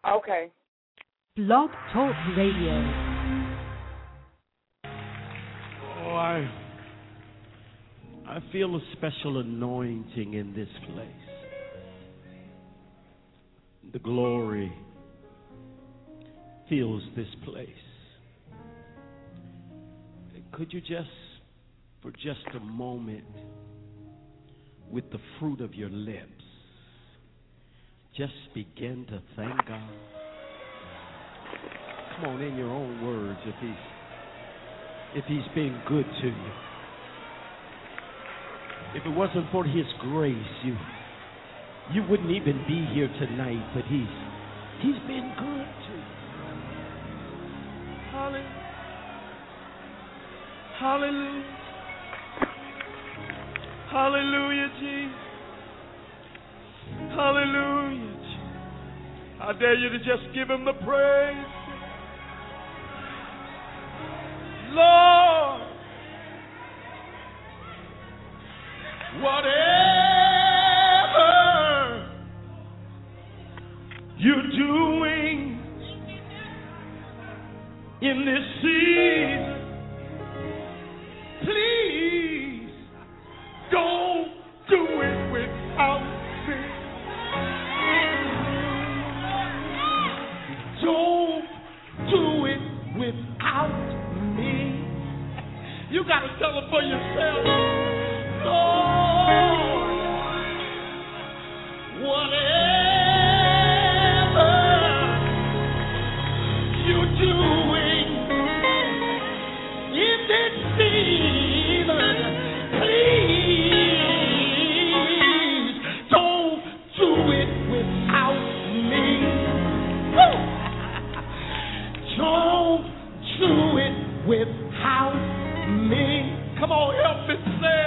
Okay. Blog Talk Radio. Oh, I feel a special anointing in this place. The glory fills this place. Could you just, for just a moment, with the fruit of your lips, just begin to thank God? Come on, in your own words, if he's been good to you. If it wasn't for his grace, you wouldn't even be here tonight, but he's been good to you. Hallelujah. Hallelujah. Hallelujah, Jesus. Hallelujah, Jesus. I dare you to just give him the praise. Lord, whatever you're doing in this season, please don't do it without me. Don't do it without me. You got to tell it for yourself. Lord, whatever you're doing in this season, please don't do it without me. Don't do it without me. Come on, help me say.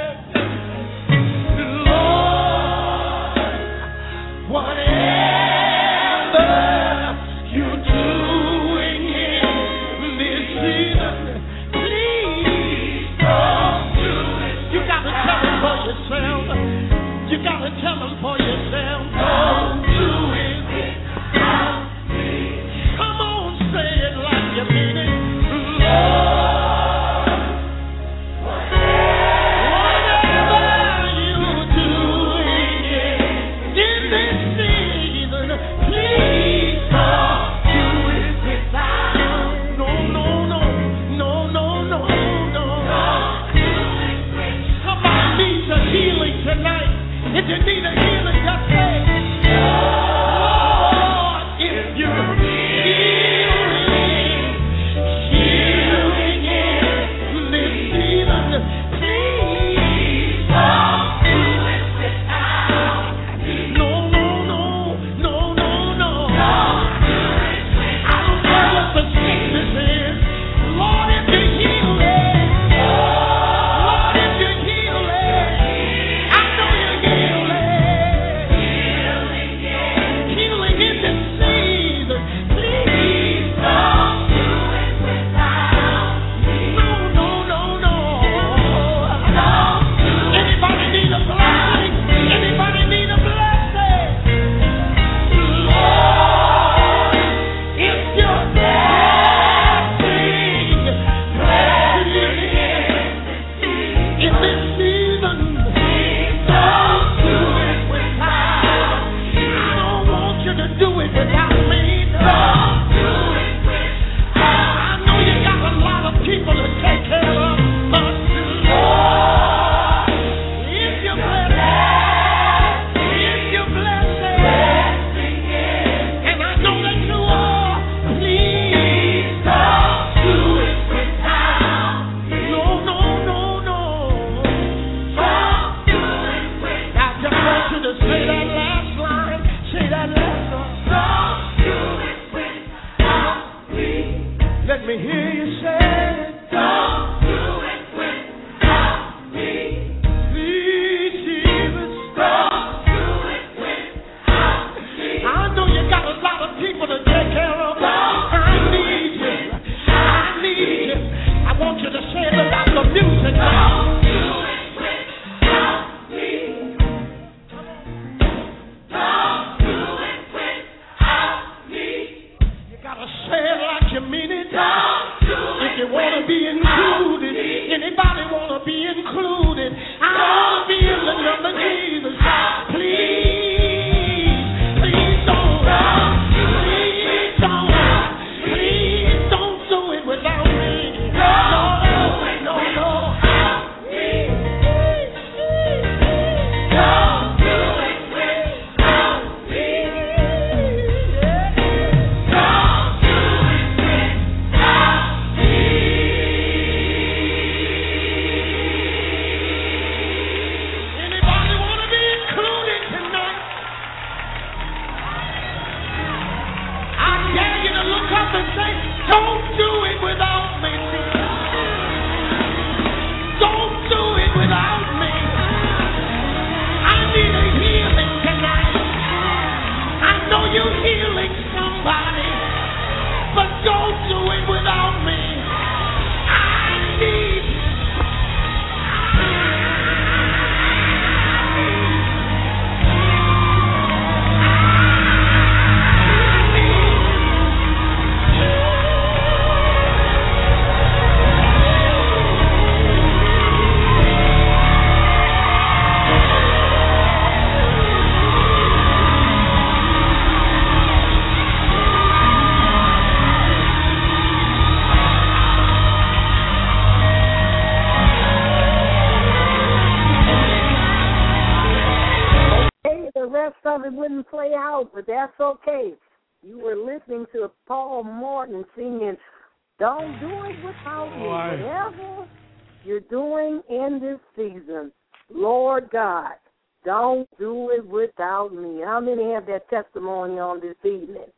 that's okay. You were listening to Paul Morton singing, "Don't do it without me." Whatever you're doing in this season, Lord God, don't do it without me. How many have that testimony on this evening?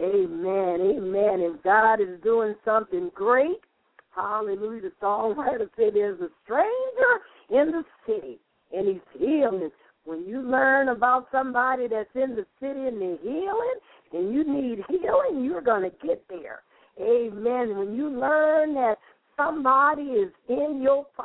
Amen, amen. If God is doing something great, hallelujah, the songwriter said there's a stranger in the city, and he's healing. When you learn about somebody that's in the city and they're healing, and you need healing, you're going to get there. Amen. When you learn that somebody is in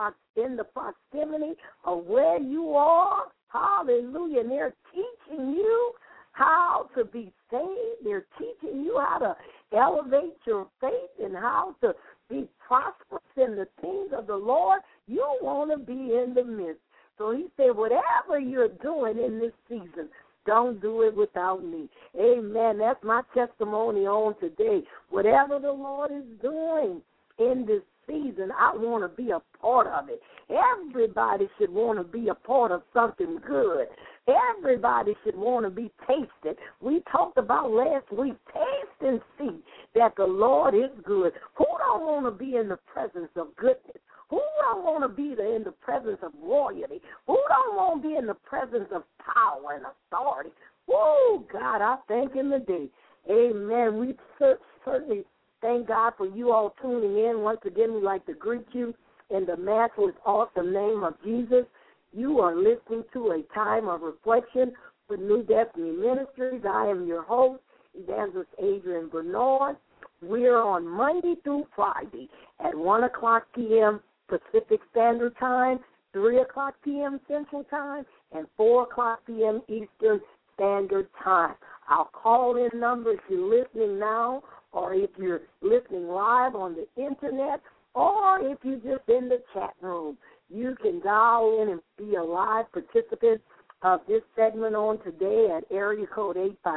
the proximity of where you are, hallelujah, and they're teaching you how to be saved. They're teaching you how to elevate your faith and how to be prosperous in the things of the Lord. You want to be in the midst. So he said, whatever you're doing in this season, don't do it without me. Amen. That's my testimony on today. Whatever the Lord is doing in this season, I want to be a part of it. Everybody should want to be a part of something good. Everybody should want to be tasted. We talked about last week, taste and see that the Lord is good. Who don't want to be in the presence of goodness? Who don't want to be in the presence of royalty? Who don't want to be in the presence of power and authority? Oh, God, I thank him today. Amen. We certainly thank God for you all tuning in. Once again, we'd like to greet you in the matchless, awesome name of Jesus. You are listening to a time of reflection with New Destiny Ministries. I am your host, Evangelist Adrian Bernard. We're on Monday through Friday at 1 o'clock p.m. Pacific Standard Time, 3 o'clock p.m. Central Time, and 4 o'clock p.m. Eastern Standard Time. Our call-in number, if you're listening now, or if you're listening live on the Internet, or if you're just in the chat room, you can dial in and be a live participant of this segment on today at area code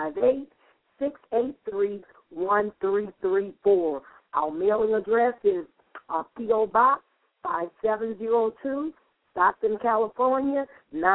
858-683-1334. Our mailing address is P.O. Box 5702, Stockton, California,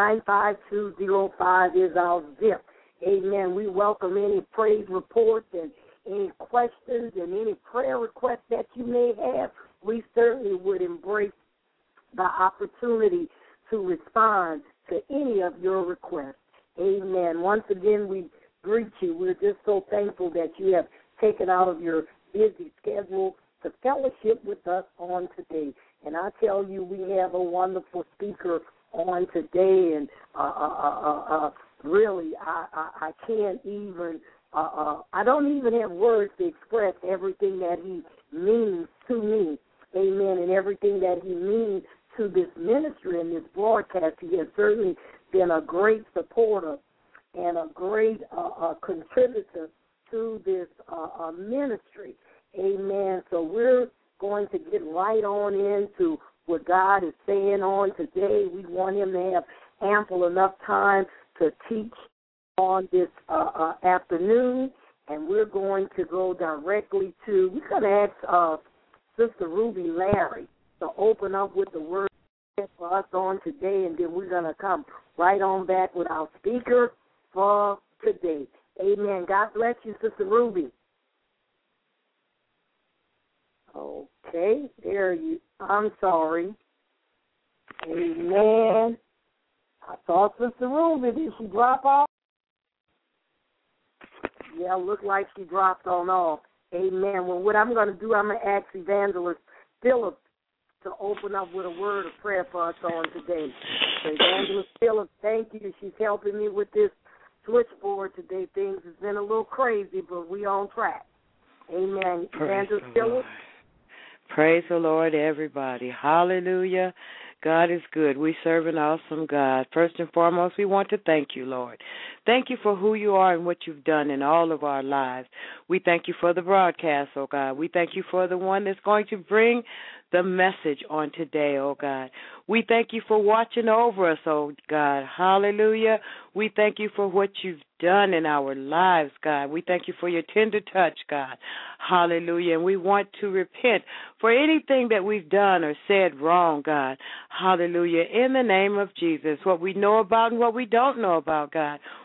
95205 is our zip. Amen. We welcome any praise reports and any questions and any prayer requests that you may have. We certainly would embrace the opportunity to respond to any of your requests. Amen. Once again, we greet you. We're just so thankful that you have taken out of your busy schedule to fellowship with us on today. And I tell you, we have a wonderful speaker on today, and really, I can't even, I don't even have words to express everything that he means to me, amen, and everything that he means to this ministry and this broadcast. He has certainly been a great supporter and a great contributor to this ministry, amen. So we're going to get right on into what God is saying on today. We want him to have ample enough time to teach on this afternoon, and we're going to go directly to, we're going to ask Sister Ruby Larry to open up with the word for us on today, and then we're going to come right on back with our speaker for today. Amen. God bless you, Sister Ruby. Okay, there you. I'm sorry. Amen. I saw Sister Ruby. Did she drop off? Yeah, looked like she dropped on off. Amen. Well, what I'm going to do, I'm going to ask Evangelist Phillips to open up with a word of prayer for us on today. So Evangelist Phillips, thank you. She's helping me with this switchboard today. Things has been a little crazy, but we on track. Amen. Evangelist Phillips. Praise the Lord, everybody. Hallelujah. God is good. We serve an awesome God. First and foremost, we want to thank you, Lord. Thank you for who you are and what you've done in all of our lives. We thank you for the broadcast, oh God. We thank you for the one that's going to bring the message on today, oh God. We thank you for watching over us, oh God. Hallelujah. We thank you for what you've done in our lives, God. We thank you for your tender touch, God. Hallelujah. And we want to repent for anything that we've done or said wrong, God. Hallelujah. In the name of Jesus, what we know about and what we don't know about, God.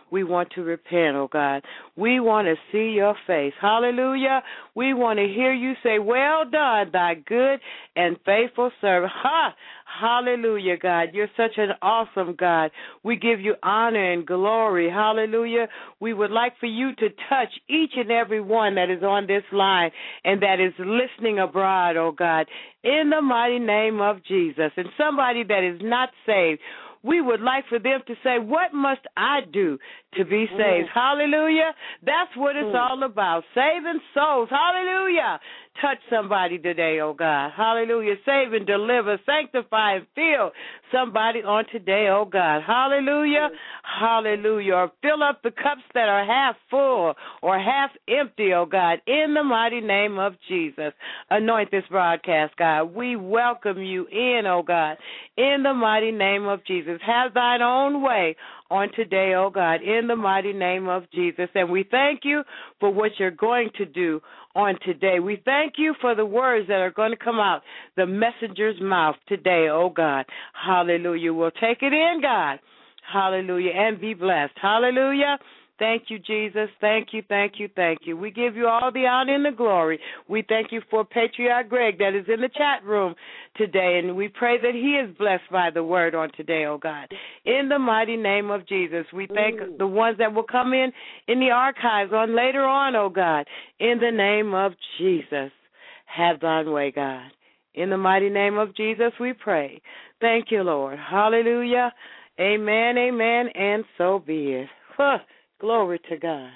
we want to repent, oh God. We want to see your face. Hallelujah. We want to hear you say, well done, thy good and faithful servant. Ha! Hallelujah, God. You're such an awesome God. We give you honor and glory. Hallelujah. We would like for you to touch each and every one that is on this line and that is listening abroad, oh God, in the mighty name of Jesus. And somebody that is not saved, we would like for them to say, what must I do to be saved? Hallelujah. That's what it's all about, saving souls. Hallelujah. Touch somebody today, oh God. Hallelujah. Save and deliver, sanctify and fill somebody on today, oh God. Hallelujah. Hallelujah. Or fill up the cups that are half full or half empty, oh God, in the mighty name of Jesus. Anoint this broadcast, God. We welcome you in, oh God, in the mighty name of Jesus. Have thine own way on today, oh God, in the mighty name of Jesus. And we thank you for what you're going to do on today. We thank you for the words that are going to come out the messenger's mouth today, oh God. Hallelujah. We'll take it in, God. Hallelujah. And be blessed. Hallelujah. Thank you, Jesus. Thank you, thank you, thank you. We give you all the honor and the glory. We thank you for Patriarch Greg that is in the chat room today, and we pray that he is blessed by the word on today, oh God. In the mighty name of Jesus, we thank the ones that will come in the archives on later on, oh God. In the name of Jesus, have thine way, God. In the mighty name of Jesus, we pray. Thank you, Lord. Hallelujah. Amen, amen, and so be it. Huh. Glory to God.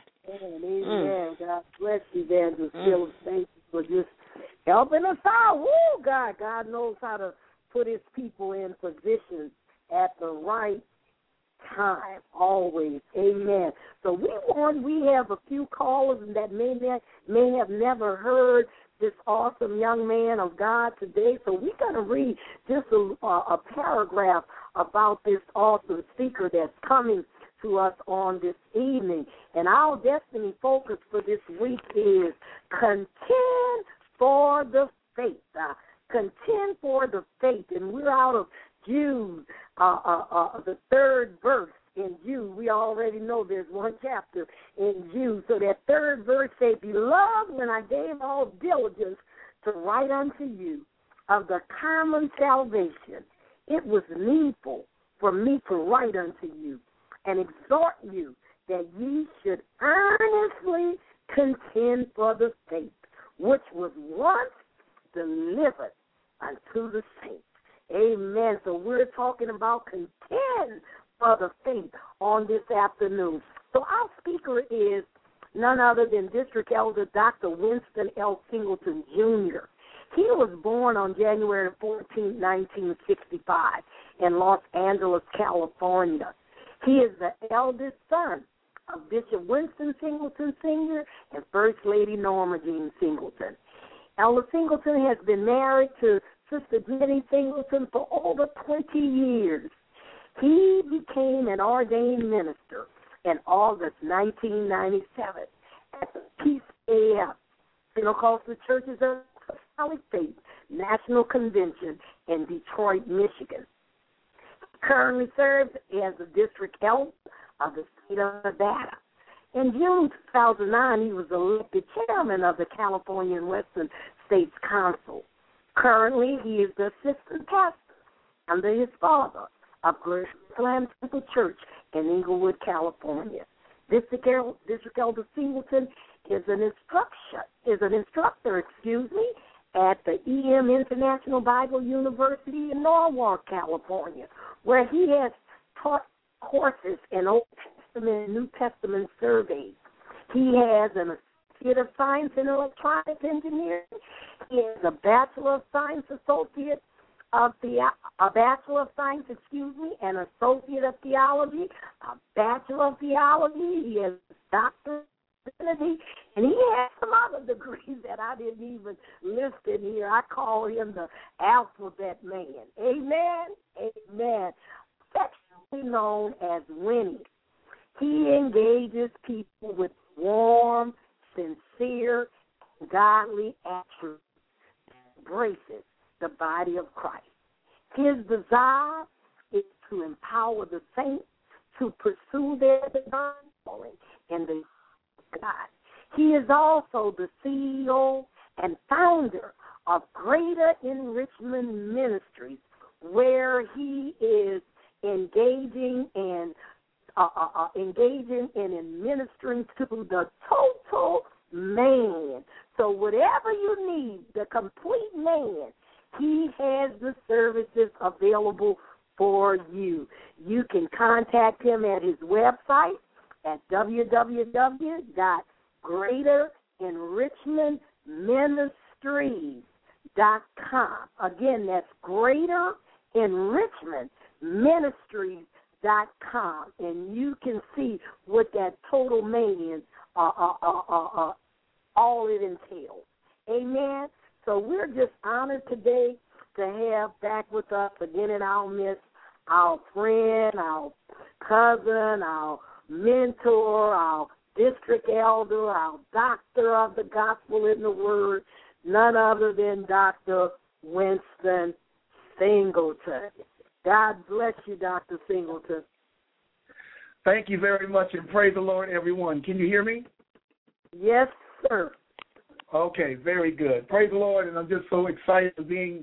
Amen. God bless you, Evangelist Phillips. Thank you for just helping us out. Woo, God. God knows how to put his people in position at the right time, always. Amen. So we have a few callers that may have never heard this awesome young man of God today. So we're going to read just a paragraph about this awesome speaker that's coming to us on this evening. And our destiny focus for this week is contend for the faith. Contend for the faith. And we're out of Jude, the third verse in Jude. We already know there's one chapter in Jude. So that third verse says, Beloved, when I gave all diligence to write unto you of the common salvation, it was needful for me to write unto you and exhort you that ye should earnestly contend for the faith which was once delivered unto the saints. Amen. So we're talking about contend for the faith on this afternoon. So our speaker is none other than District Elder Dr. Winston L. Singleton, Jr. He was born on January 14, 1965 in Los Angeles, California. He is the eldest son of Bishop Winston Singleton Sr. and First Lady Norma Jean Singleton. Elder Singleton has been married to Sister Jenny Singleton for over 20 years. He became an ordained minister in August 1997 at the PCAF, Pentecostal Churches of Apostolic Faith National Convention in Detroit, Michigan. Currently serves as the district elder of the state of Nevada. In June 2009, he was elected chairman of the California and Western States Council. Currently, he is the assistant pastor under his father of Grace Slam Temple Church in Inglewood, California. District Elder Singleton is an instructor, at the EM International Bible University in Norwalk, California, where he has taught courses in Old Testament and New Testament surveys. He has an Associate of Science in Electronics Engineering. He has a Bachelor of Science Associate of a Bachelor of Science, and Associate of Theology, a Bachelor of Theology. He has a Doctor of Divinity, and he has some other degrees that I didn't even list in here. I call him the Alphabet Man. Amen? Amen. Affectionately known as Winnie. He engages people with warm, sincere, godly attributes that embraces the body of Christ. His desire is to empower the saints to pursue their divine calling in the God. He is also the CEO and founder of Greater Enrichment Ministries, where he is engaging in administering to the total man. So whatever you need, the complete man, he has the services available for you. You can contact him at his website at www.greaterenrichmentministries.com. Again, that's greaterenrichmentministries.com, and you can see what that total man, all it entails. Amen. So we're just honored today to have back with us again in our midst our friend, our cousin, our mentor, our district elder, our doctor of the gospel in the word, none other than Dr. Winston Singleton. God bless you, Dr. Singleton. Thank you very much, and praise the Lord, everyone. Can you hear me? Yes, sir. Okay, very good. Praise the Lord, and I'm just so excited to being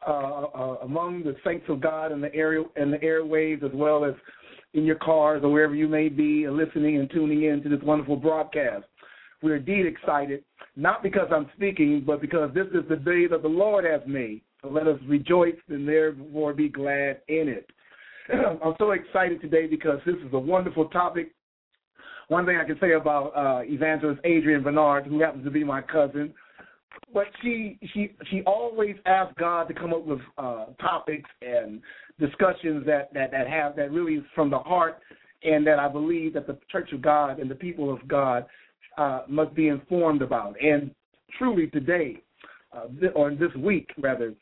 among the saints of God in the airwaves, as well as in your cars or wherever you may be listening and tuning in to this wonderful broadcast. We're indeed excited, not because I'm speaking, but because this is the day that the Lord has made. So let us rejoice and therefore be glad in it. I'm so excited today because this is a wonderful topic. One thing I can say about Evangelist Adrienne Bernard, who happens to be my cousin, but she always asks God to come up with topics and discussions that really is from the heart, and that I believe that the Church of God and the people of God must be informed about. And truly today, or this week rather,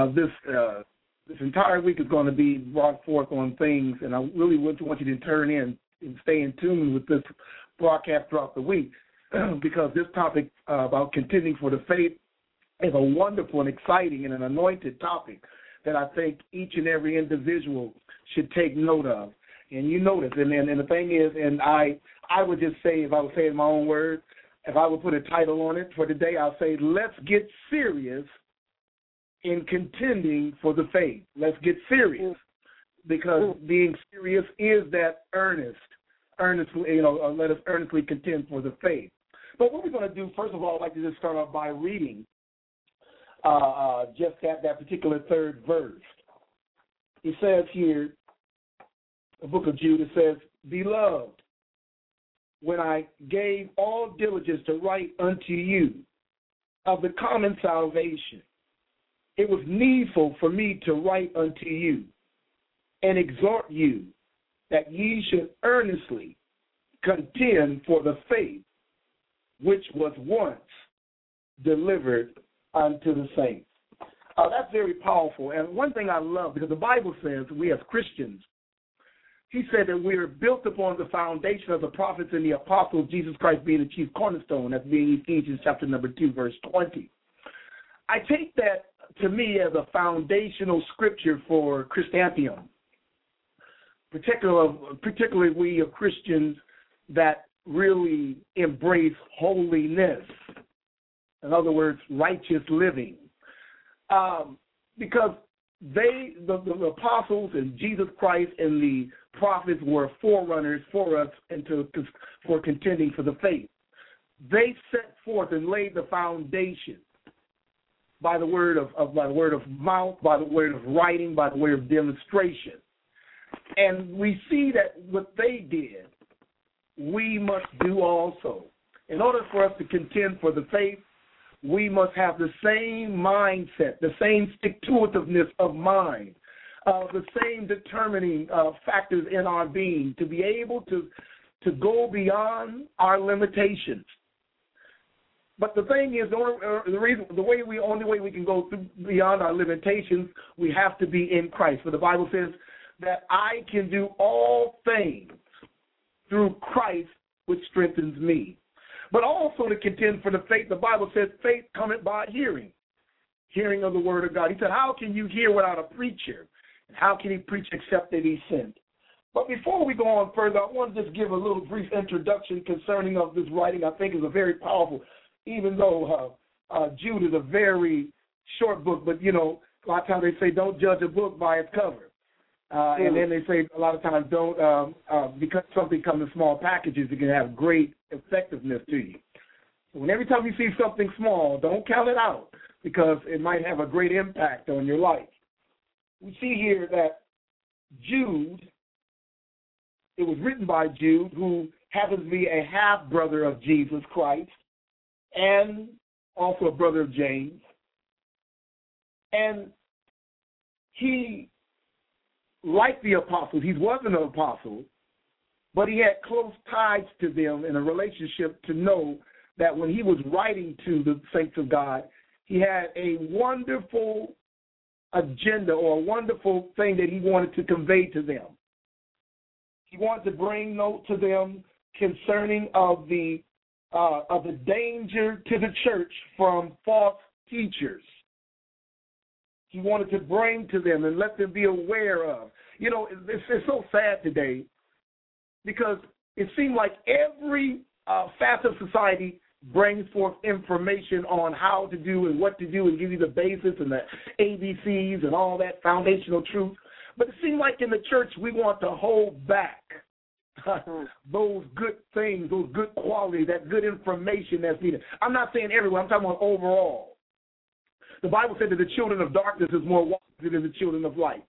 this entire week is going to be brought forth on things, and I really want you to turn in and stay in tune with this broadcast throughout the week, because this topic about contending for the faith is a wonderful and exciting and an anointed topic that I think each and every individual should take note of. And you notice, and the thing is, and I would just say, if I would say it in my own words, if I would put a title on it for today, I'll say, let's get serious in contending for the faith. Let's get serious, because being serious is that earnestly, let us earnestly contend for the faith. But what we're going to do, first of all, I'd like to just start off by reading just that particular third verse. It says here, the book of Jude, it says, Beloved, when I gave all diligence to write unto you of the common salvation, it was needful for me to write unto you and exhort you that ye should earnestly contend for the faith which was once delivered unto the saints. That's very powerful. And one thing I love, because the Bible says we as Christians, he said that we are built upon the foundation of the prophets and the apostles, Jesus Christ being the chief cornerstone. That's being Ephesians chapter number 2, verse 20. I take that to me as a foundational scripture for Christantium, particularly we of Christians that really embrace holiness. In other words, righteous living. Because the apostles and Jesus Christ and the prophets were forerunners for us for contending for the faith. They set forth and laid the foundation by the word of mouth, by the word of writing, by the word of demonstration. And we see that what they did, we must do also. In order for us to contend for the faith, we must have the same mindset, the same stick-to-itiveness of mind, the same determining factors in our being to be able to go beyond our limitations. But the thing is, the only way we can go beyond our limitations, we have to be in Christ. For the Bible says that I can do all things through Christ, which strengthens me. But also to contend for the faith, the Bible says faith cometh by hearing of the word of God. He said, how can you hear without a preacher? And how can he preach except that he sent? But before we go on further, I want to just give a little brief introduction concerning of this writing. I think is a very powerful, even though Jude is a very short book, but, you know, a lot of times they say don't judge a book by its cover. And then they say a lot of times don't, because something comes in small packages, it can have great effectiveness to you. When every time you see something small, don't count it out because it might have a great impact on your life. We see here that Jude, it was written by Jude, who happens to be a half-brother of Jesus Christ and also a brother of James. And he, like the apostles, he wasn't an apostle, but he had close ties to them in a relationship to know that when he was writing to the saints of God, he had a wonderful agenda or a wonderful thing that he wanted to convey to them. He wanted to bring note to them concerning of the danger to the church from false teachers. He wanted to bring to them and let them be aware of. You know, it's so sad today because it seems like every facet of society brings forth information on how to do and what to do and give you the basis and the ABCs and all that foundational truth. But it seems like in the church we want to hold back those good things, those good qualities, that good information that's needed. I'm not saying everyone, I'm talking about overall. The Bible said that the children of darkness is more wise than the children of light.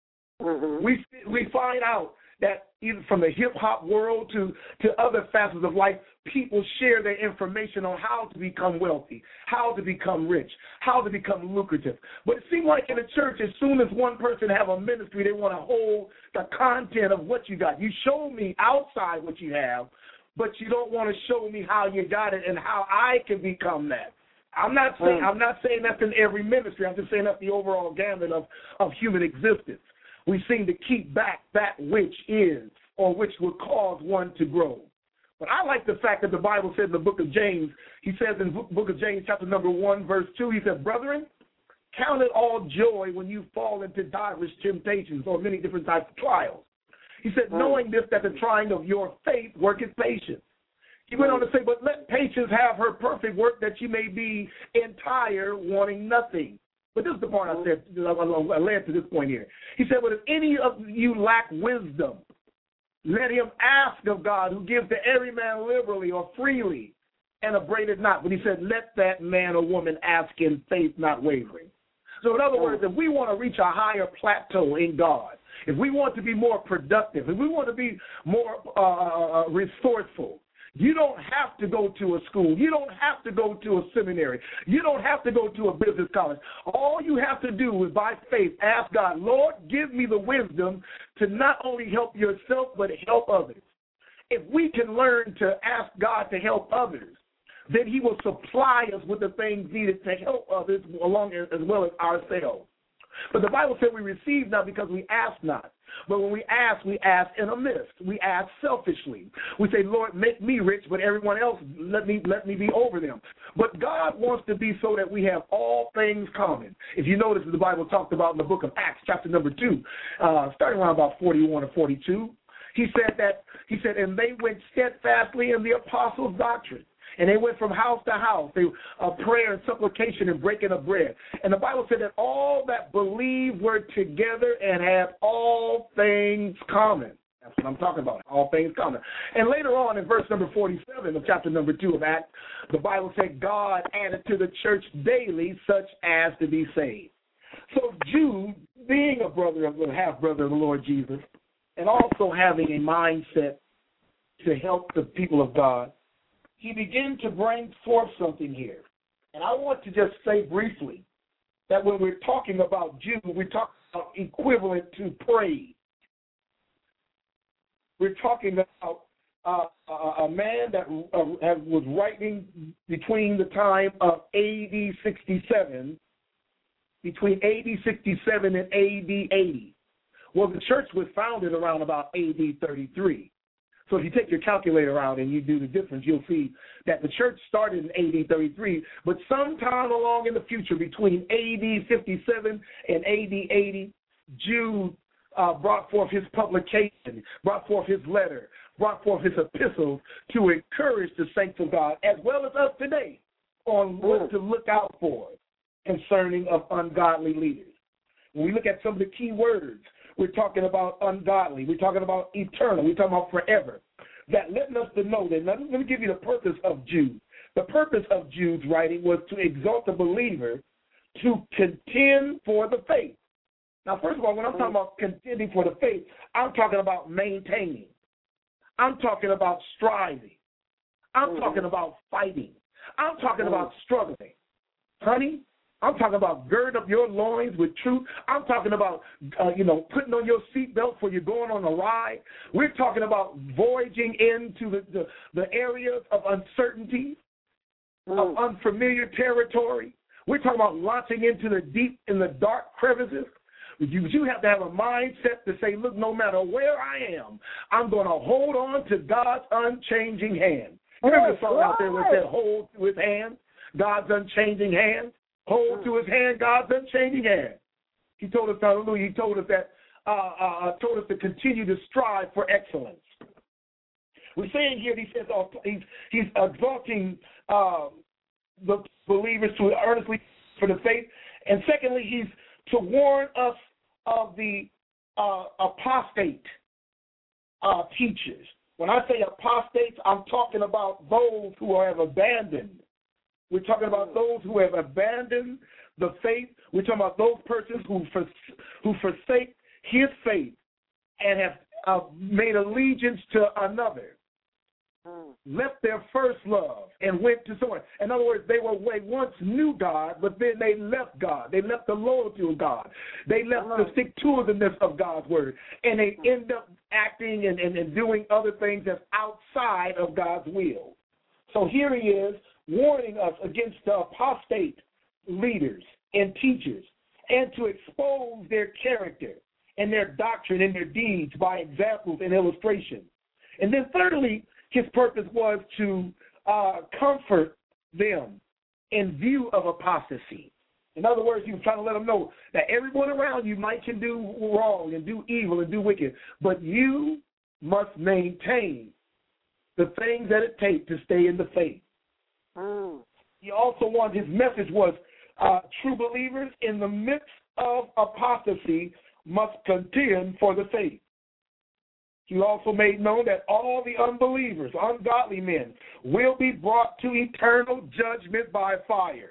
We find out that even from the hip-hop world to other facets of life, people share their information on how to become wealthy, how to become rich, how to become lucrative. But it seems like in the church, as soon as one person have a ministry, they want to hold the content of what you got. You show me outside what you have, but you don't want to show me how you got it and how I can become that. I'm not saying that's in every ministry. I'm just saying that's the overall gamut of human existence. We seem to keep back that which is or which would cause one to grow. But I like the fact that the Bible said in the book of James, he says in the book of James, chapter number 1, verse 2, he said, brethren, count it all joy when you fall into diverse temptations or many different types of trials. He said, knowing this, that the trying of your faith worketh patience. He went on to say, but let patience have her perfect work, that you may be entire, wanting nothing. But this is the part I said, I led to this point here. He said, but if any of you lack wisdom, let him ask of God, who gives to every man liberally or freely, and upbraideth not. But he said, let that man or woman ask in faith, not wavering. So in other words, if we want to reach a higher plateau in God, if we want to be more productive, if we want to be more resourceful, you don't have to go to a school. You don't have to go to a seminary. You don't have to go to a business college. All you have to do is by faith ask God, Lord, give me the wisdom to not only help yourself but help others. If we can learn to ask God to help others, then he will supply us with the things needed to help others along as well as ourselves. But the Bible said we receive not because we ask not. But when we ask in a mist. We ask selfishly. We say, Lord, make me rich, but everyone else, let me be over them. But God wants to be so that we have all things common. If you notice, the Bible talked about in the book of Acts, chapter number 2, starting around about 41 or 42, he said, and they went steadfastly in the apostles' doctrine. And they went from house to house, prayer and supplication and breaking of bread. And the Bible said that all that believed were together and had all things common. That's what I'm talking about, all things common. And later on in verse number 47 of chapter number 2 of Acts, the Bible said God added to the church daily such as to be saved. So Jude, being a half-brother of the Lord Jesus, and also having a mindset to help the people of God, he began to bring forth something here. And I want to just say briefly that when we're talking about Jude, we're talking about equivalent to praise. We're talking about a man that was writing between the time of AD 67, between AD 67 and AD 80. Well, the church was founded around about AD 33. So if you take your calculator out and you do the difference, you'll see that the church started in AD 33, but sometime along in the future between AD 57 and AD 80, Jude brought forth his publication, brought forth his letter, brought forth his epistles to encourage the saints of God, as well as us today, on what to look out for concerning of ungodly leaders. When we look at some of the key words, we're talking about ungodly, we're talking about eternal, we're talking about forever. That letting us to know that, let me give you the purpose of Jude. The purpose of Jude's writing was to exhort the believer to contend for the faith. Now, first of all, when I'm talking about contending for the faith, I'm talking about maintaining. I'm talking about striving. I'm talking about fighting. I'm talking about struggling. Honey, I'm talking about gird up your loins with truth. I'm talking about, putting on your seatbelt for you're going on a ride. We're talking about voyaging into the areas of uncertainty, of unfamiliar territory. We're talking about launching into the deep in the dark crevices. You have to have a mindset to say, look, no matter where I am, I'm going to hold on to God's unchanging hand. Remember the song out there that said, hold to his hand, God's unchanging hand? Hold to his hand, God's unchanging hand. He told us, hallelujah, he told us that, told us to continue to strive for excellence. We're saying here, he says, he's exalting the believers to earnestly for the faith. And secondly, he's to warn us of the apostate teachers. When I say apostates, I'm talking about those who have abandoned. We're talking about those who have abandoned the faith. We're talking about those persons who forsake his faith and have made allegiance to another, left their first love and went to someone. In other words, they once knew God, but then they left God. They left the loyalty of God. They left the stick-to-itiveness of God's word, and they end up acting and doing other things that's outside of God's will. So here he is warning us against the apostate leaders and teachers, and to expose their character and their doctrine and their deeds by examples and illustrations. And then thirdly, his purpose was to comfort them in view of apostasy. In other words, he was trying to let them know that everyone around you can do wrong and do evil and do wicked, but you must maintain the things that it takes to stay in the faith. He also wanted, his message was, true believers in the midst of apostasy must contend for the faith. He also made known that all the unbelievers, ungodly men, will be brought to eternal judgment by fire.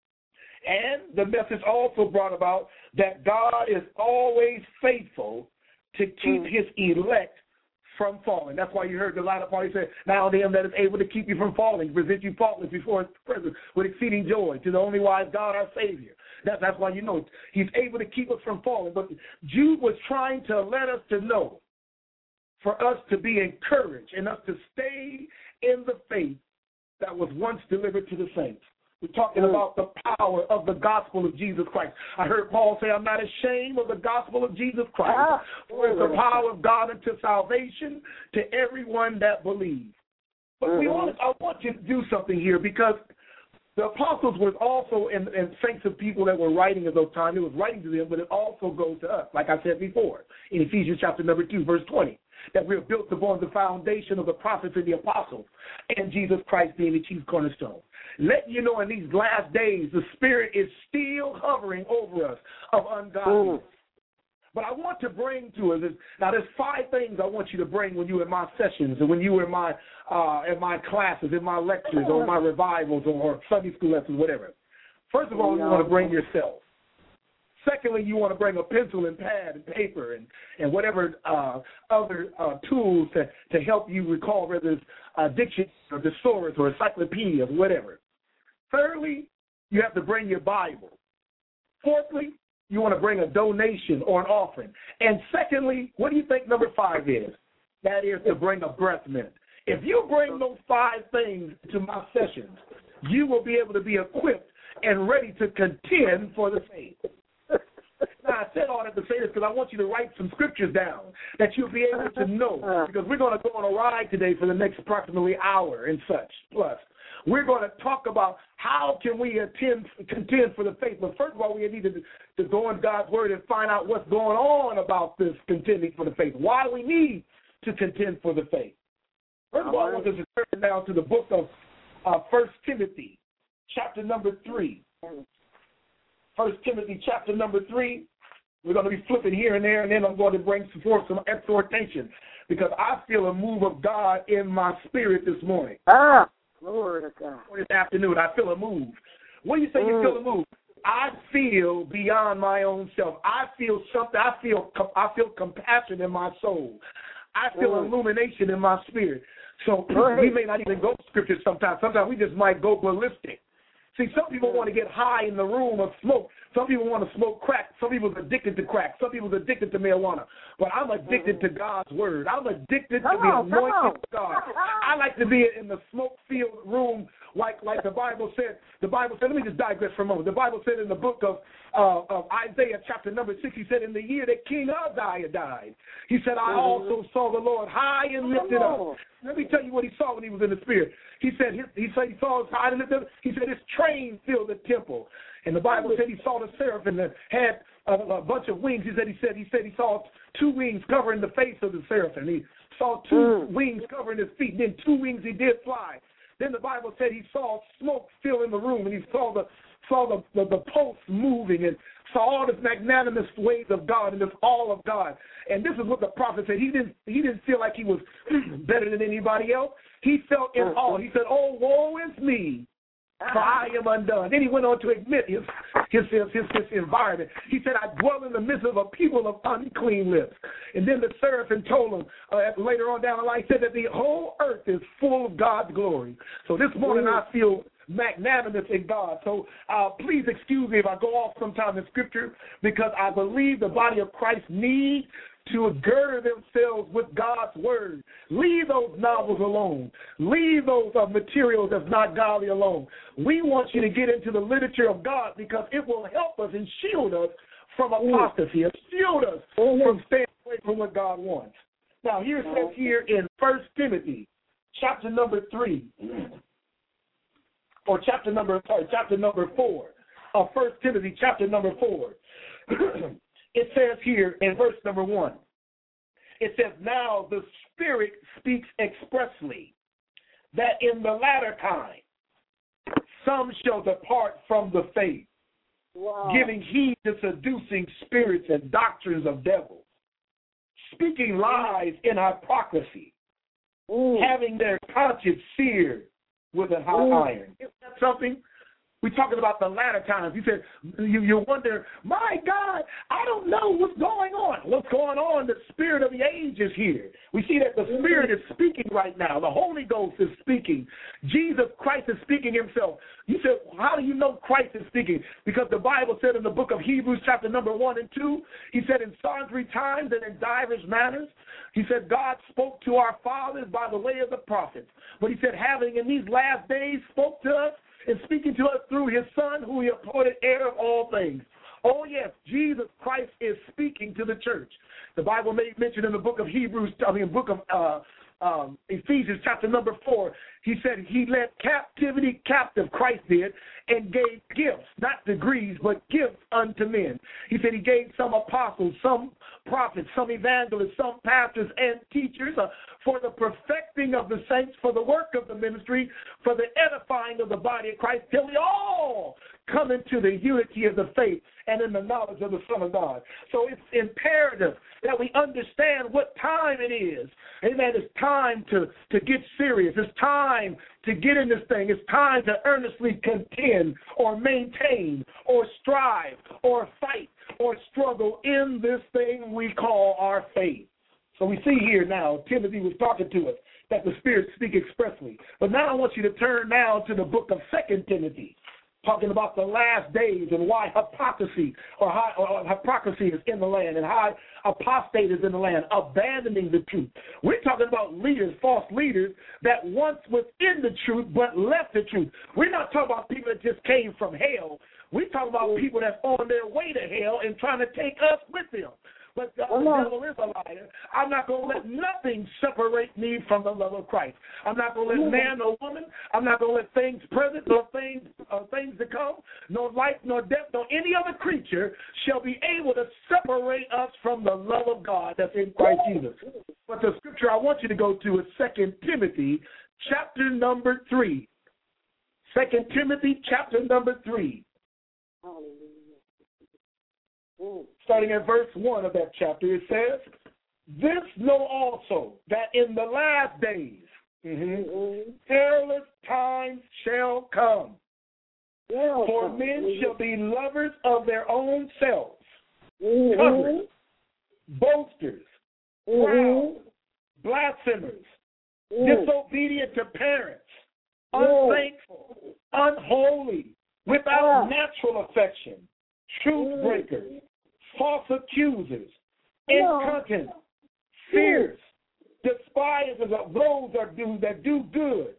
And the message also brought about that God is always faithful to keep his elect from falling. That's why you heard the latter part say, now to him that is able to keep you from falling, present you faultless before his presence with exceeding joy, to the only wise God our Savior. That's why you know he's able to keep us from falling. But Jude was trying to let us to know, for us to be encouraged and us to stay in the faith that was once delivered to the saints. We're talking about the power of the gospel of Jesus Christ. I heard Paul say, I'm not ashamed of the gospel of Jesus Christ, for it's the power of God unto salvation to everyone that believes. But I want you to do something here, because the apostles was also, and saints of people that were writing at those times, it was writing to them, but it also goes to us, like I said before, in Ephesians chapter number 2, verse 20. That we are built upon the foundation of the prophets and the apostles, and Jesus Christ being the chief cornerstone. Letting you know in these last days, the Spirit is still hovering over us of ungodliness. But I want to bring to us, now there's 5 things I want you to bring when you're in my sessions, and when you were in my classes, in my lectures, or my revivals, or Sunday school lessons, whatever. First of all, you want to bring yourself. Secondly, you want to bring a pencil and pad and paper and whatever other tools to help you recall, whether it's dictionary or thesaurus or encyclopedia or whatever. Thirdly, you have to bring your Bible. Fourthly, you want to bring a donation or an offering. And secondly, what do you think number 5 is? That is to bring a breath mint. If you bring those 5 things to my sessions, you will be able to be equipped and ready to contend for the faith. Now, I said all that to say this because I want you to write some scriptures down that you'll be able to know, because we're going to go on a ride today for the next approximately hour and such plus. we're going to talk about how can we contend for the faith. But first of all, we need to go in God's word and find out what's going on about this contending for the faith, why we need to contend for the faith. First of all, I want us to turn now to the book of 1 Timothy, chapter number 3. 1 Timothy, chapter number 3. We're going to be flipping here and there, and then I'm going to bring forth some exhortation because I feel a move of God in my spirit this morning. Glory to God. This afternoon, I feel a move. What do you say you feel a move? I feel beyond my own self. I feel something. I feel compassion in my soul. I feel illumination in my spirit. So we may not even go scripture sometimes. Sometimes we just might go ballistic. See, some people want to get high in the room of smoke. Some people want to smoke crack. Some people are addicted to crack. Some people are addicted to marijuana. But I'm addicted to God's word. I'm addicted to the anointing of God. I like to be in the smoke-filled room like the Bible said. The Bible said, let me just digress for a moment. The Bible said in the book of Isaiah chapter number 6, he said, in the year that King Uzziah died, he said, I also saw the Lord high and lifted up. Let me tell you what he saw when he was in the spirit. He said he saw us high and lifted up. He said his train filled the temple. And the Bible said he saw the seraphim that had a bunch of wings. He said he saw 2 wings covering the face of the seraphim. He saw 2 wings covering his feet. Then 2 wings he did fly. Then the Bible said he saw smoke filling the room, and he saw the posts moving, and saw all this magnanimous ways of God and this all of God. And this is what the prophet said. He didn't feel like he was better than anybody else. He felt in awe. He said, "Oh, woe is me, for I am undone." Then he went on to admit his environment. He said, "I dwell in the midst of a people of unclean lips." And then the seraphim told him later on down the line, he said that the whole earth is full of God's glory. So this morning I feel magnanimous in God. So please excuse me if I go off sometime in Scripture, because I believe the body of Christ needs to gird themselves with God's word. Leave those novels alone. Leave those materials that's not godly alone. We want you to get into the literature of God because it will help us and shield us from apostasy, and shield us from staying away from what God wants. Now, here it says here in 1 Timothy, chapter number 3, or chapter number 4 of 1 Timothy, chapter number 4. It says here in verse number 1, it says, "Now the Spirit speaks expressly that in the latter time some shall depart from the faith, giving heed to seducing spirits and doctrines of devils, speaking lies in hypocrisy, having their conscience seared with a hot iron." Isn't that something? We're talking about the latter times. You said, you wonder, my God, I don't know what's going on. What's going on? The spirit of the age is here. We see that the Spirit is speaking right now. The Holy Ghost is speaking. Jesus Christ is speaking himself. You said, how do you know Christ is speaking? Because the Bible said in the book of Hebrews, chapter number 1 and 2, he said, in sundry times and in divers manners, he said, God spoke to our fathers by the way of the prophets. But he said, having in these last days spoke to us, and speaking to us through his Son, who he appointed heir of all things. Oh, yes, Jesus Christ is speaking to the church. The Bible made mention in the book of Ephesians chapter number 4, he said he led captivity captive, Christ did, and gave gifts, not degrees, but gifts unto men. He said he gave some apostles, some prophets, some evangelists, some pastors and teachers for the perfecting of the saints, for the work of the ministry, for the edifying of the body of Christ, till we all come into the unity of the faith and in the knowledge of the Son of God. So it's imperative that we understand what time it is. Amen. It's time to get serious. It's time to get in this thing. It's time to earnestly contend or maintain or strive or fight or struggle in this thing we call our faith. So we see here now, Timothy was talking to us, that the Spirit speaks expressly. But now I want you to turn now to the book of 2 Timothy, talking about the last days and why hypocrisy is in the land and how apostate is in the land, abandoning the truth. We're talking about leaders, false leaders, that once was in the truth but left the truth. We're not talking about people that just came from hell. We're talking about people that's on their way to hell and trying to take us with them. but the devil is a liar. I'm not going to let nothing separate me from the love of Christ. I'm not going to let man or woman, I'm not going to let things present nor things to come, nor life nor death, nor any other creature shall be able to separate us from the love of God that's in Christ Jesus. But the scripture I want you to go to is 2 Timothy chapter number 3. 2 Timothy chapter number 3. Starting at verse 1 of that chapter, it says, "This know also, that in the last days perilous times shall come. For men shall be lovers of their own selves, covetous, boasters, proud, blasphemers, disobedient to parents, unthankful, unholy, without natural affection, truth breakers, false accusers, incontinent, fierce, despisers of those that do good,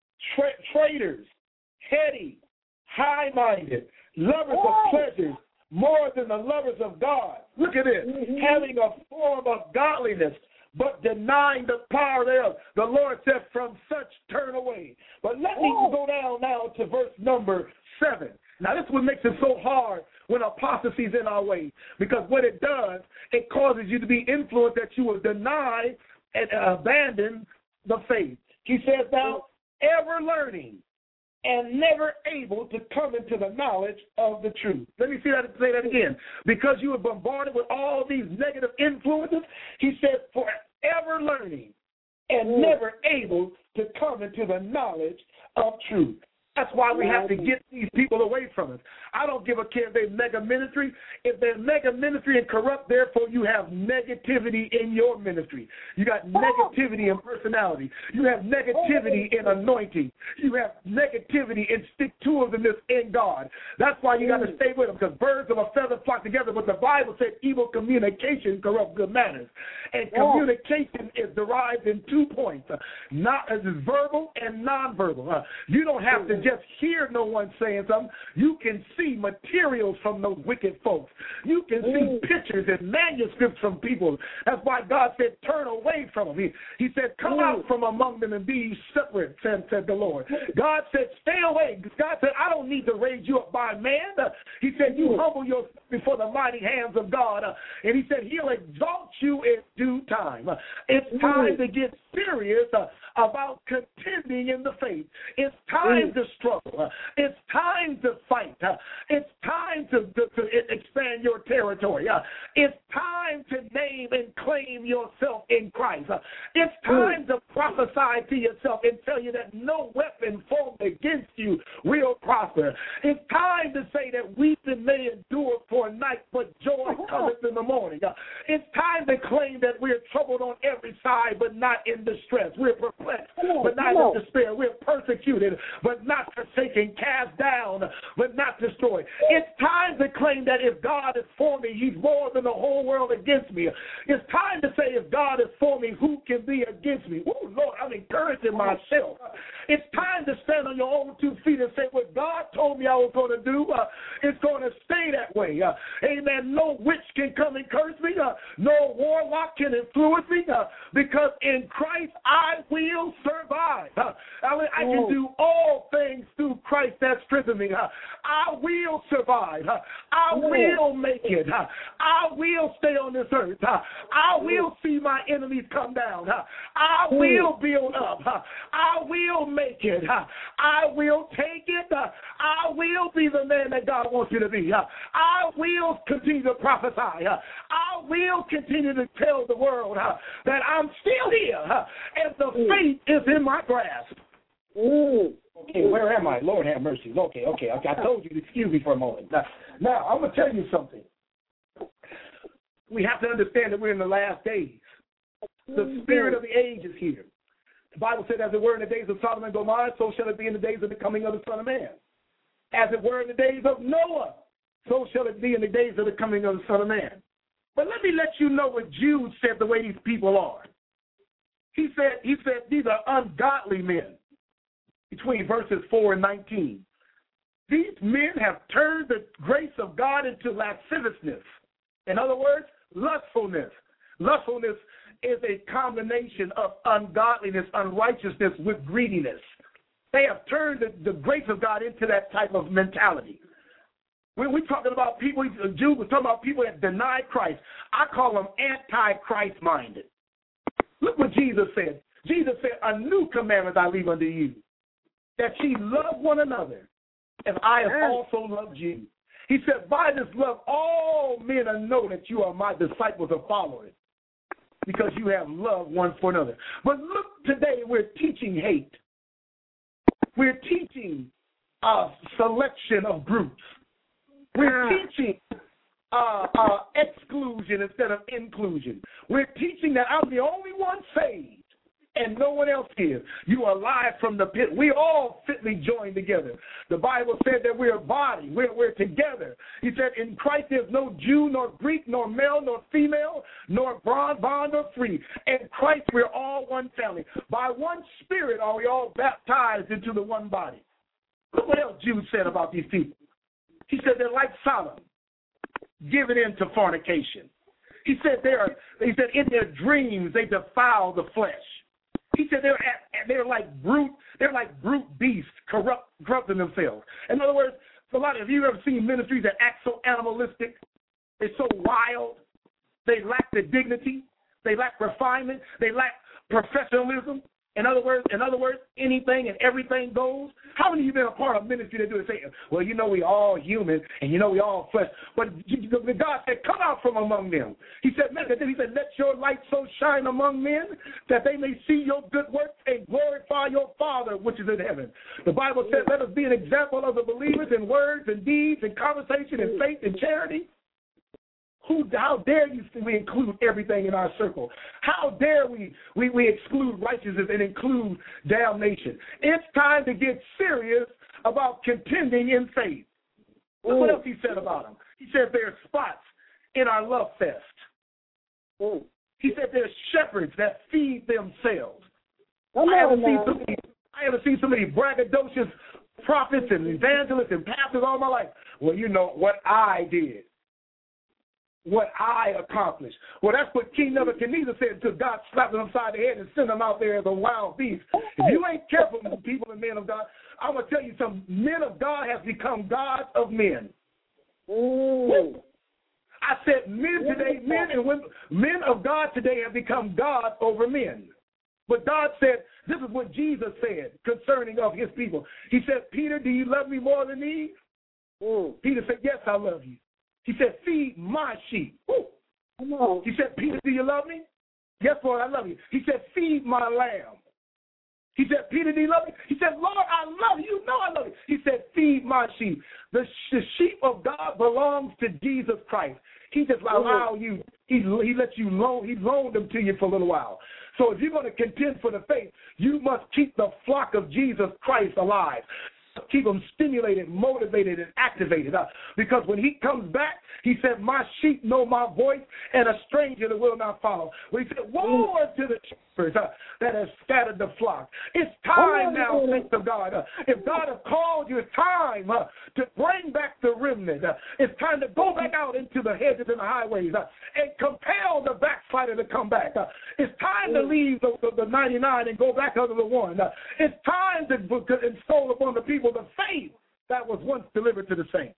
traitors, heady, high-minded, lovers of pleasures more than the lovers of God." Look at this. "Having a form of godliness, but denying the power thereof. The Lord said, from such turn away." But let me go down now to verse number 7. Now, this is what makes it so hard when apostasy is in our way, because what it does, it causes you to be influenced that you will deny and abandon the faith. He says, "Now, ever learning and never able to come into the knowledge of the truth." Let me say that again. Because you were bombarded with all these negative influences, he said, forever learning and never able to come into the knowledge of truth. That's why we have to get these people away from us. I don't give a care if they're mega ministry. If they're mega ministry and corrupt, therefore you have negativity in your ministry. You got negativity in personality. You have negativity in anointing. You have negativity in stick-to-itiveness in God. That's why you got to stay with them, because birds of a feather flock together. But the Bible said evil communication corrupts good manners. And communication is derived in 2 points. Not as verbal and nonverbal. You don't have to just hear no one saying something. You can see materials from those wicked folks. You can see pictures and manuscripts from people. That's why God said, turn away from them. He said, come out from among them and be separate, said the Lord. God said, stay away. God said, I don't need to raise you up by man. He said, you humble yourself before the mighty hands of God. And he said, he'll exalt you in due time. It's time to get serious about contending in the faith. It's time to struggle. It's time to fight. It's time to expand your territory. It's time to name and claim yourself in Christ. It's time to prophesy to yourself and tell you that no weapon formed against you will prosper. It's time to say that weeping may endure for a night, but joy cometh in the morning. It's time to claim that we're troubled on every side, but not in distress. We're perplexed, but not in despair. We're persecuted, but not forsaken, cast down, but not destroyed. It's time to claim that if God is for me, he's more than the whole world against me. It's time to say, if God is for me, who can be against me? Oh, Lord, I'm encouraging myself. It's time to stand on your own 2 feet and say, what God told me I was going to do, it's going to stay that way. Amen. No witch can come and curse me. No warlock can influence me, because in Christ I will survive. I can do all things through Christ that strengthens me. I will survive. I will make it. I will stay on this earth. I will see my enemies come down. I will build up. I will make it. I will take it. I will be the man that God wants you to be. I will continue to prophesy. I will continue to tell the world that I'm still here and the faith is in my grasp. Okay, where am I? Lord have mercy. Okay. I told you to excuse me for a moment. Now I'm going to tell you something. We have to understand that we're in the last days. The spirit of the age is here. The Bible said, as it were in the days of Sodom and Gomorrah, so shall it be in the days of the coming of the Son of Man. As it were in the days of Noah, so shall it be in the days of the coming of the Son of Man. But let me let you know what Jude said the way these people are. He said these are ungodly men, between verses 4 and 19. These men have turned the grace of God into lasciviousness. In other words, lustfulness. Lustfulness is a combination of ungodliness, unrighteousness with greediness. They have turned the grace of God into that type of mentality. When we're talking about people, Jews, we're talking about people that deny Christ. I call them anti-Christ-minded. Look what Jesus said. Jesus said, a new commandment I leave unto you, that ye love one another, as I have also loved you. He said, by this love, all men will know that you are my disciples or followers, because you have love one for another. But look, today we're teaching hate. We're teaching a selection of groups. We're teaching exclusion instead of inclusion. We're teaching that I'm the only one saved and no one else is. You are alive from the pit. We all fitly join together. The Bible said that we're a body. We're together. He said in Christ there's no Jew, nor Greek, nor male, nor female, nor bond or free. In Christ we're all one family. By one Spirit are we all baptized into the one body. Look what else Jude said about these people. He said they're like Sodom, given into fornication. He said in their dreams they defile the flesh. He said they're like brute beasts, corrupting themselves. In other words, a lot of you ever seen ministries that act so animalistic? They're so wild. They lack the dignity. They lack refinement. They lack professionalism. In other words, anything and everything goes. How many of you been a part of ministry that do it? Say, well, you know we all human and you know we all flesh. But God said, come out from among them. He said, let your light so shine among men that they may see your good works and glorify your Father which is in heaven. The Bible says, let us be an example of the believers in words and deeds and conversation and faith and charity. How dare we include everything in our circle? How dare we exclude righteousness and include damnation? It's time to get serious about contending in faith. Look what else he said about them. He said there are spots in our love fest. He said there's shepherds that feed themselves. I haven't seen so many braggadocious prophets and evangelists and pastors all my life. Well, you know what I did. What I accomplished. Well, that's what King Nebuchadnezzar said until God slapped him upside the head and sent him out there as a wild beast. If you ain't careful, people and men of God, I'm going to tell you something. Men of God have become gods of men. I said men today, men and women, men of God today have become gods over men. But God said, this is what Jesus said concerning of his people. He said, Peter, do you love me more than Eve? Peter said, yes, I love you. He said, feed my sheep. He said, Peter, do you love me? Yes, Lord, I love you. He said, feed my lamb. He said, Peter, do you love me? He said, Lord, I love you. You know I love you. He said, feed my sheep. The sheep of God belongs to Jesus Christ. He just allow you. He lets you loan. He loaned them to you for a little while. So if you're going to contend for the faith, you must keep the flock of Jesus Christ alive. Keep them stimulated, motivated, and activated. Because when he comes back, he said, my sheep know my voice, and a stranger that will not follow. Well, he said, woe to the shepherds that have scattered the flock. It's time now, saints of God. If God has called you, it's time to bring back the remnant. It's time to go back out into the hedges and the highways and compel the backslider to come back. It's time to leave the 99 and go back under the one. It's time to install upon the people the faith that was once delivered to the saints.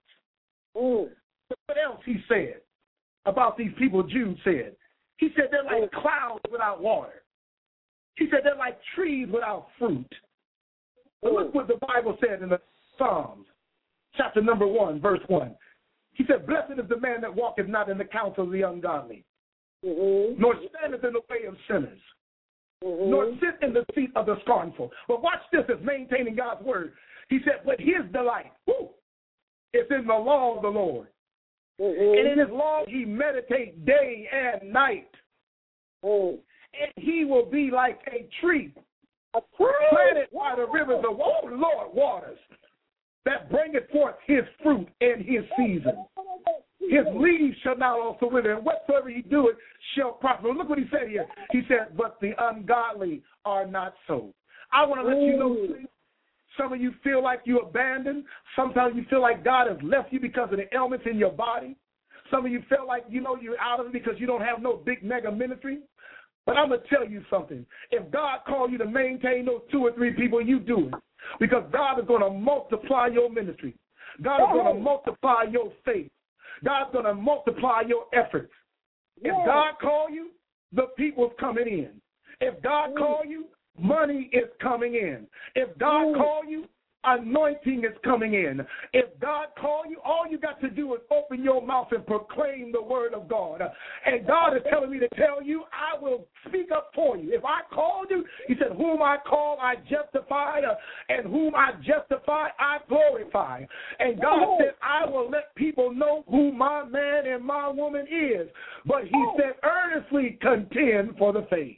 What else he said about these people, Jude said? He said they're like clouds without water. He said they're like trees without fruit. But look what the Bible said in the Psalms, chapter number 1, verse 1. He said, blessed is the man that walketh not in the counsel of the ungodly, nor standeth in the way of sinners, nor sit in the seat of the scornful. But watch this, as maintaining God's word. He said, but his delight is in the law of the Lord. And in his law he meditates day and night. And he will be like a tree planted by the rivers of waters, that bringeth forth his fruit in his season. His leaves shall not also wither, and whatsoever he doeth shall prosper. Look what he said here. He said, but the ungodly are not so. I want to let you know, some of you feel like you're abandoned. Sometimes you feel like God has left you because of the ailments in your body. Some of you felt like, you're out of it because you don't have no big mega ministry. But I'm going to tell you something. If God called you to maintain those 2 or 3 people, you do it. Because God is going to multiply your ministry. God is going to multiply your faith. God's going to multiply your efforts. If God called you, the people's coming in. If God called you, money is coming in. If God called you, anointing is coming in. If God called you, all you got to do is open your mouth and proclaim the word of God. And God is telling me to tell you, I will speak up for you. If I called you, he said, whom I call, I justify, and whom I justify, I glorify. And God said, I will let people know who my man and my woman is. But he said, earnestly contend for the faith.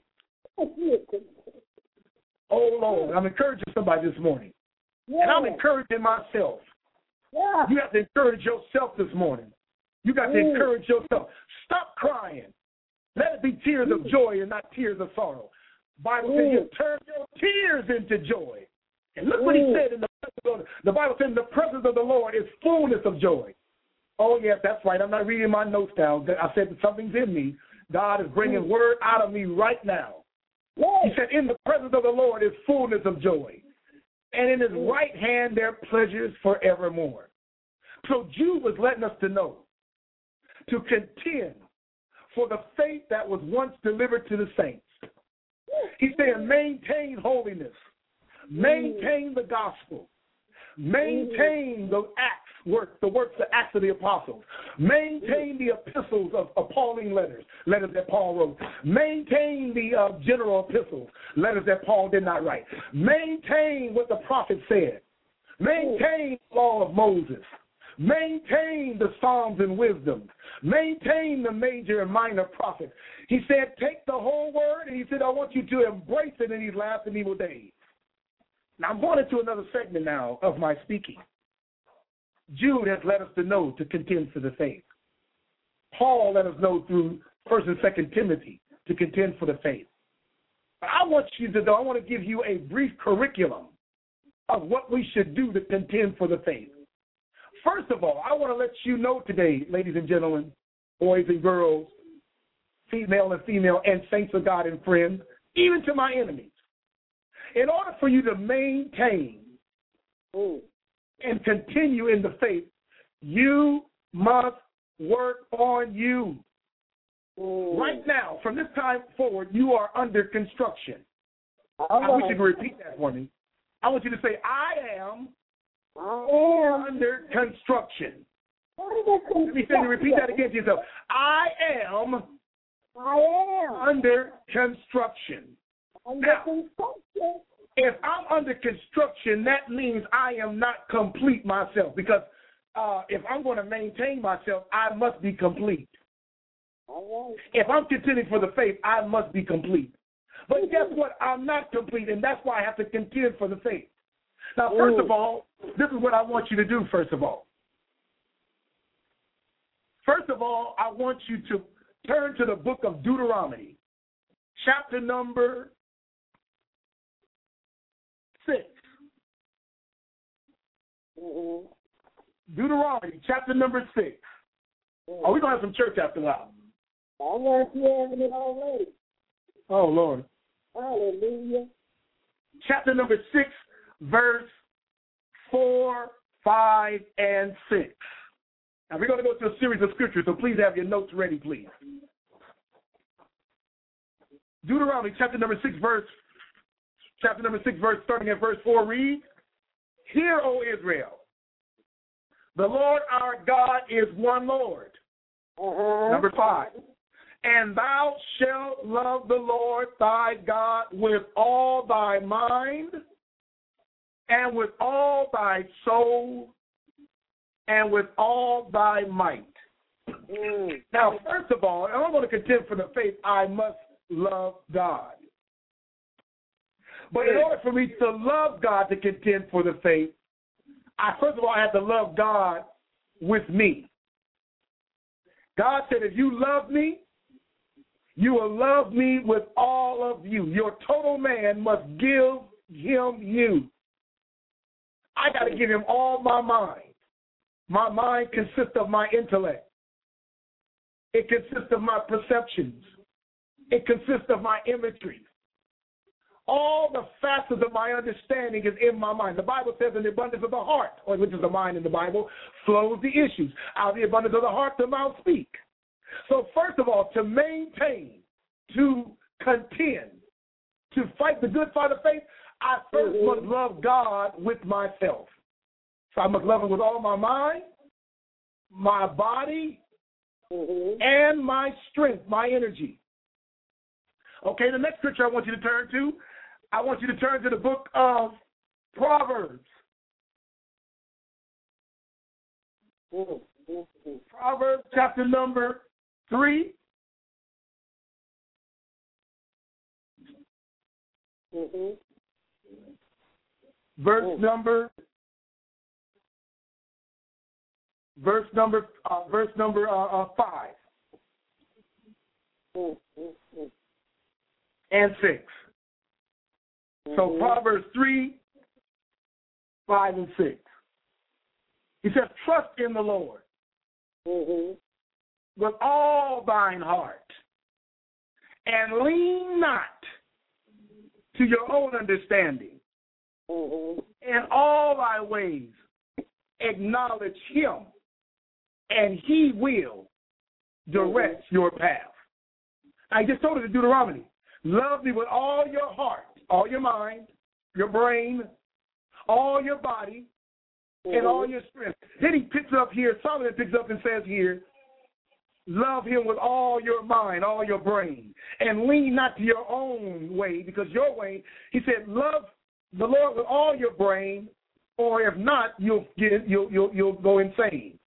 Oh, Lord, I'm encouraging somebody this morning. And I'm encouraging myself. You have to encourage yourself this morning. You got to encourage yourself. Stop crying. Let it be tears of joy and not tears of sorrow. The Bible says you turn your tears into joy. And look what he said in the Bible said in the presence of the Lord is fullness of joy. Oh, yes, that's right. I'm not reading my notes down. I said that something's in me. God is bringing word out of me right now. He said in the presence of the Lord is fullness of joy. And in his right hand there are pleasures forevermore. So Jude was letting us to know to contend for the faith that was once delivered to the saints. He's saying maintain holiness, maintain the gospel, maintain the Acts of the apostles, maintain the epistles of Pauline letters that Paul wrote, maintain the general epistles, letters that Paul did not write, maintain what the prophet said, maintain the law of Moses, maintain the Psalms and wisdom, maintain the major and minor prophets. He said, take the whole word, and he said, I want you to embrace it in these last and evil days. Now, I'm going into another segment now of my speaking. Jude has let us to know to contend for the faith. Paul let us know through 1 and 2 Timothy to contend for the faith. But I want you to know, I want to give you a brief curriculum of what we should do to contend for the faith. First of all, I want to let you know today, ladies and gentlemen, boys and girls, female and female, and saints of God and friends, even to my enemies, in order for you to maintain and continue in the faith, you must work on you. Right now, from this time forward, you are under construction. I wish you could repeat that for me. I want you to say, I am under construction. Let me repeat that again to yourself. I am under construction. Now, if I'm under construction, that means I am not complete myself, because if I'm going to maintain myself, I must be complete. If I'm contending for the faith, I must be complete. But guess what? I'm not complete, and that's why I have to contend for the faith. Now, first of all, this is what I want you to do, first of all. First of all, I want you to turn to the book of Deuteronomy, chapter number 6. Deuteronomy, chapter number 6. Oh, we're going to have some church after that. I want you having it already. Oh, Lord. Hallelujah. Chapter number 6, verse 4, 5, and 6. Now, we're going to go through a series of scriptures, so please have your notes ready, please. Deuteronomy, chapter number 6, verse, starting at verse 4, reads, Hear, O Israel, the Lord our God is one Lord. Number 5, and thou shalt love the Lord thy God with all thy mind and with all thy soul and with all thy might. Now, first of all, I'm going to contend for the faith, I must love God. But in order for me to love God, to contend for the faith, first of all, I have to love God with me. God said, if you love me, you will love me with all of you. Your total man must give him you. I got to give him all my mind. My mind consists of my intellect. It consists of my perceptions. It consists of my imagery. All the facets of my understanding is in my mind. The Bible says in the abundance of the heart, or which is the mind in the Bible, flows the issues. Out of the abundance of the heart, the mouth speak. So first of all, to maintain, to contend, to fight the good fight of faith, I first must love God with myself. So I must love Him with all my mind, my body, and my strength, my energy. Okay, the next scripture I want you to turn to, I want you to turn to the book of Proverbs. Proverbs chapter number 3. Verse number 5 and 6. So Proverbs 3, 5, and 6. He says, trust in the Lord with all thine heart, and lean not to your own understanding. In all thy ways acknowledge Him, and He will direct your path. I just told it in Deuteronomy. Love me with all your heart, all your mind, your brain, all your body, and all your strength. Then he picks up here, Solomon picks up and says here, love Him with all your mind, all your brain, and lean not to your own way, because your way, he said, love the Lord with all your brain, or if not, you'll go insane.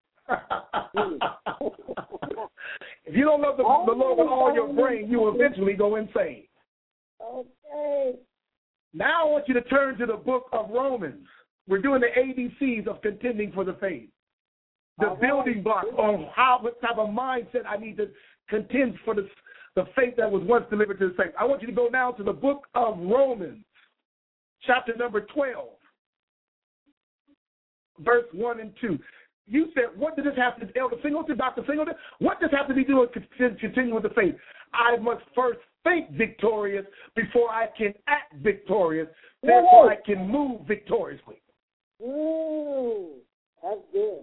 If you don't love the Lord with all your brain, you will eventually go insane. Okay. Now I want you to turn to the book of Romans. We're doing the ABCs of contending for the faith. The building blocks on what type of mindset I need to contend for the faith that was once delivered to the saints. I want you to go now to the book of Romans, chapter number 12, verse 1 and 2. You said, what does this have to do, Elder Singleton, Dr. Singleton, what does this have to be doing to continue with the faith? I must first think victorious before I can act victorious, therefore I can move victoriously. That's good.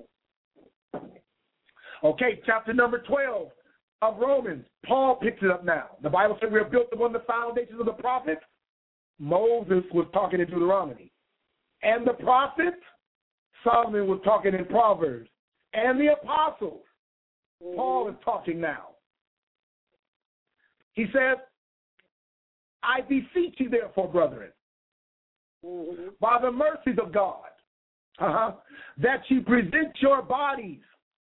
Okay, chapter number 12 of Romans. Paul picks it up now. The Bible said we are built upon the foundations of the prophets. Moses was talking in Deuteronomy. And the prophets, Solomon was talking in Proverbs. And the apostles, Paul is talking now. He says, I beseech you therefore, brethren, by the mercies of God, that you present your bodies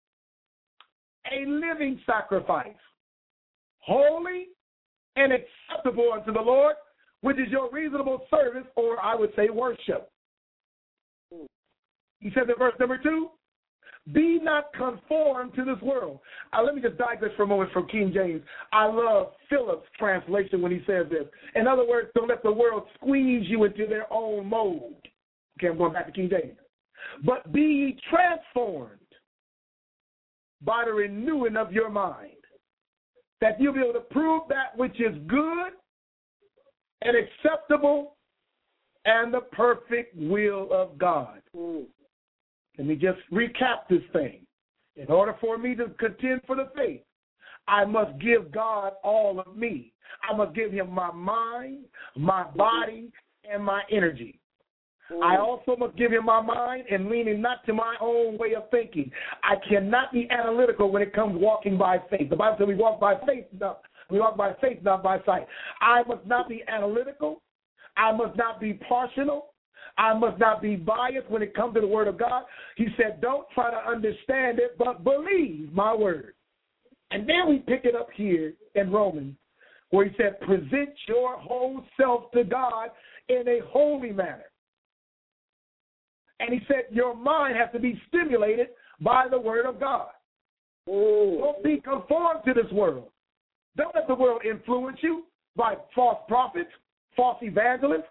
a living sacrifice, holy and acceptable unto the Lord, which is your reasonable service, or I would say worship. He says in verse number 2, be not conformed to this world. Let me just digress for a moment from King James. I love Phillips' translation when he says this. In other words, don't let the world squeeze you into their own mold. Okay, I'm going back to King James. But be ye transformed by the renewing of your mind, that you'll be able to prove that which is good and acceptable and the perfect will of God. Let me just recap this thing. In order for me to contend for the faith, I must give God all of me. I must give Him my mind, my body, and my energy. I also must give Him my mind and leaning not to my own way of thinking. I cannot be analytical when it comes walking by faith. The Bible says we walk by faith, not by sight. I must not be analytical. I must not be partial. I must not be biased when it comes to the Word of God. He said, don't try to understand it, but believe my word. And then we pick it up here in Romans, where he said, present your whole self to God in a holy manner. And he said, your mind has to be stimulated by the Word of God. Don't be conformed to this world. Don't let the world influence you by false prophets, false evangelists,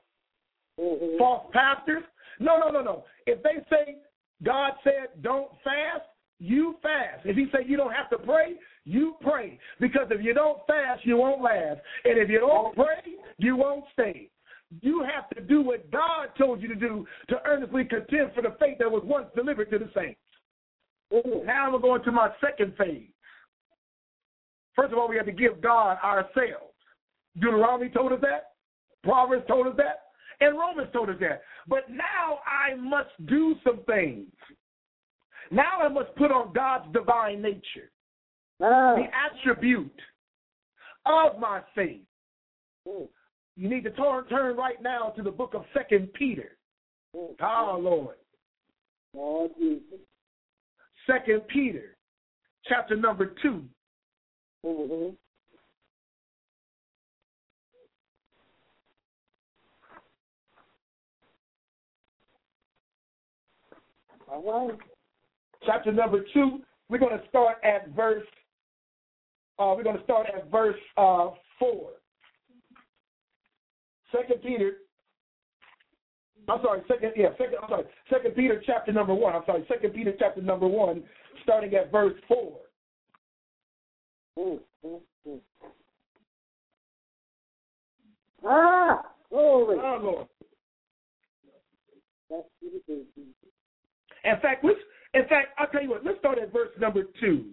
false pastors. No. If they say God said don't fast, you fast. If he said you don't have to pray, you pray. Because if you don't fast, you won't last. And if you don't pray, you won't stay. You have to do what God told you to do to earnestly contend for the faith that was once delivered to the saints. Now I'm going to my second phase. First of all, we have to give God ourselves. Deuteronomy told us that. Proverbs told us that. And Romans told us that. But now I must do some things. Now I must put on God's divine nature, the attribute of my faith. You need to turn right now to the book of 2 Peter. Oh, Lord. 2 Peter, chapter number 2. All right. Chapter number 2. We're going to start at verse. 4. 2 Peter. I'm sorry. 2 Peter chapter number 1. I'm sorry. 2 Peter chapter number 1, starting at verse 4. Glory. Oh, Lord. That's beautiful. In fact, I'll tell you what. Let's start at verse number 2.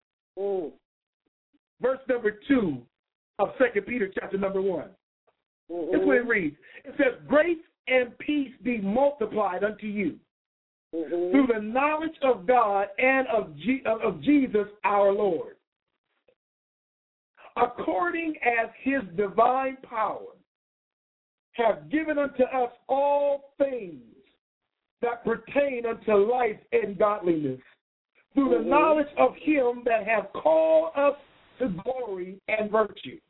Verse number 2 of 2 Peter chapter number 1. That's what it reads. It says, grace and peace be multiplied unto you through the knowledge of God and of Jesus our Lord, according as his divine power have given unto us all things that pertain unto life and godliness, through the knowledge of him that hath called us to glory and virtue.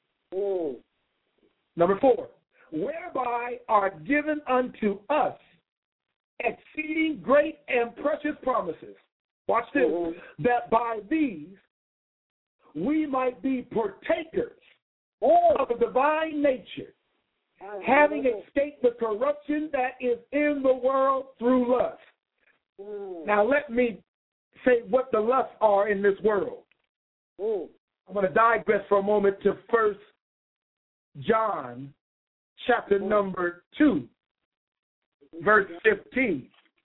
Number 4, whereby are given unto us exceeding great and precious promises. Watch this. That by these we might be partakers of the divine nature, having escaped the corruption that is in the world through lust. Now let me say what the lusts are in this world. I'm going to digress for a moment to 1 John chapter number 2, verse 15.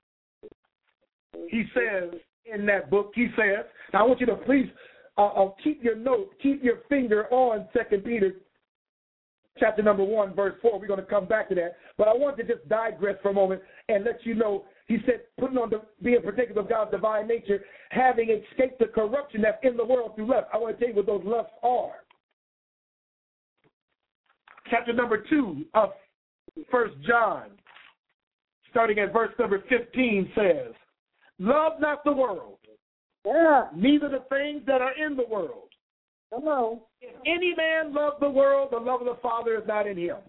He says in that book, now I want you to please keep your note, keep your finger on 2 Peter chapter number 1, verse 4. We're going to come back to that. But I want to just digress for a moment and let you know, he said, putting on being partakers of God's divine nature, having escaped the corruption that's in the world through lust. I want to tell you what those lusts are. Chapter number 2 of 1 John, starting at verse number 15, says, love not the world, neither the things that are in the world. Come on. If any man love the world, the love of the Father is not in him.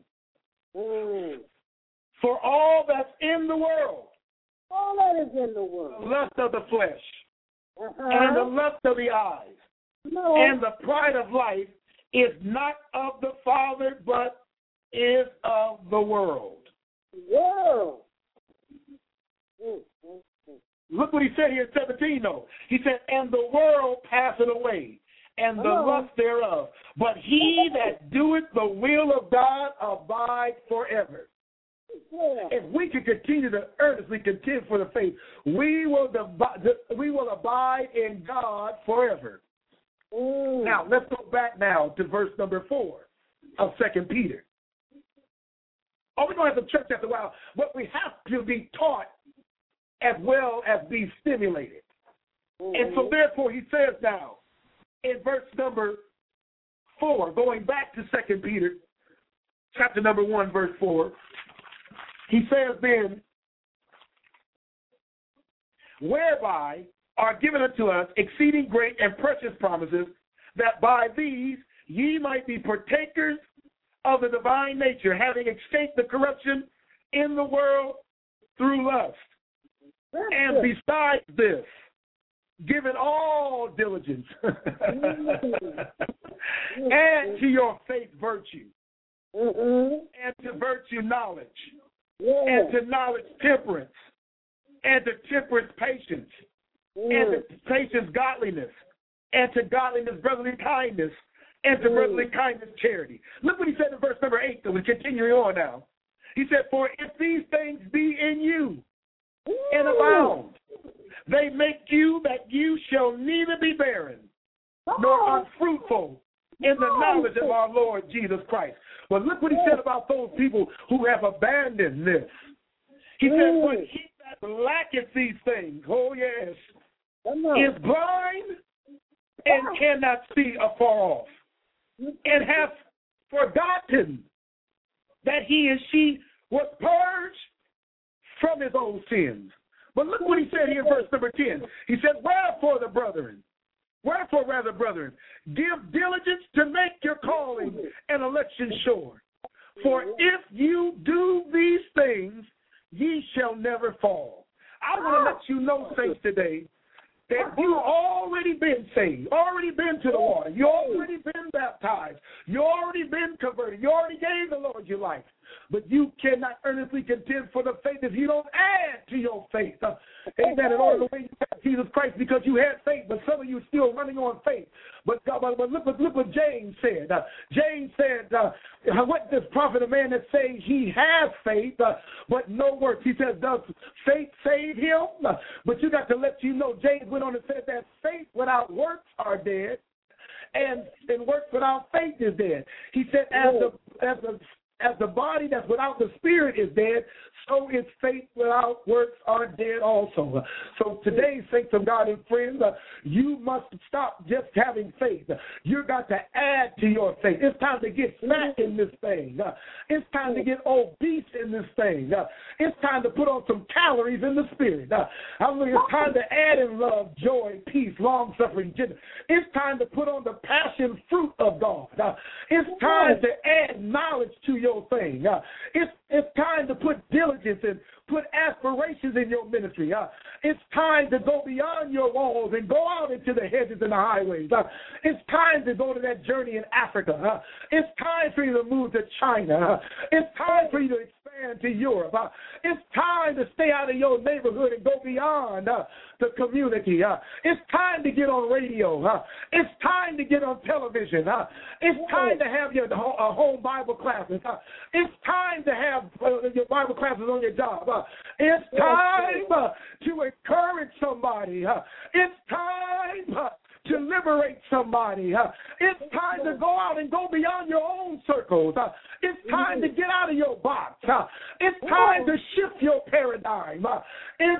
For all that's in the world, all that is in the world, the lust of the flesh, and the lust of the eyes, and the pride of life, is not of the Father, but is of the world. Look what he said here in 17, though. He said, and the world passeth away, and the lust thereof. But he that doeth the will of God abides forever. If we can continue to earnestly contend for the faith, we will abide in God forever. Now, let's go back now to verse number 4 of 2 Peter. We're going to have some church after a while, but we have to be taught as well as be stimulated. And so, therefore, he says now, in verse number 4, going back to 2 Peter, chapter number 1, verse 4, he says then, whereby are given unto us exceeding great and precious promises, that by these ye might be partakers of the divine nature, having escaped the corruption in the world through lust. And besides this, given all diligence, add to your faith virtue, and to virtue knowledge, and to knowledge temperance, and to temperance patience, and to patience, godliness, and to godliness, brotherly kindness, and to brotherly kindness, charity. Look what he said in verse number 8, so we're continuing on now. He said, for if these things be in you and abound, they make you that you shall neither be barren nor unfruitful in the knowledge of our Lord Jesus Christ. But look what he said about those people who have abandoned this. He said, but he that lacketh these things, oh yes, is blind and cannot see afar off, and hath forgotten that he and she was purged from his old sins. But look what he said here in verse number 10. He said, wherefore, rather, brethren, give diligence to make your calling and election sure. For if you do these things, ye shall never fall. I want to let you know, saints, today, that you already been saved, already been to the water, you already been baptized, you already been converted, you already gave the Lord your life. But you cannot earnestly contend for the faith if you don't add to your faith. Amen. In order to win Jesus Christ, because you had faith, but some of you are still running on faith. But look what James said. James said, what does profit a man that says he has faith, but no works? He says, does faith save him? But you got to let you know, James went on and said that faith without works are dead, and works without faith is dead. He said, as the body that's without the spirit is dead, so is faith without works are dead also. So today, saints of God and friends, you must stop just having faith. You've got to add to your faith. It's time to get fat in this thing. It's time to get obese in this thing. It's time to put on some calories in the spirit. It's time to add in love, joy, peace, long-suffering, gentleness. It's time to put on the passion fruit of God. It's time to add knowledge to your thing. It's time to put diligence and put aspirations in your ministry. It's time to go beyond your walls and go out into the hedges and the highways. It's time to go to that journey in Africa. It's time for you to move to China. It's time for you to expand to Europe. It's time to stay out of your neighborhood and go beyond the community. It's time to get on radio. It's time to get on television. It's time to have your home Bible classes. It's time to have your Bible classes on your job. It's time to encourage somebody. It's time to liberate somebody. It's time to go out and go beyond your own circles. It's time to get out of your box. It's time to shift your paradigm. It's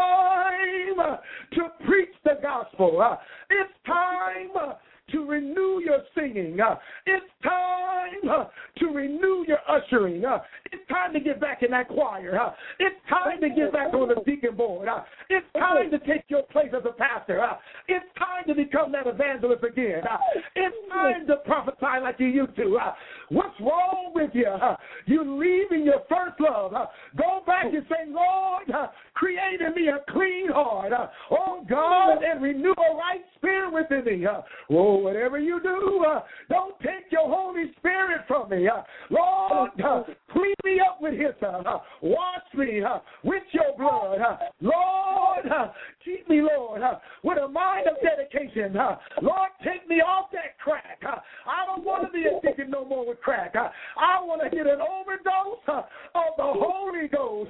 time to preach the gospel. It's time to renew your singing. It's time to renew your ushering. It's time to get back in that choir. It's time to get back on the deacon board. It's time to take your place as a pastor. It's time to become that evangelist again. It's time to prophesy like you used to. What's wrong with you? You're leaving your first love. Go back and say, Lord, create in me a clean heart. Oh, God, and renew a right spirit within me. Oh, whatever you do, don't take your Holy Spirit from me. Lord, clean me up with hyssop. Wash me with your blood. Lord, keep me, Lord, with a mind of dedication. Lord, take me off that crack. I don't want to be addicted no more with crack. I want to get an overdose of the Holy Ghost.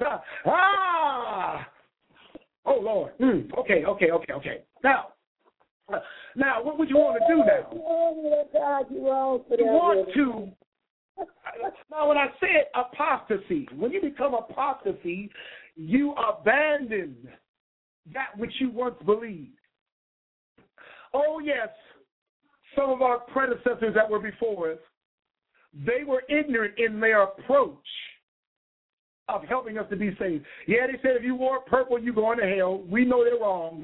Oh, Lord. Okay. Now, what would you want to do now? You want to. Now, when I said apostasy, when you become apostasy, you abandon that which you once believed. Oh, yes, some of our predecessors that were before us, they were ignorant in their approach of helping us to be saved. Yeah, they said if you wore purple, you're going to hell. We know they're wrong.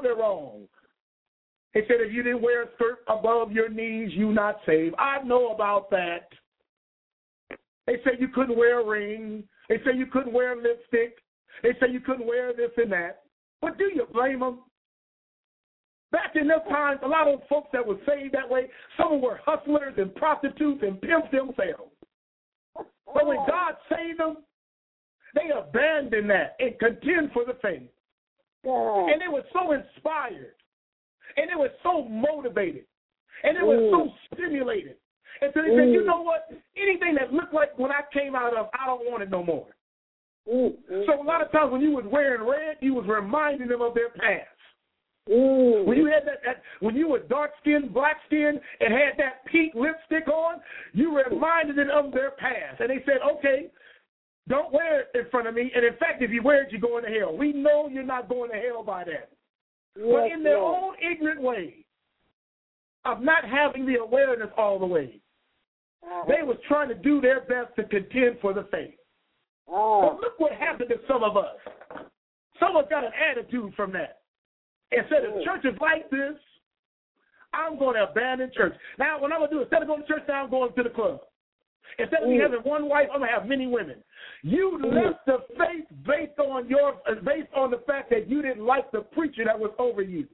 They said if you didn't wear a skirt above your knees, you're not saved. I know about that. They said you couldn't wear a ring. They said you couldn't wear lipstick. They said you couldn't wear this and that. But do you blame them? Back in those times, a lot of folks that were saved that way, some of them were hustlers and prostitutes and pimps themselves. But when God saved them, they abandoned that and contend for the faith. And they were so inspired. And they were so motivated. And they were so stimulated. And so they said, you know what? Anything that looked like when I came out of, I don't want it no more. So a lot of times when you was wearing red, you was reminding them of their past. When you had when you were dark skinned, black skinned, and had that pink lipstick on, you reminded them of their past. And they said, okay, don't wear it in front of me. And in fact, if you wear it, you're going to hell. We know you're not going to hell by that. But in their own ignorant way of not having the awareness all the way, they was trying to do their best to contend for the faith. But look what happened to some of us. Some of us got an attitude from that. And said, if church is like this, I'm going to abandon church. Now, what I'm going to do, instead of going to church, now I'm going to the club. Instead of me having one wife, I'm going to have many women. You left the faith based on the fact that you didn't like the preacher that was over you.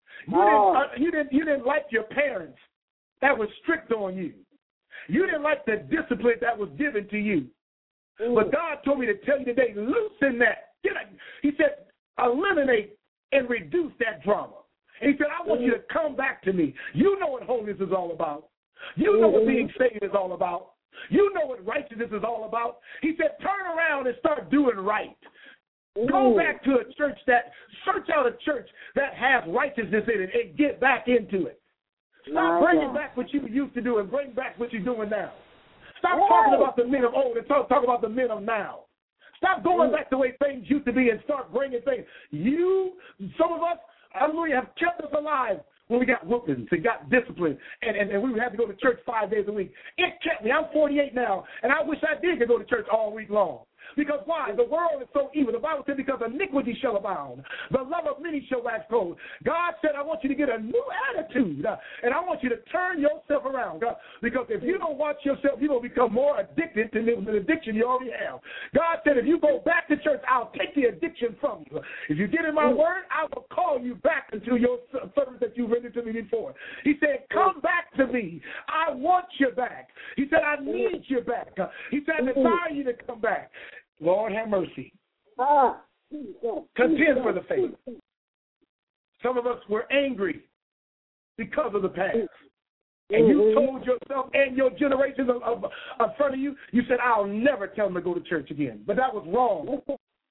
You didn't like your parents that was strict on you. You didn't like the discipline that was given to you. But God told me to tell you today, loosen that. He said, eliminate and reduce that drama. And he said, I want you to come back to me. You know what holiness is all about. You know what being saved is all about. You know what righteousness is all about. He said, turn around and start doing right. Go back to a church search out a church that has righteousness in it and get back into it. Stop bringing back what you used to do and bring back what you're doing now. Stop talking about the men of old and talk about the men of now. Stop going back the way things used to be and start bringing things. Some of us, hallelujah, have kept us alive when we got whoopings and got disciplined and we had to go to church 5 days a week. It kept me. I'm 48 now, and I wish I did go to church all week long. Because why? The world is so evil. The Bible said, because iniquity shall abound, the love of many shall wax cold. God said, I want you to get a new attitude, and I want you to turn yourself around. Because if you don't watch yourself, you're going to become more addicted to the addiction you already have. God said, if you go back to church, I'll take the addiction from you. If you get in my word, I will call you back into your service that you rendered to me before. He said, come back to me. I want you back. He said, I need you back. He said, I desire you to come back. Lord have mercy. Contend for the faith. Some of us were angry because of the past. And you told yourself and your generations in front of you, you said, I'll never tell them to go to church again. But that was wrong.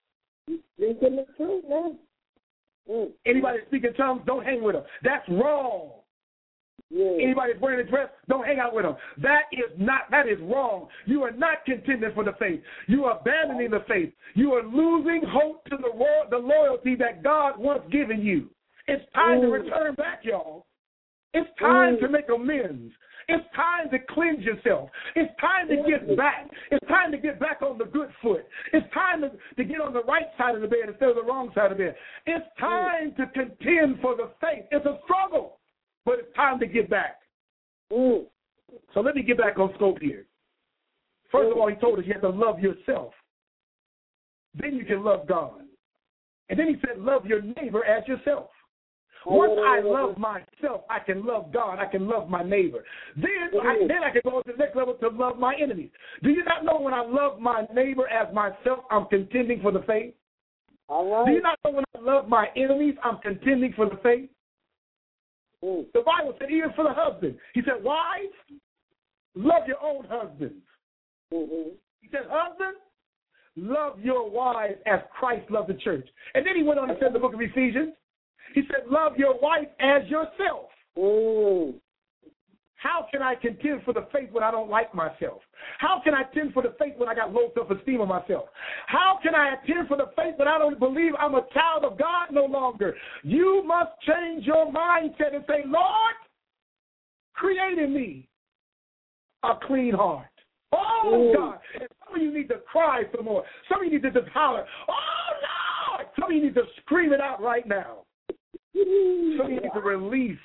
Anybody speaking tongues, don't hang with them. That's wrong. Anybody that's wearing a dress, don't hang out with them. That is wrong. You are not contending for the faith. You are abandoning the faith. You are losing hope to the loyalty that God once given you. It's time to return back, y'all. It's time to make amends. It's time to cleanse yourself. It's time to get back. It's time to get back on the good foot. It's time to get on the right side of the bed instead of the wrong side of the bed. It's time to contend for the faith. It's a struggle. But it's time to get back. So let me get back on scope here. First of all, he told us you have to love yourself. Then you can love God. And then he said, love your neighbor as yourself. Once I love myself, I can love God. I can love my neighbor. Then I can go to the next level to love my enemies. Do you not know when I love my neighbor as myself, I'm contending for the faith? Do you not know when I love my enemies, I'm contending for the faith? The Bible said even for the husband. He said, wives, love your own husbands. He said, husband, love your wives as Christ loved the church. And then he went on to say in the book of Ephesians, he said, love your wife as yourself. How can I contend for the faith when I don't like myself? How can I contend for the faith when I got low self-esteem of myself? How can I contend for the faith when I don't believe I'm a child of God no longer? You must change your mindset and say, Lord, create in me a clean heart. Oh, God. And some of you need to cry some more. Some of you need to just holler, oh, Lord. Some of you need to scream it out right now. Some of you need to release.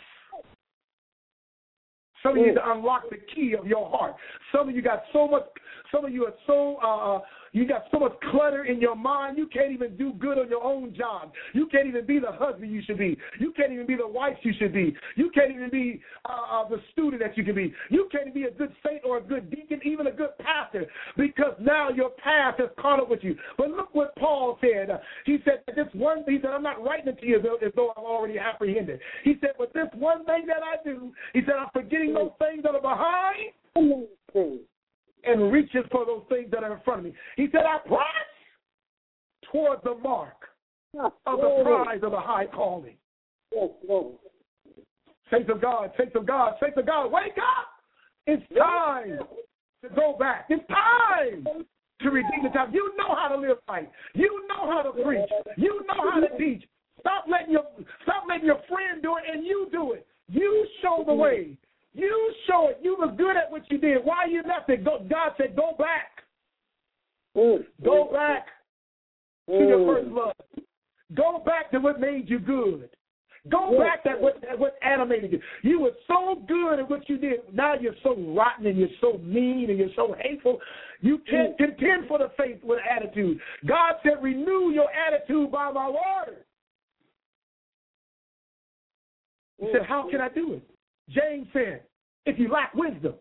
Some of you need to unlock the key of your heart. Some of you got so much. Some of you are so You got so much clutter in your mind. You can't even do good on your own job. You can't even be the husband you should be. You can't even be the wife you should be. You can't even be the student that you can be. You can't even be a good saint or a good deacon, even a good pastor, because now your past has caught up with you. But look what Paul said. He said, I'm not writing it to you as though I'm already apprehended. He said, but this one thing that I do, he said, I'm forgetting those things that are behind and reaches for those things that are in front of me. He said, I press toward the mark of the prize of the high calling. Yes, Lord. Saints of God, saints of God, saints of God, wake up! It's time to go back. It's time to redeem the time. You know how to live right. You know how to preach. You know how to teach. Stop letting your friend do it and you do it. You show the way. You show it. You was good at what you did. Why you left it? God said, go back. Go back to your first love. Go back to what made you good. Go back to what animated you. You were so good at what you did. Now you're so rotten and you're so mean and you're so hateful. You can't contend for the faith with attitude. God said, renew your attitude by my word. He said, how can I do it? James said, if you lack wisdom,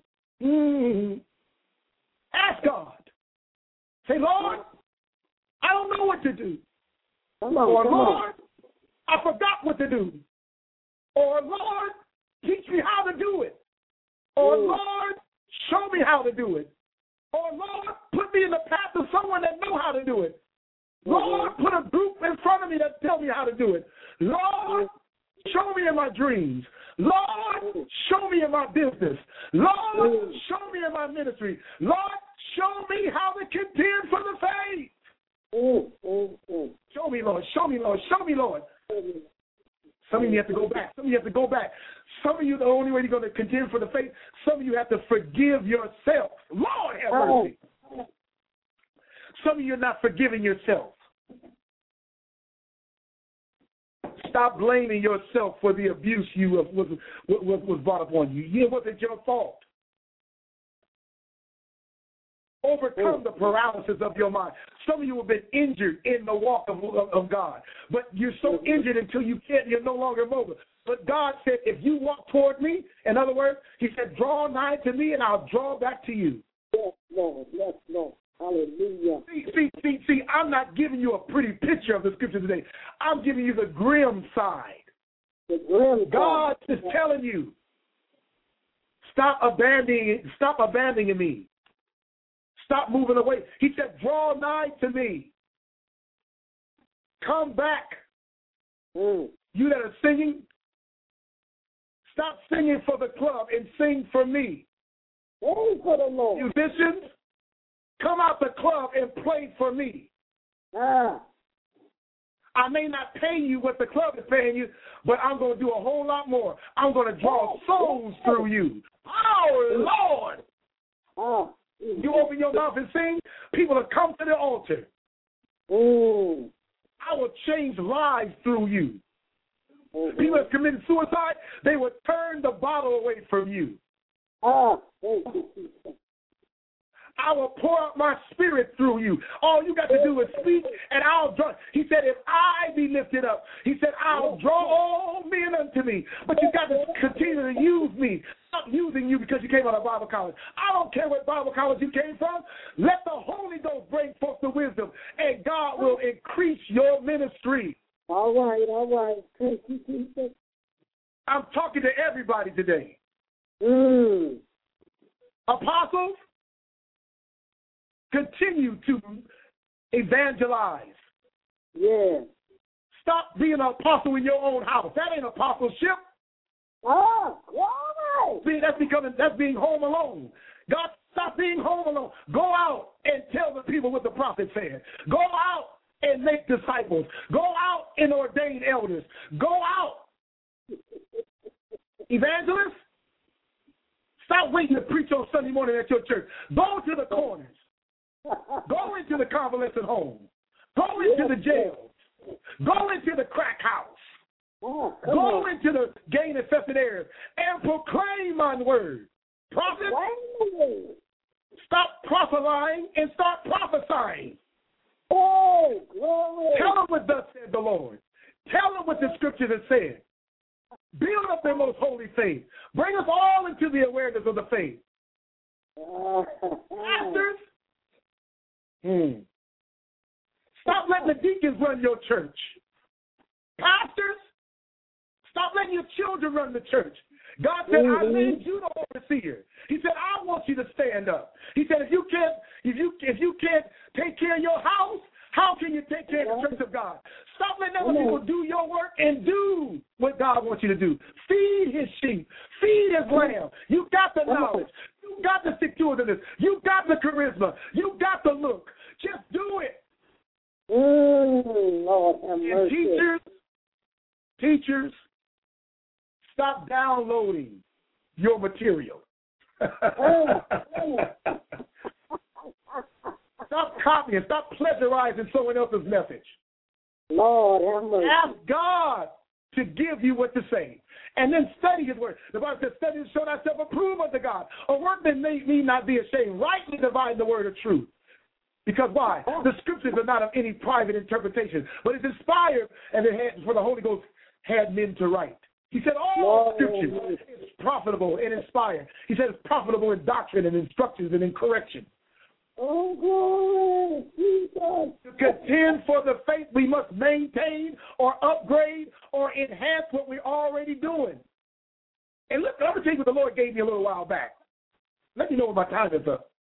ask God. Say, Lord, I don't know what to do. Or, Lord, I forgot what to do. Or, Lord, teach me how to do it. Or, Lord, show me how to do it. Or, Lord, put me in the path of someone that knows how to do it. Lord, put a group in front of me that tell me how to do it. Lord, show me in my dreams. Lord, show me in my business. Lord, show me in my ministry. Lord, show me how to contend for the faith. Show me, Lord. Show me, Lord. Show me, Lord. Some of you have to go back. Some of you have to go back. Some of you, the only way you're going to contend for the faith, some of you have to forgive yourself. Lord have mercy. Some of you are not forgiving yourself. Stop blaming yourself for the abuse was brought upon you. It wasn't your fault. Overcome the paralysis of your mind. Some of you have been injured in the walk of God, but you're so injured until you're no longer mobile. But God said, if you walk toward me, in other words, he said, draw nigh to me and I'll draw back to you. Yes, Lord. Yes, Lord. Hallelujah. See, I'm not giving you a pretty picture of the scripture today. I'm giving you the grim side. The grim God side. is telling you, stop abandoning me. Stop moving away. He said, draw nigh to me. Come back. You that are singing, stop singing for the club and sing for me. Sing for the Lord. Musicians, come out the club and play for me. I may not pay you what the club is paying you, but I'm going to do a whole lot more. I'm going to draw souls through you. Oh, Lord. You open your mouth and sing, people will come to the altar. I will change lives through you. People that committed suicide, they will turn the bottle away from you. I will pour out my spirit through you. All you got to do is speak, and I'll draw. He said, if I be lifted up, he said, I'll draw all men unto me. But you got to continue to use me. Stop using you because you came out of Bible college. I don't care what Bible college you came from. Let the Holy Ghost bring forth the wisdom, and God will increase your ministry. All right. Thank you, Jesus. I'm talking to everybody today. Apostles, continue to evangelize. Yeah. Stop being an apostle in your own house. That ain't apostleship. That's being home alone. God, stop being home alone. Go out and tell the people what the prophet said. Go out and make disciples. Go out and ordain elders. Go out. Evangelists, stop waiting to preach on Sunday morning at your church. Go to the corners. Go into the convalescent home. Go into the jails. Go into the crack house. Go into the gang-infested areas and proclaim my word. Prophet, Stop prophesying and start prophesying. Oh, glory. Tell them what thus said the Lord. Tell them what the scriptures have said. Build up their most holy faith. Bring us all into the awareness of the faith. Pastors, stop letting the deacons run your church. Pastors, stop letting your children run the church. God said, I made you the overseer. He said, I want you to stand up. He said, if you can't take care of your house, how can you take care of the church of God? Stop letting other people do your work and do what God wants you to do. Feed his sheep. Feed his lamb. You got the knowledge. You got the stick-to-itiveness. You got the charisma. You got the look. Just do it. Lord have mercy. And teachers, stop downloading your material. Stop copying. Stop plagiarizing someone else's message. Lord have mercy. Ask God to give you what to say. And then study his word. The Bible says, study to show thyself approved unto God. A work that may not be ashamed, rightly dividing the word of truth. Because why? The scriptures are not of any private interpretation, but it's inspired, and for the Holy Ghost had men to write. He said all scripture is profitable and inspired. He said it's profitable in doctrine and instructions and in correction. Oh, glory, Jesus. To contend for the faith, we must maintain or upgrade or enhance what we're already doing. And look, I'm going to tell you what the Lord gave me a little while back. Let me know when my time is up.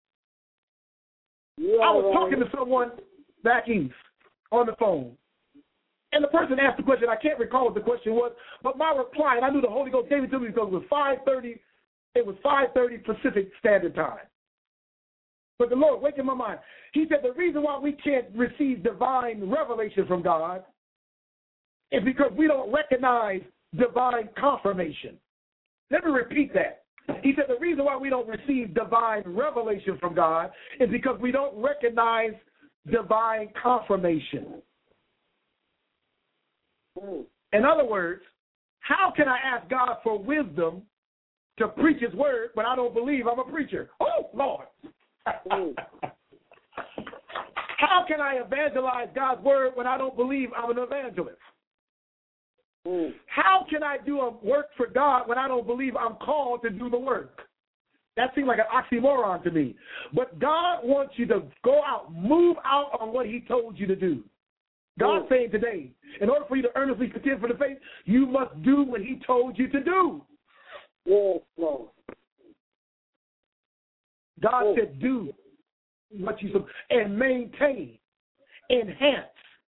I was talking to someone back east on the phone. And the person asked the question. I can't recall what the question was, but my reply, and I knew the Holy Ghost gave it to me because it was 5:30. It was 5:30 Pacific Standard Time. But the Lord waked in my mind. He said the reason why we can't receive divine revelation from God is because we don't recognize divine confirmation. Let me repeat that. He said the reason why we don't receive divine revelation from God is because we don't recognize divine confirmation. In other words, how can I ask God for wisdom to preach his word when I don't believe I'm a preacher? Oh, Lord. How can I evangelize God's word when I don't believe I'm an evangelist? How can I do a work for God when I don't believe I'm called to do the work? That seems like an oxymoron to me. But God wants you to go out, move out on what he told you to do. God's saying today, in order for you to earnestly contend for the faith, you must do what he told you to do. Yes, Lord. God said do what you and maintain, enhance,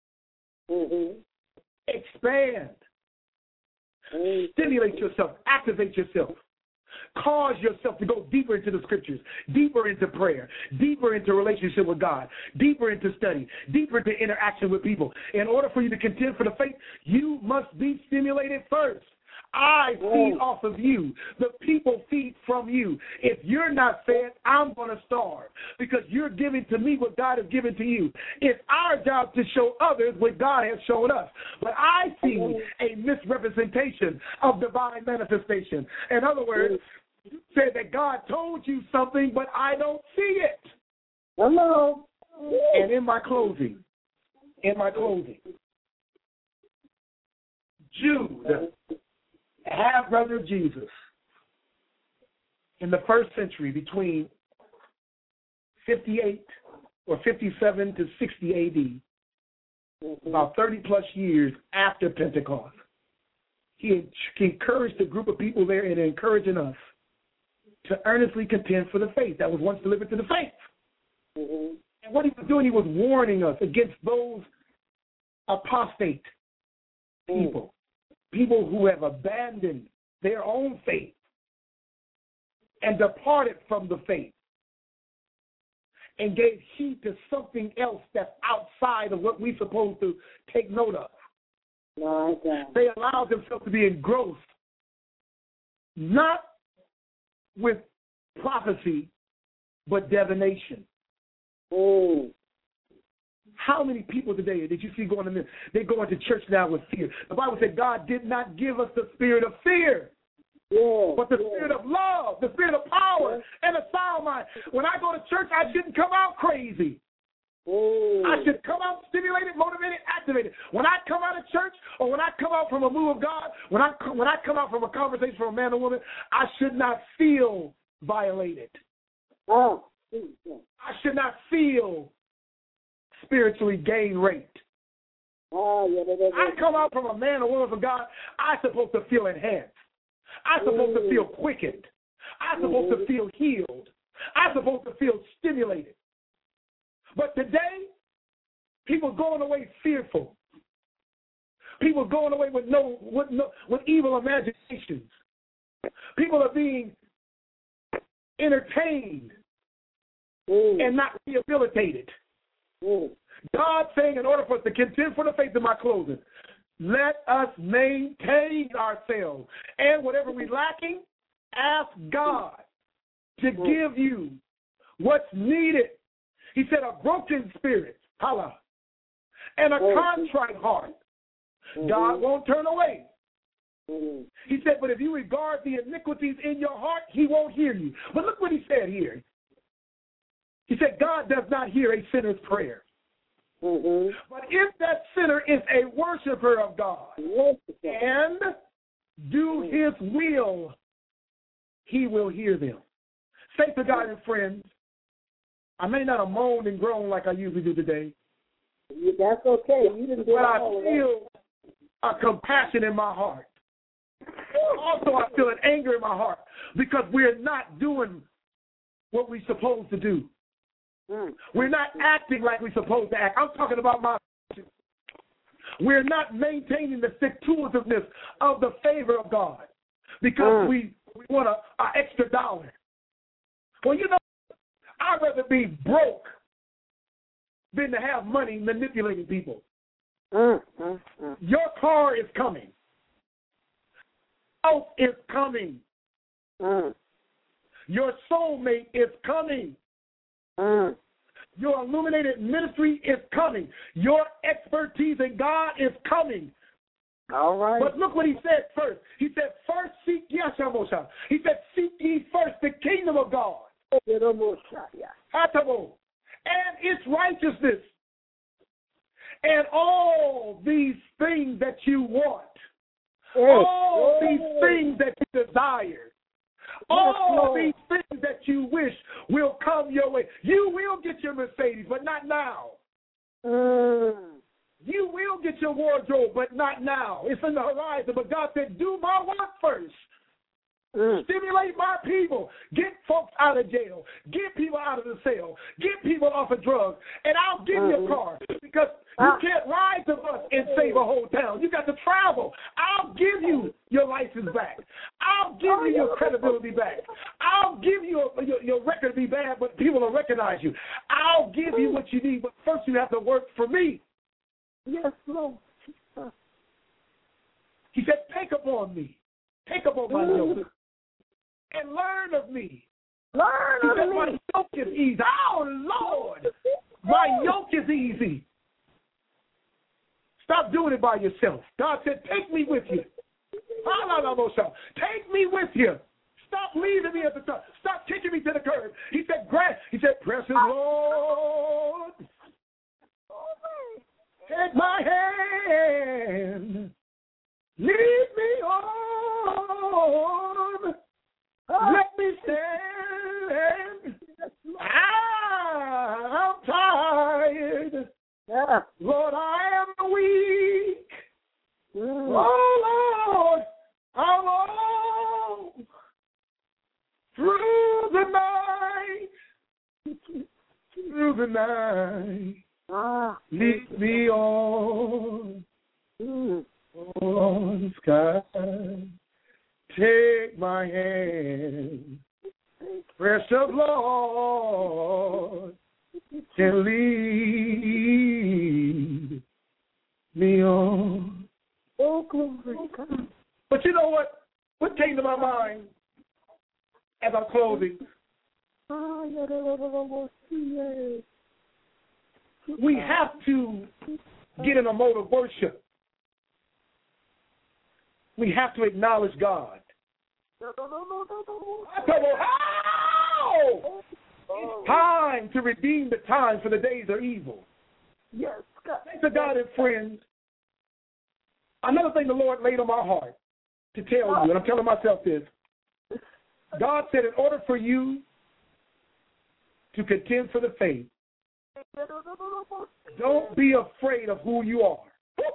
expand, stimulate yourself, activate yourself. Cause yourself to go deeper into the scriptures, deeper into prayer, deeper into relationship with God, deeper into study, deeper into interaction with people. In order for you to contend for the faith, you must be stimulated first. I feed off of you. The people feed from you. If you're not fed, I'm going to starve because you're giving to me what God has given to you. It's our job to show others what God has shown us. But I see a misrepresentation of divine manifestation. In other words, you said that God told you something, but I don't see it. Hello. And in my closing, Jude, half-brother of Jesus, in the first century between 58 or 57 to 60 A.D., about 30-plus years after Pentecost, he encouraged a group of people there and encouraging us to earnestly contend for the faith that was once delivered to the faith. And what he was doing, he was warning us against those apostate people. People who have abandoned their own faith and departed from the faith and gave heed to something else that's outside of what we're supposed to take note of. They allowed themselves to be engrossed, not with prophecy, but divination. How many people today did you see going in? They go into church now with fear. The Bible said God did not give us the spirit of fear, but the spirit of love, the spirit of power, and a sound mind. When I go to church, I shouldn't come out crazy. I should come out stimulated, motivated, activated. When I come out of church or when I come out from a move of God, when I come out from a conversation from a man or woman, I should not feel violated. I should not feel spiritually gain raped. I come out from a man or woman from God, I'm supposed to feel enhanced. I'm supposed to feel quickened. I'm supposed to feel healed. I'm supposed to feel stimulated. But today, people going away fearful. People going away with evil imaginations. People are being entertained and not rehabilitated. God saying, in order for us to contend for the faith, in my closing, let us maintain ourselves. And whatever we're lacking, ask God to give you what's needed. He said a broken spirit, Allah, and a contrite heart, God won't turn away. He said, but if you regard the iniquities in your heart, he won't hear you. But look what he said here. He said, God does not hear a sinner's prayer. But if that sinner is a worshiper of God and do his will, he will hear them. Say to God and friends, I may not have moaned and groaned like I usually do today. That's okay. You didn't do but I all feel a compassion in my heart. Also, I feel an anger in my heart because we're not doing what we're supposed to do. We're not acting like we're supposed to act. I'm talking about my. We're not maintaining the stick-to-itiveness of the favor of God because we want an extra dollar. Well, you know, I'd rather be broke than to have money manipulating people. Your car is coming. House is coming. Your soulmate is coming. Your illuminated ministry is coming. Your expertise in God is coming. All right. But look what he said first. He said, first seek Yashamosha. He said, seek ye first the kingdom of God. And its righteousness. And all these things that you want. All these things that you desire. All these things that you wish will come your way. You will get your Mercedes, but not now. You will get your wardrobe, but not now. It's in the horizon. But God said, do my work first. Stimulate my people. Get folks out of jail. Get people out of the cell. Get people off of drugs. And I'll give you a car because you can't ride the bus and save a whole town. You got to travel. I'll give you your license back. I'll give you your credibility back. I'll give you your record be bad, but people will recognize you. I'll give you what you need, but first you have to work for me. Yes, Lord. He said, take upon me. Take upon my yoke. And learn of me. Learn of me. My yoke is easy. Oh, Lord. My yoke is easy. Stop doing it by yourself. God said, take me with you. Take me with you. Stop leaving me at the top. Stop kicking me to the curb. He said, precious Lord, take my hand. Lead me on. Let me stand. I'm tired. Lord, I am weak. Oh, Lord, I'm alone. Through the night, lead me on. On sky, take my hand, precious Lord, and lead me on. Oh, glory God. But you know what? What came to my mind as I'm closing? We have to get in a mode of worship. We have to acknowledge God. It's time to redeem the time, for the days are evil. Yes, God. Thanks to God and friends. Another thing the Lord laid on my heart to tell you, and I'm telling myself this. God said in order for you to contend for the faith, don't be afraid of who you are.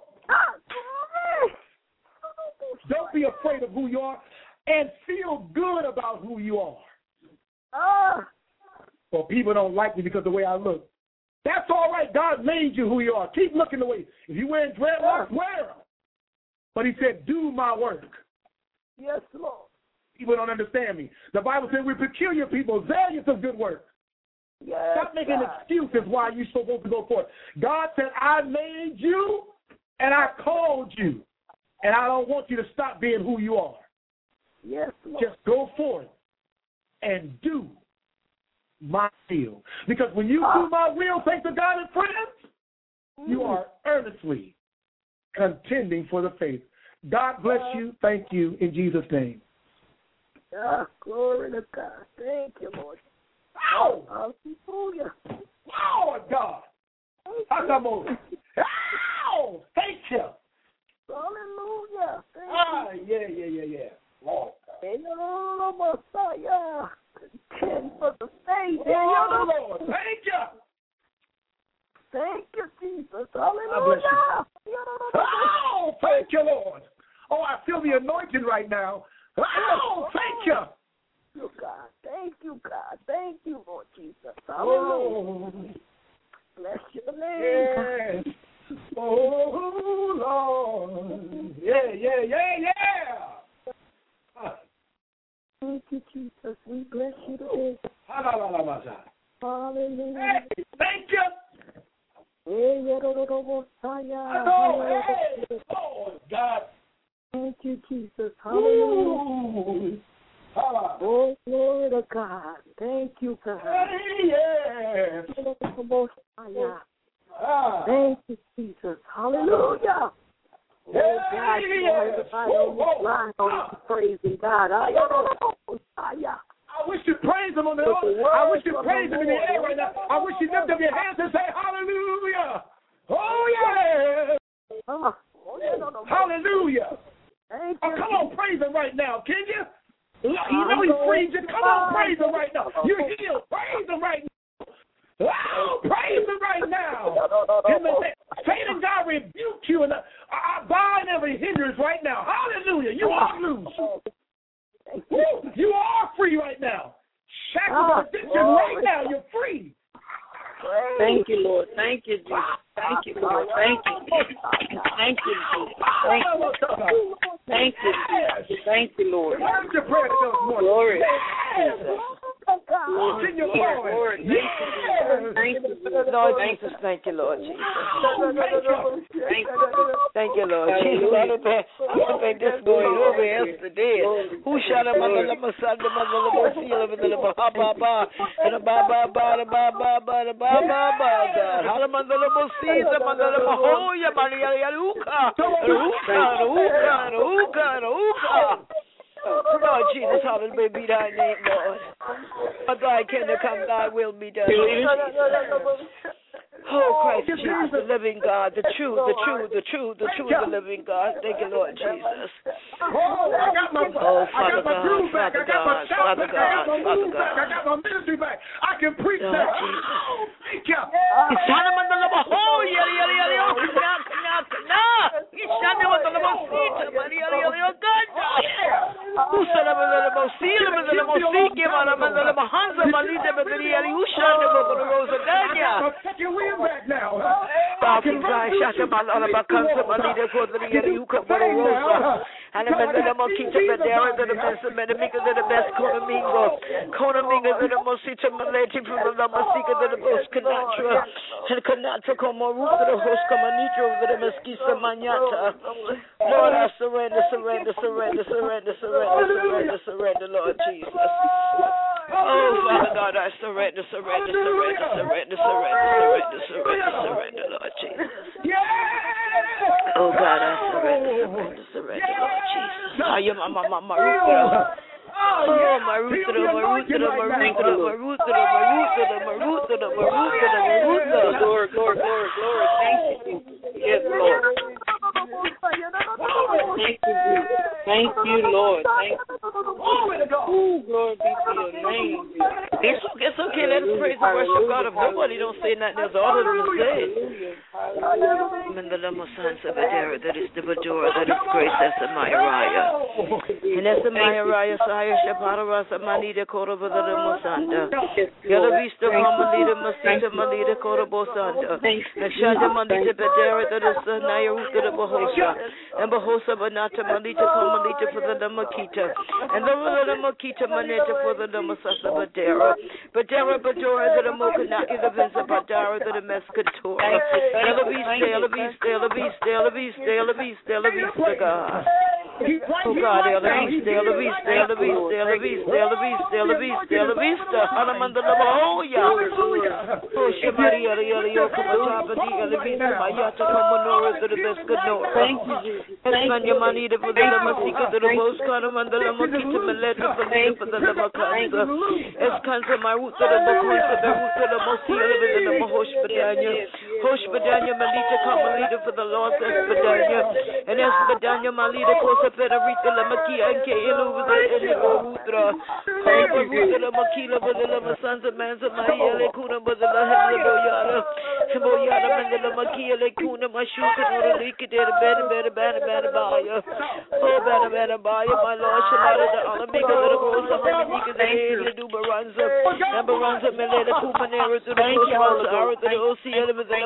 Don't be afraid of who you are, and feel good about who you are. Well, people don't like me because of the way I look. That's all right. God made you who you are. Keep looking the way. If you're wearing dreadlocks, wear them. But he said, do my work. Yes, Lord. People don't understand me. The Bible said we're peculiar people, zealous of good work. Yes, Stop making God. excuses why you're supposed to go forth. God said, I made you and I called you. And I don't want you to stop being who you are. Yes, Lord. Just go forth and do my will. Because when you do my will, thanks to God and friends, you are earnestly contending for the faith. God bless you. Thank you in Jesus' name. Glory to God. Thank you, Lord. Oh, hallelujah. Lord God. Oh, thank you. Hallelujah. Yeah. Lord God. Contend for the faith. Oh, Lord. Thank you. Thank you, Jesus. Hallelujah. Oh, thank you, Lord. Oh, I feel the anointing right now. Oh, thank you. You, God. Thank you, God. Thank you, Lord Jesus. Hallelujah. Oh. Bless your name. Yes. Oh, Lord. Yeah. Thank you, Jesus. We bless you today. Hallelujah. Hey, thank you. Oh, God. Thank you, Jesus. Hallelujah. Oh, glory to God. Thank you, God. Yes. Thank you, Jesus. Hallelujah. Oh, God, praising God. I wish you praise him on the I wish you praise him in the air right now. I wish you lift up your hands and say hallelujah. Oh, yeah. Hallelujah. Oh, come on, praise him right now, can you? You know he freed you. Come on, praise him right now. You're healed. Praise him right now. Oh, praise him right now. Satan, God rebuke you, and I bind every hindrance right now. Hallelujah. You are loose. You are free right now. Shackles of addiction right now. You're free. Thank you, Lord. Thank you, Jesus. Thank you, Lord. Thank you. Thank you, Jesus. Thank you. Thank you, Jesus. Thank you, Lord. Where's your prayer this morning? Glory. Lord, your Lord, thank you, Lord Jesus. Thank you, Lord Jesus. Thank you, Lord Jesus. I think this going over yesterday. Who shot him on the lama side, the mother of the seal of the lama ba ba ba, and the ba ba ba, the ba ba ba, the ba ba ba. God, how the mother of the seal, the mother of the oh yeah, Maria Yaluka, Ruka. Lord Jesus, hallelujah, be thy name, Lord. But thy kingdom come, thy will be done. Oh, Christ Jesus, the living God, the true, the living God. Thank you, Lord Jesus. Oh, Father God, Father God, Father God, Father God. I got my ministry back. I can preach Lord that. Jesus. Thank you. Back now. I can and the keep the there the best the best Konamingo the Mosita Malati from the Masika the Bosque Natural and Kanatra como roof of the host Comanitro of the Mesquisa Manata. Lord, I surrender, Lord Jesus. Oh, Father God, I surrender, Lord Jesus. Oh, God, I surrender, Lord Jesus. I am Mama Maruka. Glory, glory, glory, glory. Thank you. Yes, Lord. Thank you, Jesus. Thank you, Lord. Thank you. Ooh, glory be to your name. It's okay. Let us praise and worship God. If nobody don't say nothing, there's all that we say. That is the Badora, that is grace, that's the Mayariah. And that's the Mayariah, Sahaya Shapara Rasa Manita Korova the Mosanda. Yellow Vista Mamalita Masita Malita Korobosanda. And Shanda Malita Badera, that is the Nayaruka the Bahosha. And Bahosa Banata Malita Komalita for the Namakita. And the Namakita Maneta for the Namasasa Badera. Badera Badora, the Mokanaki, the Vinza Badara, the Mescator. Yellow Vista, God. Oh God, Ella Vista, Hanamanda Lavoya. Oh, Shamaria, Mayata, Comonora, the best good Lord. Thank you, Jesus. Espana Manita for the Lamasika, the most Kanamanda Lamakita, Meleta for the Lamakanza. Escanza, Maruta, the Bakusa, the Ruta, the Mosia, the Mahosh Badania. Hosh Badania, Malita, Kamalita for the Lord, Espadania. And Espadania, Malita, Cosa, Perita, Lamakia, and Kailu with the Rutra. The Makila, but the Lamasanza, Manza, Maya, Kuna, but the Lahana, Boyana, and the Lamakia, Lekuna, Mashuka, Lika, Bana, Baya. Oh, Bana, Baya, my Lord, Shalada, the Alamika, the Rosa, the Dubaranza, and Baranza, Melena, Kumanera, the Rosa, the Ocean,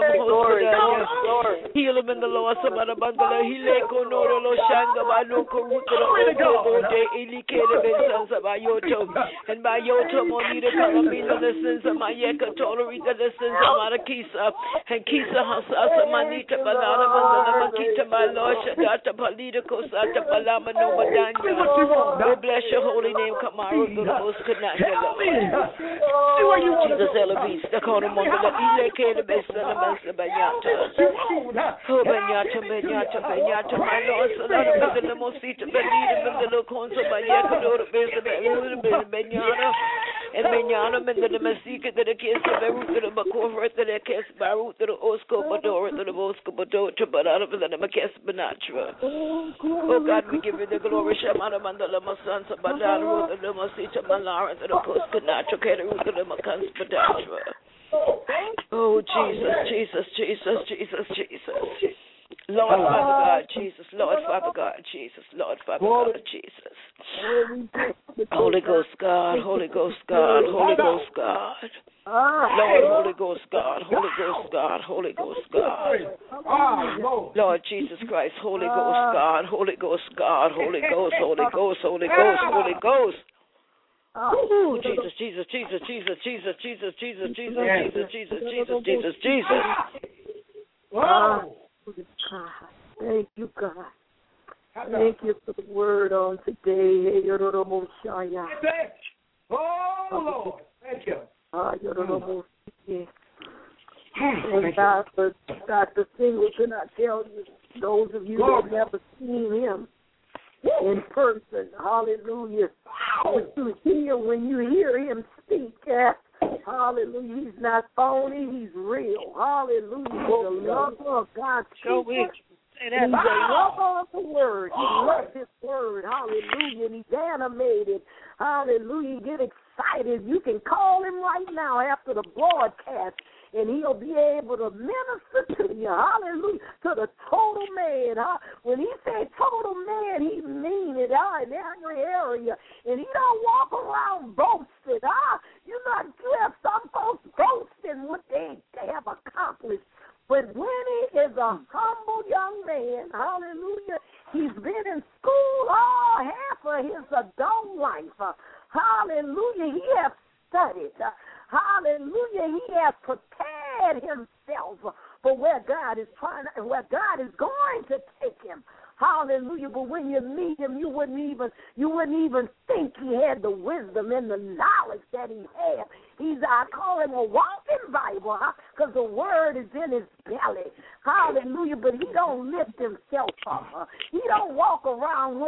the Heal him in the Lord, Samana Bandala, Hileko, Noro, Shanga, Baloko, de Ilikere, Bensans of Ayoto, and by Yoto, Monita, Kalamina, the sins of Mayeka, Tolerita, the sins of Marakisa, and Kisa Hasasa, Manita, Balana, Makita, my Lord, Shadata, Palita, Kosata, Palama, no Madanya. Oh, bless your holy name, Kamaru, the most Kanaka. Jesus, Eloise, the Konomonga, the Ileke, the best of the Master Banyata. Oh, Banyata, my Lord, so that the Mosita, Benita, the Loconso, Mayaka, the Benyana, and Benyana, and the Masika, the kiss of the Macor, the Kes Baru, the Osco, Badora, the Bosco, Badota, but out of the Macas Banatra. Oh, God, we give you the glory, Shamana Mandala Masansa, Badara, the Masita Malara, the Coscanatra, Keru, the Macans Badatra. Oh, Jesus. Lord Father God, Jesus, Lord Father God, Jesus, Lord Father God, Jesus. Holy Ghost God, Holy Ghost God, Holy Ghost God. Lord, Holy Ghost God, Holy Ghost God, Holy Ghost God. Lord Jesus Christ, Holy Ghost God, Holy Ghost God, Holy Ghost, Holy Ghost, Holy Ghost, Holy Ghost. Oh, Jesus. Wow. Thank you, God. Thank you for the word on today. Oh, Lord. Thank you. And Dr. Singleton, I tell you, those of you that have never seen him in person, hallelujah. When you hear him speak, hallelujah, he's not phony, he's real. Hallelujah. He's the lover of God's people. He's a lover of the word. He loves his word. Hallelujah. And he's animated. Hallelujah. Get excited. You can call him right now after the broadcast, and he'll be able to minister to you. Hallelujah. To the total man. When he said total man, he means it in every area. And he don't walk around boasting. You have some folks boasting what they have accomplished. But when he is a humble young man, hallelujah, he's been in school half of his adult life. Hallelujah, he has studied. Hallelujah, he has prepared himself for where God is going to take him. Hallelujah. But when you meet him, you wouldn't even think he had the wisdom and the knowledge that he had. I call him a walking Bible, because the word is in his belly. Hallelujah. But he don't lift himself up. He don't walk around with his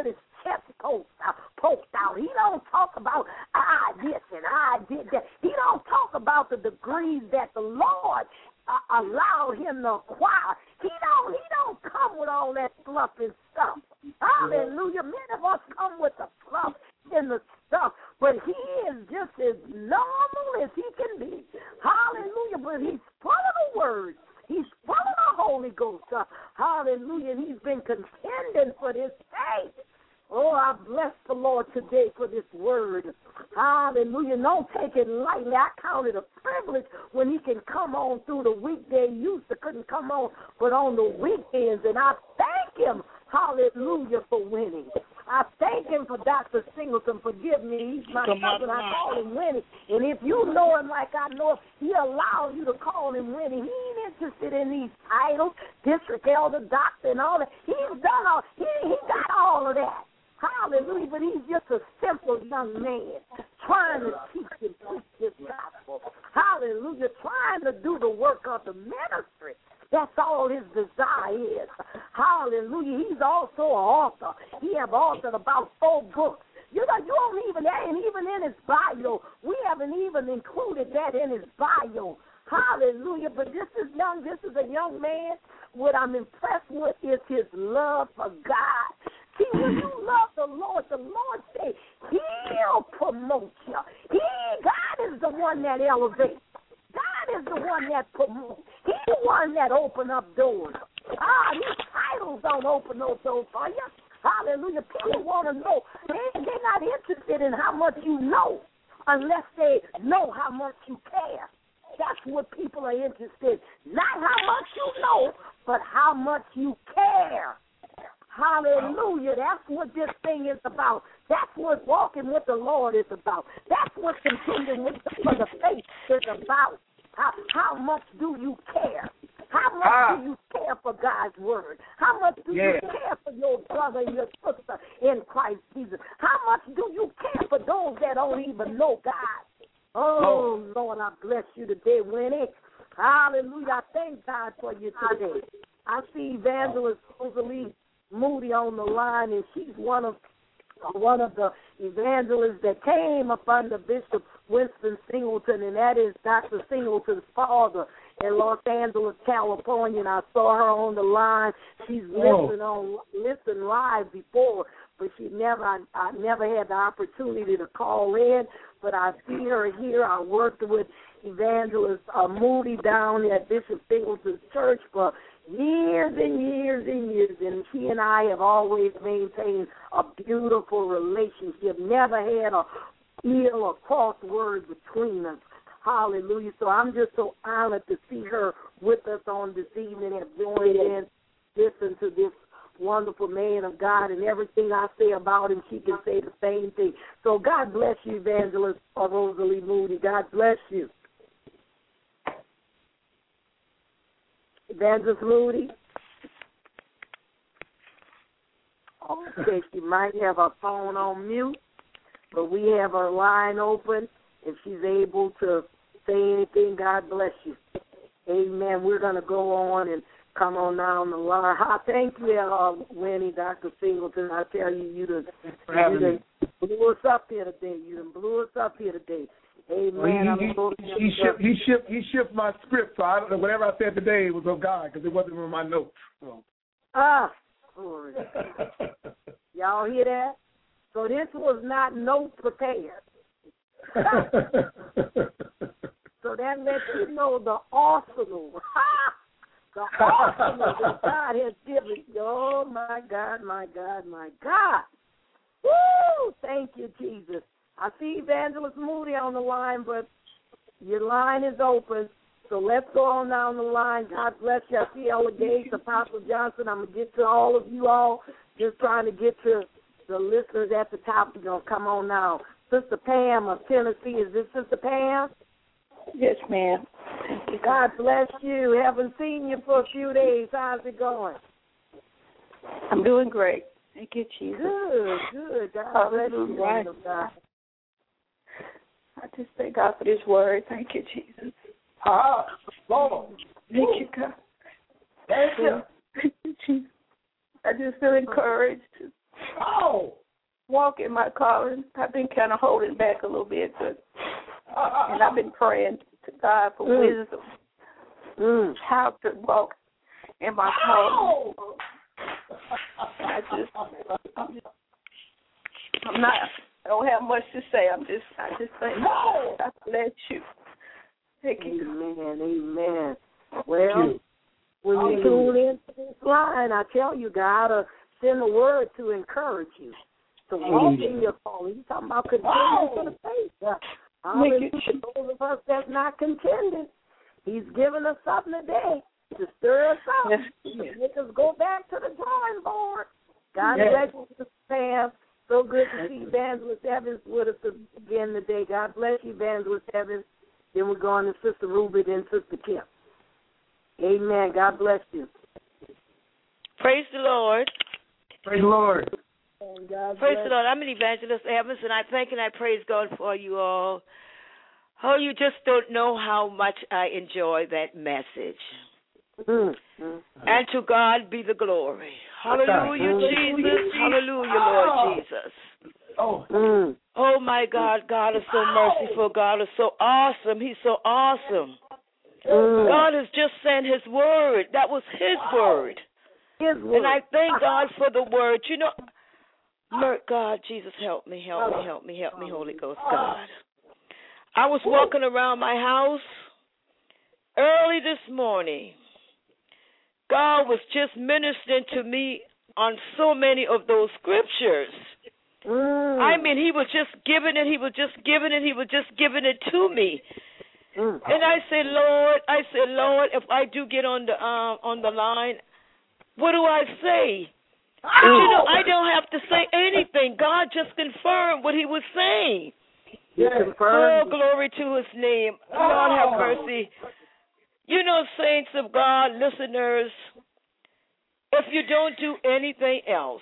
chest poked out. He don't talk about I this and I did that. He don't talk about the degrees that the Lord allowed him to acquire. He don't come with all that fluff and stuff. Hallelujah. Many of us come with the fluff and the stuff, but he is just as normal as he can be. Hallelujah. But he's full of the word. He's full of the Holy Ghost. Hallelujah. And he's been contending for this faith. Oh, I bless the Lord today for this word. Hallelujah. Don't take it lightly. I count it a privilege when he can come on through the weekday. He used to couldn't come on, but on the weekends. And I thank him, hallelujah, for winning. I thank him for Dr. Singleton. Forgive me. He's my cousin. I call him Winnie. And if you know him like I know him, he allows you to call him Winnie. He ain't interested in these titles, district elder, doctor, and all that. He's done all. He got all of that. Hallelujah. But he's just a simple young man trying to teach and preach this gospel. Hallelujah. Trying to do the work of the ministry. That's all his desire is. Hallelujah. He's also an author. He have authored about 4 books. You know, you don't even, and even in his bio, we haven't even included that in his bio. Hallelujah. But this is a young man. What I'm impressed with is his love for God. See, when you love the Lord say he'll promote you. God is the one that elevates. God is the one that promotes. He's the one that opens up doors. These titles don't open no doors for you. Hallelujah. People want to know. They're not interested in how much you know unless they know how much you care. That's what people are interested in. Not how much you know, but how much you care. Hallelujah. That's what this thing is about. That's what walking with the Lord is about. That's what contending for the faith is about. How much do you care? How much do you care for God's word? How much do you care for your brother and your sister in Christ Jesus? How much do you care for those that don't even know God? Oh, Lord, I bless you today, Winnie. Hallelujah. I thank God for you today. I see Evangelist Rosalie Moody on the line, and she's one of the evangelists that came up under Bishop Winston Singleton, and that is Dr. Singleton's father in Los Angeles, California. And I saw her on the line. She's listened live before, but I never had the opportunity to call in. But I see her here. I worked with Evangelist Moody down at Bishop Singleton's church for years and years and years, and she and I have always maintained a beautiful relationship, never had a ill or cross word between us. Hallelujah. So I'm just so honored to see her with us on this evening and join in, listen to this wonderful man of God, and everything I say about him, she can say the same thing. So God bless you, Evangelist Rosalie Moody. God bless you. Evangelist Moody. Okay, she might have her phone on mute, but we have her line open. If she's able to say anything, God bless you. Amen. We're going to go on and come on down the line. Thank you, Winnie, Dr. Singleton. I tell you, you done blew us up here today. Amen. He shipped my script, so I don't know. Whatever I said today was of God because it wasn't in my notes. So. Glory. Y'all hear that? So this was not note prepared. So that lets you know the arsenal. The arsenal that God has given. Oh, my God, my God, my God. Woo! Thank you, Jesus. I see Evangelist Moody on the line, but your line is open. So let's go on down the line. God bless you. I see Ella Gates, Apostle Johnson. I'm going to get to all of you all. Just trying to get to the listeners at the top. You're going to come on now. Sister Pam of Tennessee. Is this Sister Pam? Yes, ma'am. God bless you. Haven't seen you for a few days. How's it going? I'm doing great. Thank you, Jesus. Good. God bless you. Right. I just thank God for this word. Thank you, Jesus. Lord. Thank you, God. Thank you. Thank you, Jesus. I just feel encouraged. walk in my calling. I've been kind of holding back a little bit, and I've been praying to God for wisdom, how to walk in my calling. I don't have much to say. I just think God bless you. Thank you. Amen. Well, when you tune into this line, I tell you, God will send a word to encourage you to walk in your calling. He's talking about contending for the faith. Hallelujah. Those of us that's not contending, He's given us something today to stir us up, to make us go back to the drawing board. God bless you, Pam. So good to see Evangelist Evans with us again today. God bless you, Evangelist Evans. Then we're going to Sister Ruby, then Sister Kim. Amen. God bless you. Praise the Lord. Praise the Lord. Praise the Lord. I'm an Evangelist Evans, and I thank and I praise God for you all. Oh, you just don't know how much I enjoy that message. And to God be the glory. Hallelujah, Jesus. Hallelujah, Lord Jesus. Oh, my God. God is so merciful. God is so awesome. He's so awesome. God has just sent His word. That was His word. And I thank God for the word. You know, God, Jesus, help me, Holy Ghost, God. I was walking around my house early this morning. God was just ministering to me on so many of those scriptures. I mean, He was just giving it. He was just giving it to me. And I said, Lord, if I do get on the line, what do I say? But you know, I don't have to say anything. God just confirmed what He was saying. Oh, glory to His name. Lord have mercy. You know, saints of God, listeners, if you don't do anything else,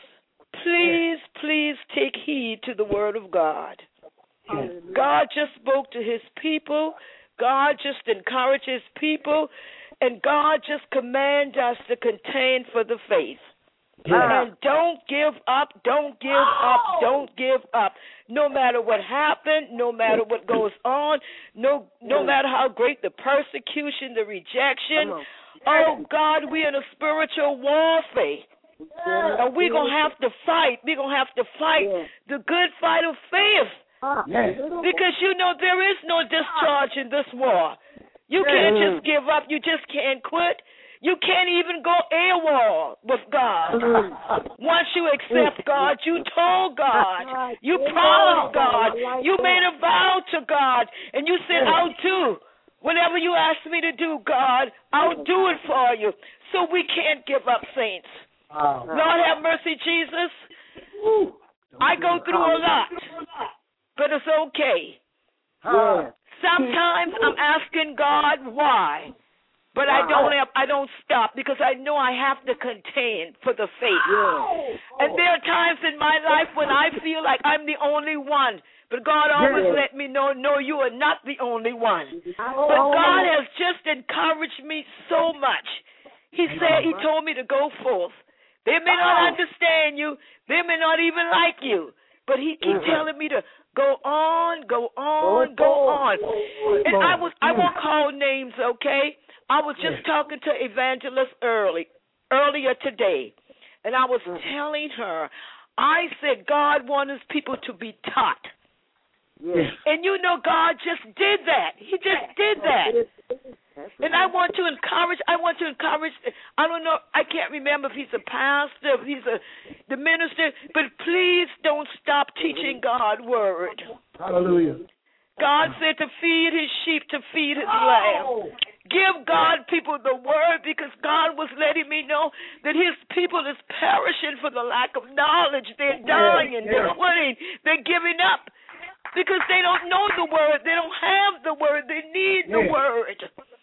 please take heed to the word of God. God just spoke to His people. God just encourages people. And God just commands us to contend for the faith. And don't give up, don't give up. No matter what happened, no matter what goes on, no matter how great the persecution, the rejection. Oh, God, we're in a spiritual warfare. And we're going to have to fight. We're going to have to fight the good fight of faith. Because, you know, there is no discharge in this war. You can't just give up. You just can't quit. You can't even go AWOL with God. Once you accept God, you told God, you promised God, you made a vow to God, and you said, I'll do whatever you ask me to do, God. I'll do it for you. So we can't give up, saints. Lord have mercy, Jesus. I go through a lot, but it's okay. Sometimes I'm asking God why. But I don't stop because I know I have to contend for the faith. And there are times in my life when I feel like I'm the only one. But God always let me know, no, you are not the only one. But God has just encouraged me so much. He told me to go forth. They may not understand you. They may not even like you. But He keeps telling me to go on, go on, go on. And I won't call names, okay? I was just talking to Evangelist earlier today, and I was telling her, I said God wants His people to be taught. And you know, God just did that. He just did that. And I want to encourage, I don't know, I can't remember if he's a pastor, if he's the minister, but please don't stop teaching God's word. Hallelujah. God said to feed His sheep, to feed His lamb. Give God people the word because God was letting me know that His people is perishing for the lack of knowledge. They're dying, they're quitting, they're giving up because they don't know the word. They don't have the word. They need the word.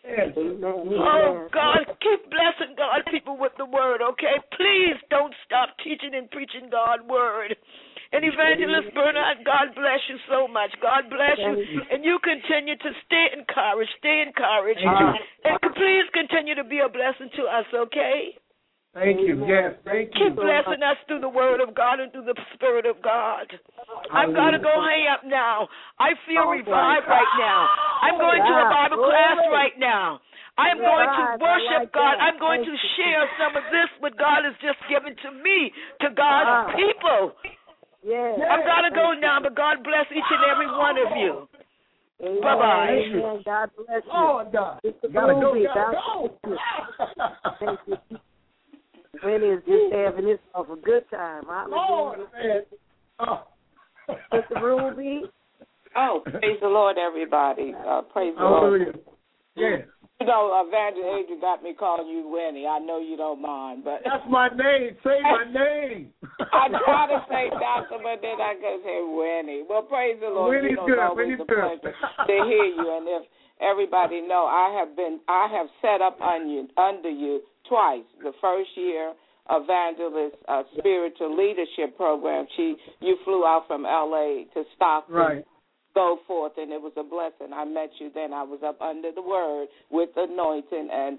Oh, God, keep blessing God people with the word, okay? Please don't stop teaching and preaching God's word. And Evangelist Bernard, God bless you so much. God bless you. And you continue to stay encouraged. And please continue to be a blessing to us, okay? Thank you. Yes, thank you. Keep blessing us through the Word of God and through the Spirit of God. I've got to go hang up now. I feel revived right now. I'm going to a Bible class right now. I'm going to worship God. I'm going to share some of this what God has just given to me, to God's people. I've got to go now, but God bless each and every one of you. Bye-bye. Amen. God bless you. Oh, God. Gotta go. Thank you. Winnie is just having himself a good time. Oh, man. Oh. Mr. Ruby. Oh, praise the Lord, everybody. Praise the Hallelujah. Lord. Yes. You know, Evangelist Adrian got me calling you Winnie. I know you don't mind, but that's my name. Say my name. I try to say Doctor, but then I can say Winnie. Well, praise the Lord. Winnie's good. Winnie's a pleasure to hear you. And if everybody know, I have set up under you twice. The first year, Evangelist Spiritual Leadership Program. You flew out from L.A. to Stockton. Right. Go forth, and it was a blessing. I met you then. I was up under the Word with anointing, and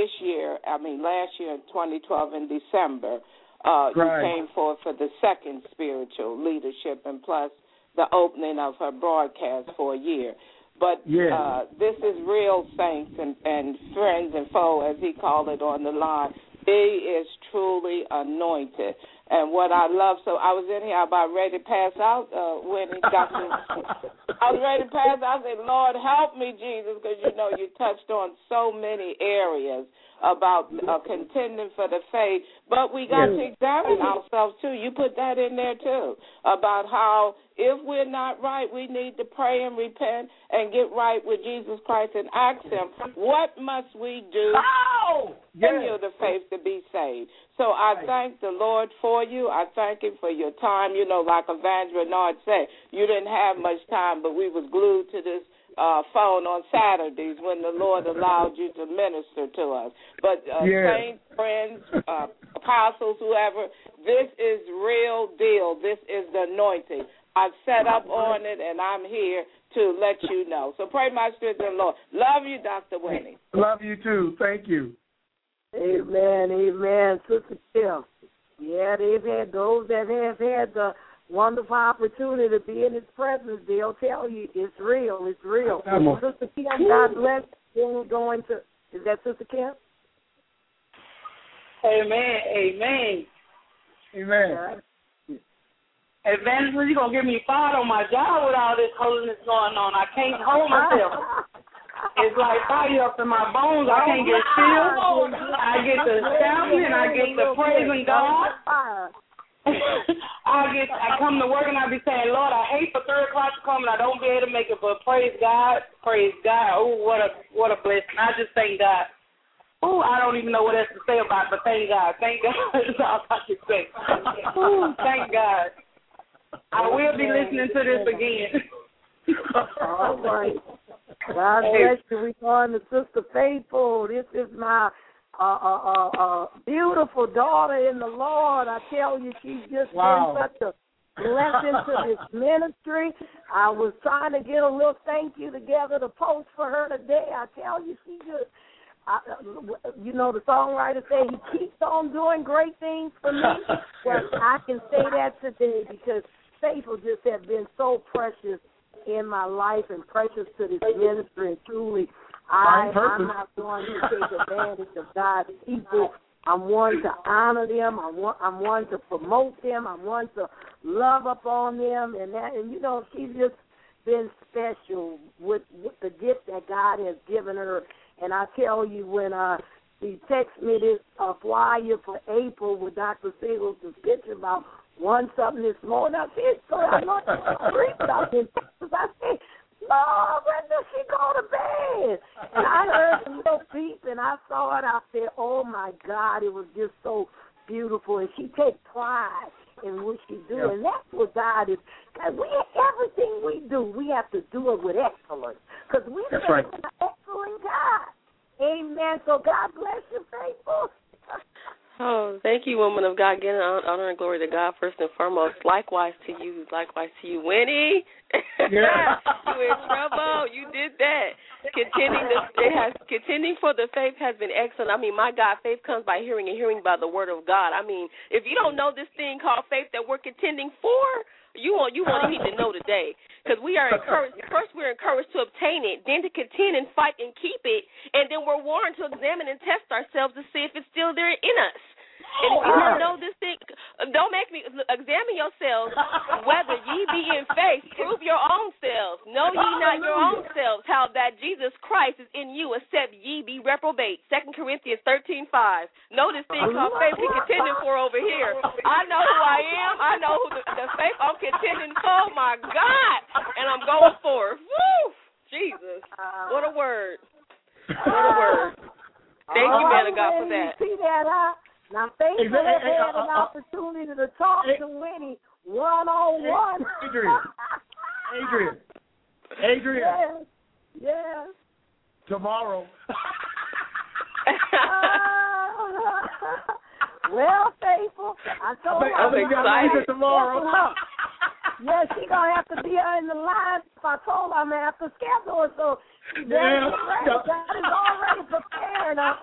last year in 2012 in December, you came forth for the second spiritual leadership, and plus the opening of her broadcast for a year. But this is real saints and friends and foe, as he called it on the line. He is truly anointed. And what I love, so I was in here about ready to pass out when he got to, I was ready to pass out. I said, Lord, help me, Jesus, because, you touched on so many areas about contending for the faith. But we got to examine ourselves, too. You put that in there, too, about how if we're not right, we need to pray and repent and get right with Jesus Christ and ask him, what must we do to continue the faith to be saved? So I thank the Lord for you. I thank him for your time. Like Evangelist Bernard said, you didn't have much time, but we was glued to this phone on Saturdays when the Lord allowed you to minister to us. But saints, friends, apostles, whoever, this is real deal. This is the anointing. I've set up on it, and I'm here to let you know. So pray my strength in the Lord. Love you, Dr. Winnie. Love you, too. Thank you. Amen, amen. Sister Kim. Yeah, they've had those that have had the wonderful opportunity to be in his presence. They'll tell you it's real, it's real. Sister Kim, God bless you. Going to, is that Sister Kim? Amen, amen. Amen. Evangelist, you're going to get me fired on my job with all this holiness going on. I can't hold myself. It's like fire up in my bones. I can't get still. I get to shouting and I get to praising God. I come to work and I be saying, Lord, I hate for 3 o'clock to come and I don't be able to make it, but praise God, praise God. Oh, what a blessing. I just thank God. Oh, I don't even know what else to say about it, but thank God. Thank God. That's all I can say. Oh, thank God. I will be listening to this again. All right. God bless you. We're going to Sister Faithful. This is my beautiful daughter in the Lord. I tell you, she's just been such a blessing to this ministry. I was trying to get a little thank you together to post for her today. I tell you, she just, the songwriter said he keeps on doing great things for me. Well, I can say that today because Faithful just has been so precious in my life and precious to this ministry, and truly I'm not going to take advantage of God's people. I'm one to honor them. I'm one to promote them. I'm one to love upon them, and she's just been special with the gift that God has given her. And I tell you, when she texted me this flyer for April with Dr. Siegel's picture about something this morning. I said, so I know about this. I said, Lord, when does she go to bed? And I heard the little beep, and I saw it. I said, oh, my God, it was just so beautiful. And she takes pride in what she do, and that's what God is. Everything we do, we have to do it with excellence, because we serve an excellent God. Amen. So God bless you, faithful. Oh, thank you, woman of God. Again, honor and glory to God first and foremost. Likewise to you, Winnie. Yeah. You in trouble. You did that. contending for the faith has been excellent. I mean, my God, faith comes by hearing and hearing by the word of God. I mean, if you don't know this thing called faith that we're contending for, you won't need to know today, because we are encouraged. First, we're encouraged to obtain it, then to contend and fight and keep it, and then we're warned to examine and test ourselves to see if it's still there in us. And if you don't know this thing, don't make me examine yourselves whether ye be in faith. Prove your own selves. Know ye not your own selves how that Jesus Christ is in you, except ye be reprobate. 2 Corinthians 13:5. Know this thing called faith we contending for over here. I know who I am. I know who the faith I'm contending for. My God, and I'm going for it. Woo! Jesus, what a word! What a word! Thank you, man of God, for that. See that, huh? Now, Faith has had an opportunity to talk to Winnie one-on-one. Adrian. Yes. Tomorrow. Well, Faithful, I told her I'm excited. Tomorrow. Yeah, she's going to have to be in the line. I told her I'm going to have to schedule her, so God is already preparing her.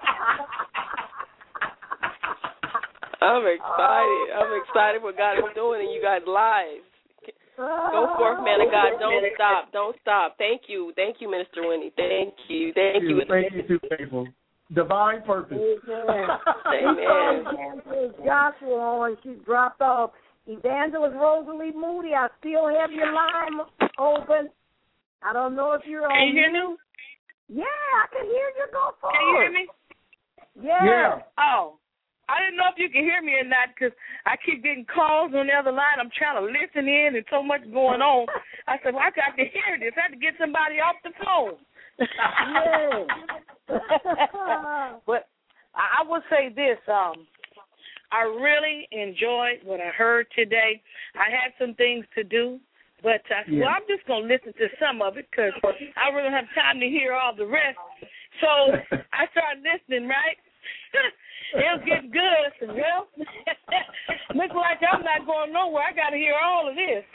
I'm excited. I'm excited what God is doing in you guys' lives. Go forth, man of God. Don't stop. Don't stop. Thank you. Thank you, Minister Winnie. Thank you. Thank you. Thank you, too, faithful. Divine purpose. Amen. Evangelist Joshua on. She's dropped off. Evangelist Rosalie Moody, I still have your line open. I don't know if you're on. Can you hear me? Yeah, I can hear you. Go forward. Can you hear me? Yeah. Oh. I didn't know if you can hear me or not because I keep getting calls on the other line. I'm trying to listen in and so much going on. I said, well, I got to hear this. I had to get somebody off the phone. But I will say this. I really enjoyed what I heard today. I had some things to do, but well, I'm just going to listen to some of it because I really don't have time to hear all the rest. So I started listening, right? It was getting good. I said, well, looks like I'm not going nowhere. I got to hear all of this.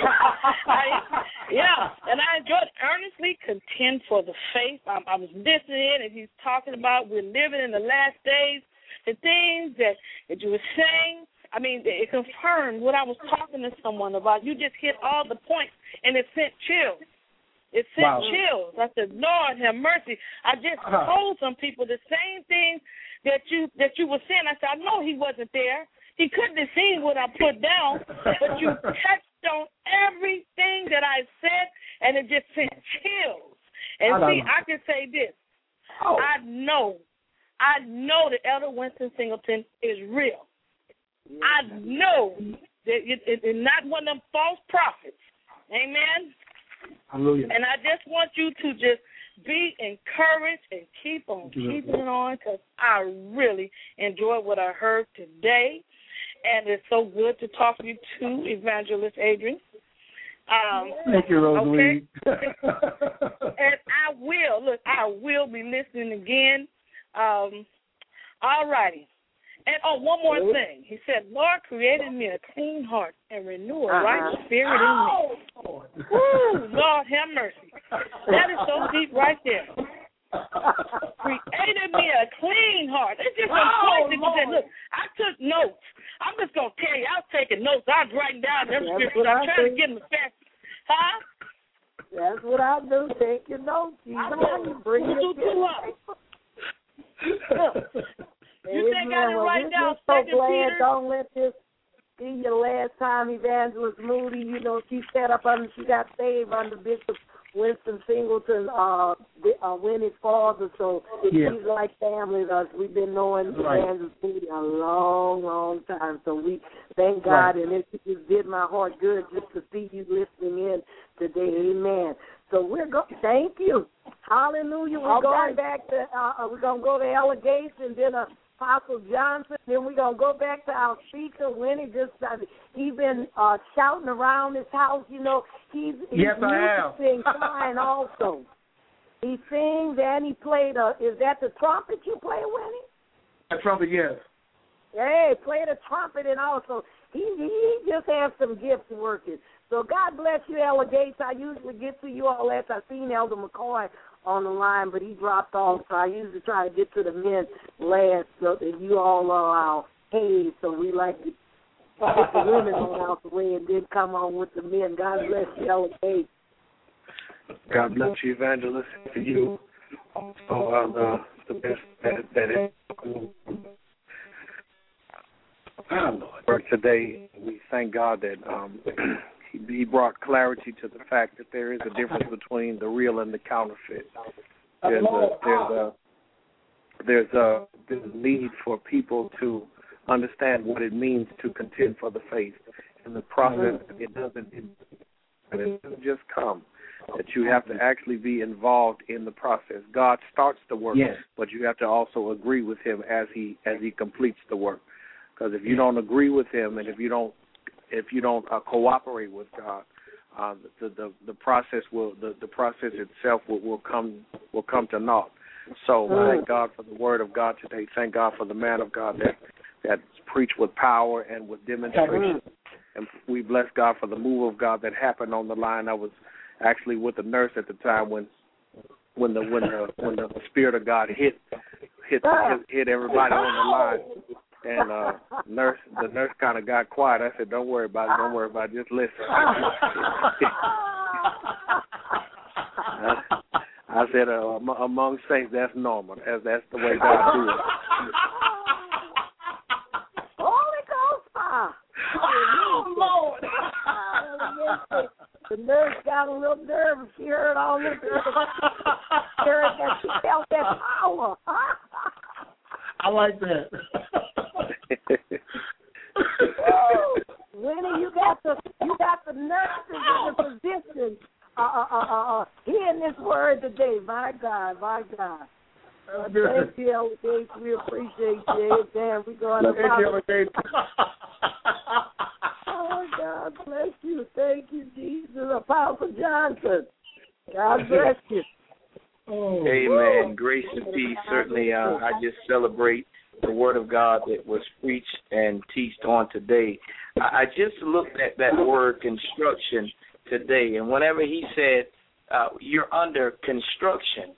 And I enjoyed earnestly contend for the faith. I was listening, and he's talking about we're living in the last days. The things that you were saying, I mean, it confirmed what I was talking to someone about. You just hit all the points, and it sent chills. It sent chills. I said, Lord, have mercy. I just told some people the same thing that you were saying. I said, I know he wasn't there. He couldn't have seen what I put down, but you touched on everything that I said, and it just sent chills. And see, I can say this. I know that Elder Winston Singleton is real. I know that it's not one of them false prophets. Amen? Hallelujah. And I just want you to just be encouraged and keep on keeping it on because I really enjoyed what I heard today. And it's so good to talk to you too, Evangelist Adrian. Thank you, Rosalie. Okay? And I will be listening again. All righty. And one more thing. He said, Lord created me a clean heart and renew a right spirit in me. Woo, Lord have mercy. That is so deep right there. Created me a clean heart. It's just important that you said, look, I took notes. I'm just going to tell you, I was taking notes. I was writing down them scriptures. I'm trying to get them fast. Huh? That's what I do. Take your notes. You bring it You think I didn't write down Second Peter? Don't let this be your last time, Evangelist Moody. You know, she got saved under Bishop Winston Singleton, Winnie's father, so she's like family to us. We've been knowing Evangelist Moody a long, long time, so we thank God, and it just did my heart good just to see you listening in today. Amen. So thank you. Hallelujah. We're going back to, we're going to go to Ella Gates and then Apostle Johnson. Then we're going to go back to our speaker, Winnie. He's been shouting around his house. You know, he's musicing fine also. He sings and he played is that the trumpet you play, Winnie? The trumpet, yes. Hey, play the trumpet and also he just has some gifts working. So God bless you, Ella Gates. I usually get to you all after I've seen Elder McCoy on the line, but he dropped off, so I usually try to get to the men last so that you all are our haze, so we like to get the women on out the way and then come on with the men. God bless you, Ella Kay. God bless you, Evangelist, for you. Also, the best that is. For today, we thank God that he brought clarity to the fact that there is a difference between the real and the counterfeit. There's a need for people to understand what it means to contend for the faith. In the process, it doesn't just come. That you have to actually be involved in the process. God starts the work, but you have to also agree with him as he completes the work. Because if you don't agree with him, and if you don't cooperate with God, the process itself will come to naught. So thank God for the word of God today. Thank God for the man of God that's preached with power and with demonstration. And we bless God for the move of God that happened on the line. I was actually with the nurse at the time when the Spirit of God hit everybody on the line, and the nurse kind of got quiet. I said, "Don't worry about it. Just listen." I said, "Among saints, that's normal. That's the way God do it." Holy Ghost fire! Oh Lord! The nurse got a little nervous. She heard all this. She felt that power. I like that. Winnie, you got the nurses in the position hearing this word today. My God. Thank you, Ella Kay. We appreciate you. Damn, we're going to Oh, God bless you. Thank you, Jesus. Apostle Johnson. God bless you. Amen. Grace and peace. Certainly, I just celebrate the word of God that was preached and taught on today. I just looked at that word construction today, and whenever he said you're under construction,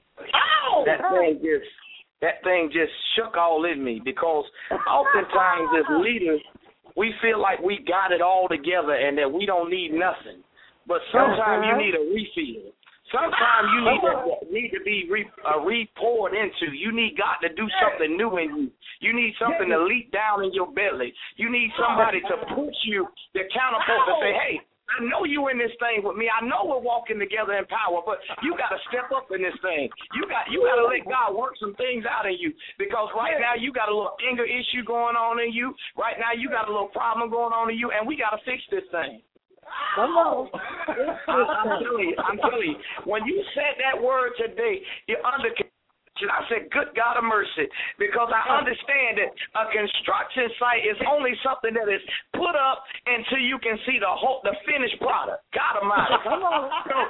that thing just shook all in me, because oftentimes as leaders we feel like we got it all together and that we don't need nothing. But sometimes you need a refill. Sometimes you need to be re-poured into. You need God to do something new in you. You need something to leak down in your belly. You need somebody to push you, the counterpart, to say, hey, I know you in this thing with me. I know we're walking together in power, but you got to step up in this thing. You got to let God work some things out in you, because right now you got a little anger issue going on in you. Right now you got a little problem going on in you, and we got to fix this thing. Come on. I'm telling you, when you said that word today, you're under construction. I said, good God of mercy, because I understand that a construction site is only something that is put up until you can see the finished product. God Almighty. Come on.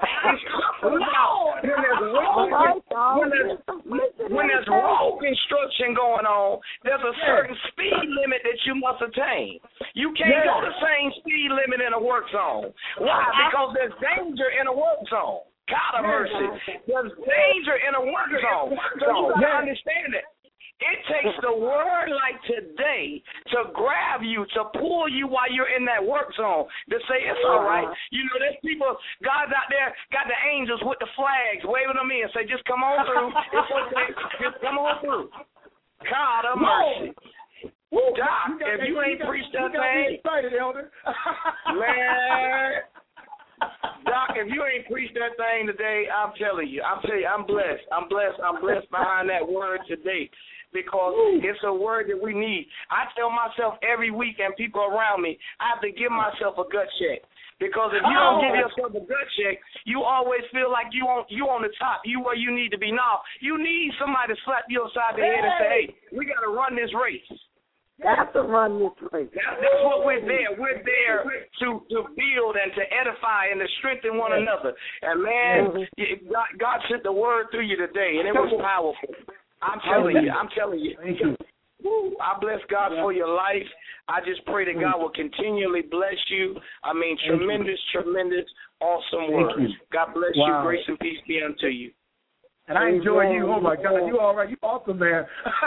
When there's road construction going on, there's a certain speed limit that you must attain. You can't go the same speed limit in a work zone. Why? Because there's danger in a work zone. God of mercy. There's danger in a work zone. So you got to understand it. It takes the word like today to grab you, to pull you while you're in that work zone, to say it's all right. You know, there's people, God's out there, got the angels with the flags, waving them in, say, just come on through. It's okay. Just come on through. God of mercy. Doc, if you ain't preached that thing, excited, Elder. Man. Doc, if you ain't preached that thing today, I'm telling you, I'm blessed. I'm blessed behind that word today, because it's a word that we need. I tell myself every week, and people around me, I have to give myself a gut check. Because if you don't give yourself a gut check, you always feel like you on the top, you where you need to be. Now, you need somebody to slap you upside the head and say, hey, we got to run this race. Got to run this race. That's what we're there. We're there to build and to edify and to strengthen one another. And, man, God sent the word through you today, and it was powerful. I'm telling you. Thank you. I bless God for your life. I just pray that God will continually bless you. I mean, tremendous, awesome work. God bless you. Grace and peace be unto you. And I enjoy you. Oh, my God. You all right. You awesome, man.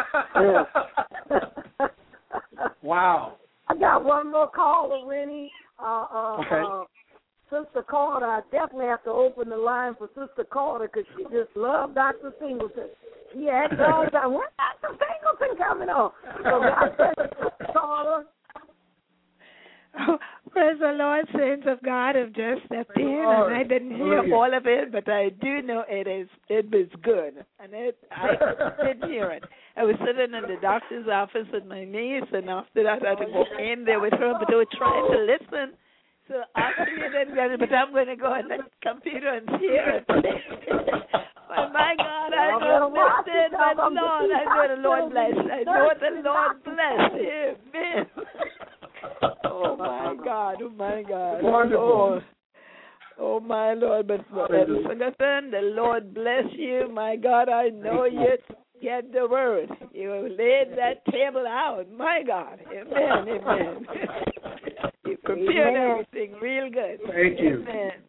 Wow. I got one more caller, Rennie. Okay. Sister Carter. I definitely have to open the line for Sister Carter because she just loved Dr. Singleton. She asked all the time, when's Dr. Singleton coming on? So God bless you, Sister Carter. Oh, praise the Lord, saints of God have just stepped in, and I didn't hear all of it, but I do know it was good, and I did hear it. I was sitting in the doctor's office with my niece, and after that I had to go in there with her, but they were trying to listen. So actually I didn't get it, but I'm going to go on the computer and hear it. Oh, my God, I know missed it, but Lord, I know the Lord bless. I know the Lord bless. Amen. Oh, my God. Oh, my God. Wonderful. Oh, my Lord. But Singleton, the Lord bless you. My God, I know you get the word. You laid that table out. My God. Amen. Amen. You prepared everything real good. Thank you. Amen.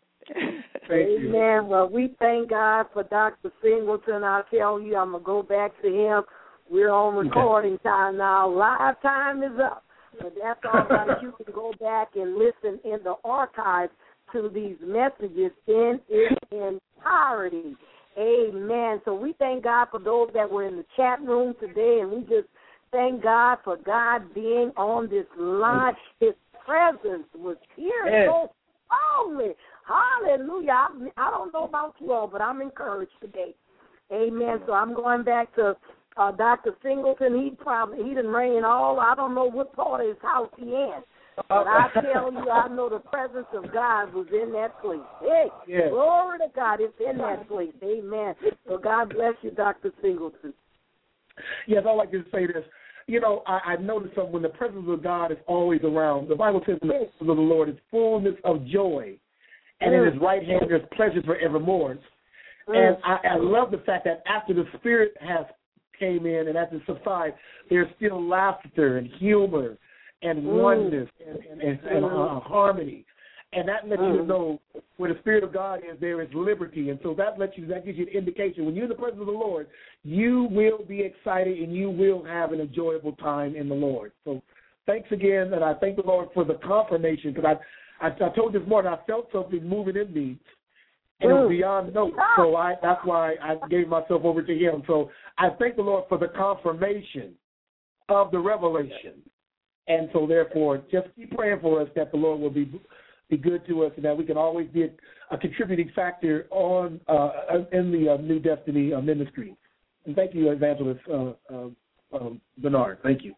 Amen. Well, we thank God for Dr. Singleton. I'll tell you, I'm going to go back to him. We're on recording time now. Live time is up. But that's all right. You can go back and listen in the archives to these messages in its entirety. Amen. So we thank God for those that were in the chat room today, and we just thank God for God being on this line. His presence was here so strongly. Hallelujah. I don't know about you all, but I'm encouraged today. Amen. So I'm going back to Dr. Singleton. He didn't rain all. I don't know what part of his house he in. But I tell you, I know the presence of God was in that place. Hey, glory to God, it's in that place. Amen. So God bless you, Dr. Singleton. Yes, I'd like to say this. You know, I noticed when the presence of God is always around, the Bible says the presence of the Lord is fullness of joy, and in his right hand there's pleasures forevermore. And I love the fact that after the Spirit has came in and after it subsides, there's still laughter and humor and oneness and harmony. And that lets you know where the Spirit of God is, there is liberty. And so that gives you an indication. When you're in the presence of the Lord, you will be excited and you will have an enjoyable time in the Lord. So thanks again, and I thank the Lord for the confirmation, because I told this morning I felt something moving in me, and it was beyond notes. So that's why I gave myself over to him. So I thank the Lord for the confirmation of the revelation. And so, therefore, just keep praying for us that the Lord will be good to us and that we can always be a contributing factor in the New Destiny ministry. And thank you, Evangelist Bernard. Thank you.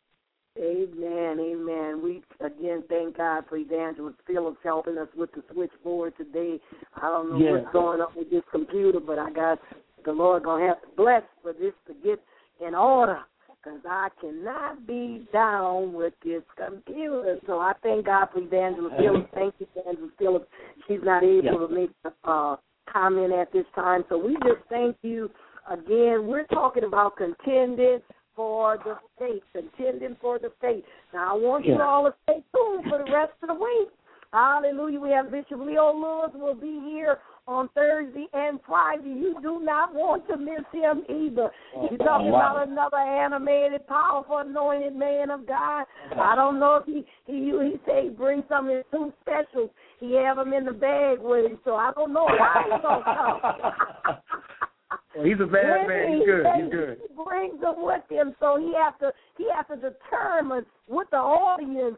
Amen, amen. We, again, thank God for Evangelist Phillips helping us with the switchboard today. I don't know what's going on with this computer, but I got the Lord going to have to bless for this to get in order, because I cannot be down with this computer. So I thank God for Evangelist Phillips. Thank you, Evangelist Phillips. She's not able to make a comment at this time. So we just thank you. Again, we're talking about contending for the faith, contending for the faith. Now, I want you all to stay tuned for the rest of the week. Hallelujah. We have Bishop Leo Lewis will be here on Thursday and Friday. You do not want to miss him either. You're talking about another animated, powerful, anointed man of God. I don't know if he said he brings some of his two specials. He have them in the bag with him, so I don't know why he's going to come. Well, he's a bad man. He's good. He's good. He brings them with him, so he has to determine what the audience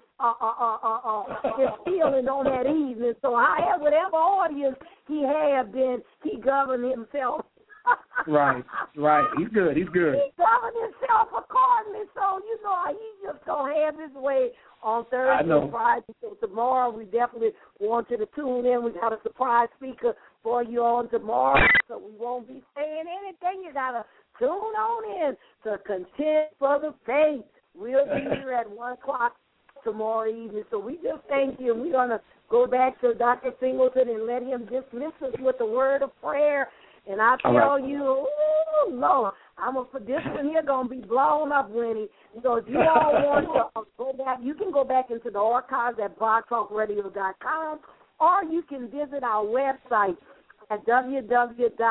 is feeling on that evening. So whatever audience he have, then he govern himself. Right. He's good. He govern himself accordingly. So he's just gonna have his way on Thursday and Friday. So tomorrow we definitely want you to tune in. We got a surprise speaker for you on tomorrow, so we won't be saying anything. You gotta tune on in to Contend for the Faith. We'll be here at 1:00 tomorrow evening. So we just thank you. We're gonna go back to Dr. Singleton and let him dismiss us with a word of prayer. And I tell you, oh, Lord, this one here going to be blown up, Winnie. So if you all want to go back, you can go back into the archives at blogtalkradio.com, or you can visit our website at www.blogtalkradio.com.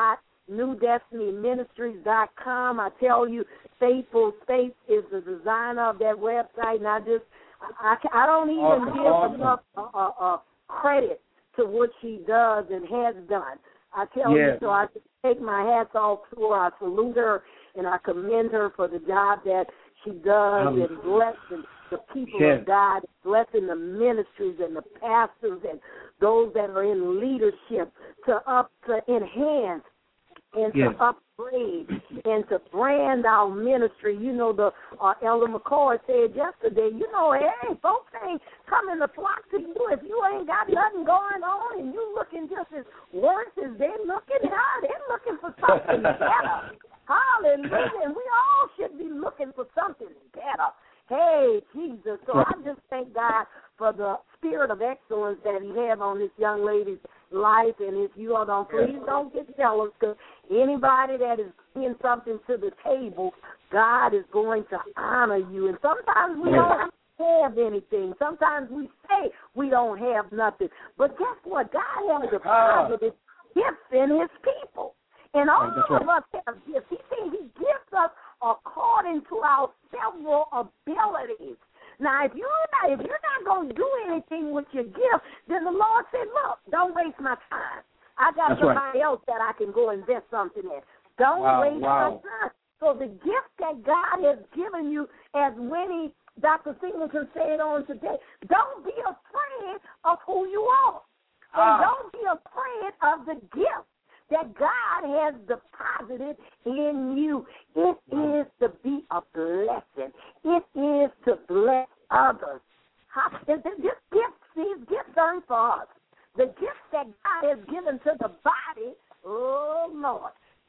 NewDestinyMinistries.com. I tell you, Faithful Faith is the designer of that website, and I don't even give enough credit to what she does and has done. I tell you, so I just take my hats off to her. I salute her, and I commend her for the job that she does and blessing the people of God, blessing the ministries and the pastors and those that are in leadership to enhance and to upgrade and to brand our ministry. You know, the Elder McCoy said yesterday, hey, folks ain't coming to flock to you if you ain't got nothing going on and you looking just as worse as they looking. They're looking for something better. Hallelujah. And we all should be looking for something better. Hey, Jesus. So I just thank God for the spirit of excellence that he had on this young lady's life. And if you all don't, please don't get jealous, because anybody that is bringing something to the table, God is going to honor you. And sometimes we don't have anything. Sometimes we say we don't have nothing. But guess what? God has deposited gifts in his people. And all of us have gifts. He said he gives us according to our several abilities. Now, if you're not going to do anything with your gift, then the Lord said, look, don't waste my time. I got somebody else that I can go invest something in. Don't waste my time. So the gift that God has given you, as Winnie, Dr. Singleton said on today, don't be afraid of who you are. And don't be afraid of the gift that God has deposited in you. It is to be a blessing. It is to bless others. These gifts aren't for us. The gifts that God has given to the body, oh, Lord,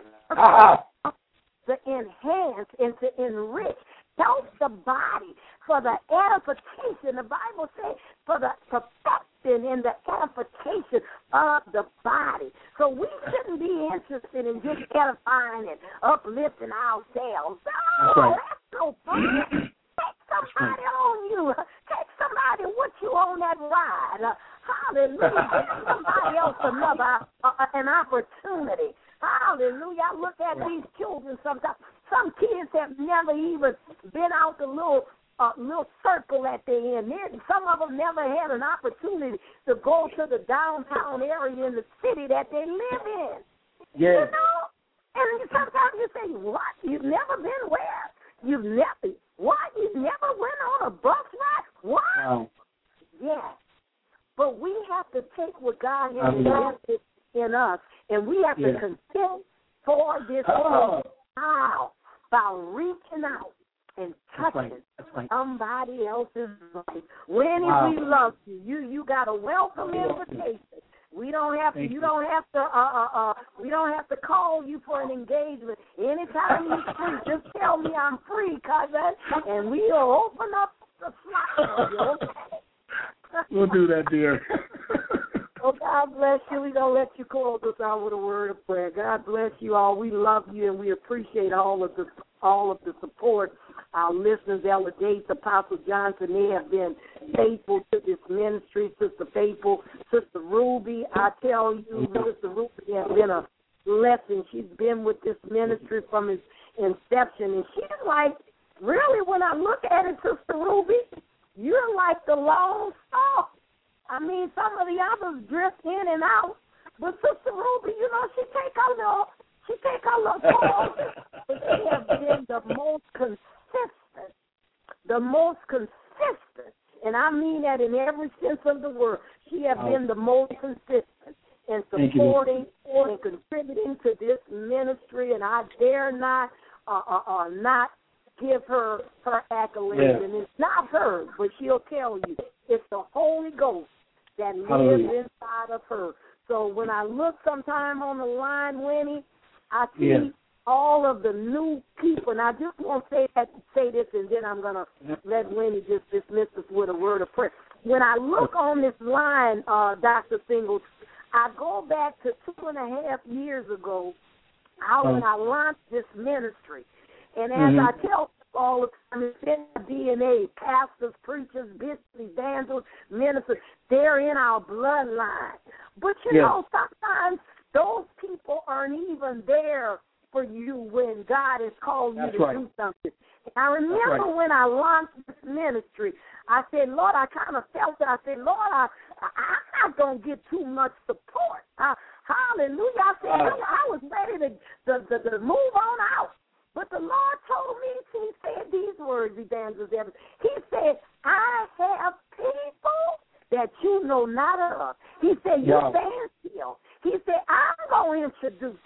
to enhance and to enrich, help the body for the edification. The Bible says for the perfecting and the edification of the body. So we shouldn't be interested in just edifying and uplifting ourselves. Oh, that's so funny. Take somebody on you. Take somebody with you on that ride. Hallelujah. Give somebody else an opportunity. Hallelujah. I look at these children sometimes. Some kids have never even been out the little circle that they're in. Some of them never had an opportunity to go to the downtown area in the city that they live in. Yeah. You know? And sometimes you say, what? You've never been where? You've never went on a bus ride? What? Wow. Yeah. But we have to take what God has invested in us, and we have to contend for this now by reaching out and touching somebody else's life. When we love you, you got a welcome invitation. We don't have to. You don't have to. We don't have to call you for an engagement. Anytime you're free, just tell me I'm free, cousin, and we'll open up the slot. We'll do that, dear. Oh, God bless you. We're going to let you close us out with a word of prayer. God bless you all. We love you, and we appreciate all of the support. Our listeners, Elder Gates, Apostle Johnson, they have been faithful to this ministry. Sister Faithful, Sister Ruby, I tell you, Sister Ruby has been a blessing. She's been with this ministry from its inception, and she's like, really, when I look at it, Sister Ruby, you're like the lone star. I mean, some of the others drift in and out, but Sister Ruby, she take a little pause, but she has been the most consistent, and I mean that in every sense of the word. She has been the most consistent in supporting and contributing to this ministry, and I dare not give her accolades, and it's not her, but she'll tell you it's the Holy Ghost that lives inside of her. So when I look sometime on the line, Winnie, I see all of the new people, and I just want to say this, and then I'm going to let Winnie just dismiss us with a word of prayer. When I look on this line, Dr. Singleton, I go back to 2.5 years ago when I launched this ministry. And as I tell all the time, it's in our DNA. Pastors, preachers, bishops, evangelists, ministers, they're in our bloodline. But, sometimes those people aren't even there for you when God has called you to do something. I remember when I launched this ministry, I said, Lord, I kind of felt it. I said, Lord, I'm not going to get too much support. Hallelujah. I said, I was ready to move on out. But the Lord told me, he said these words, Evangelist Evans. He said, I have people that you know not of. He said, you stand still. He said, I'm going to introduce.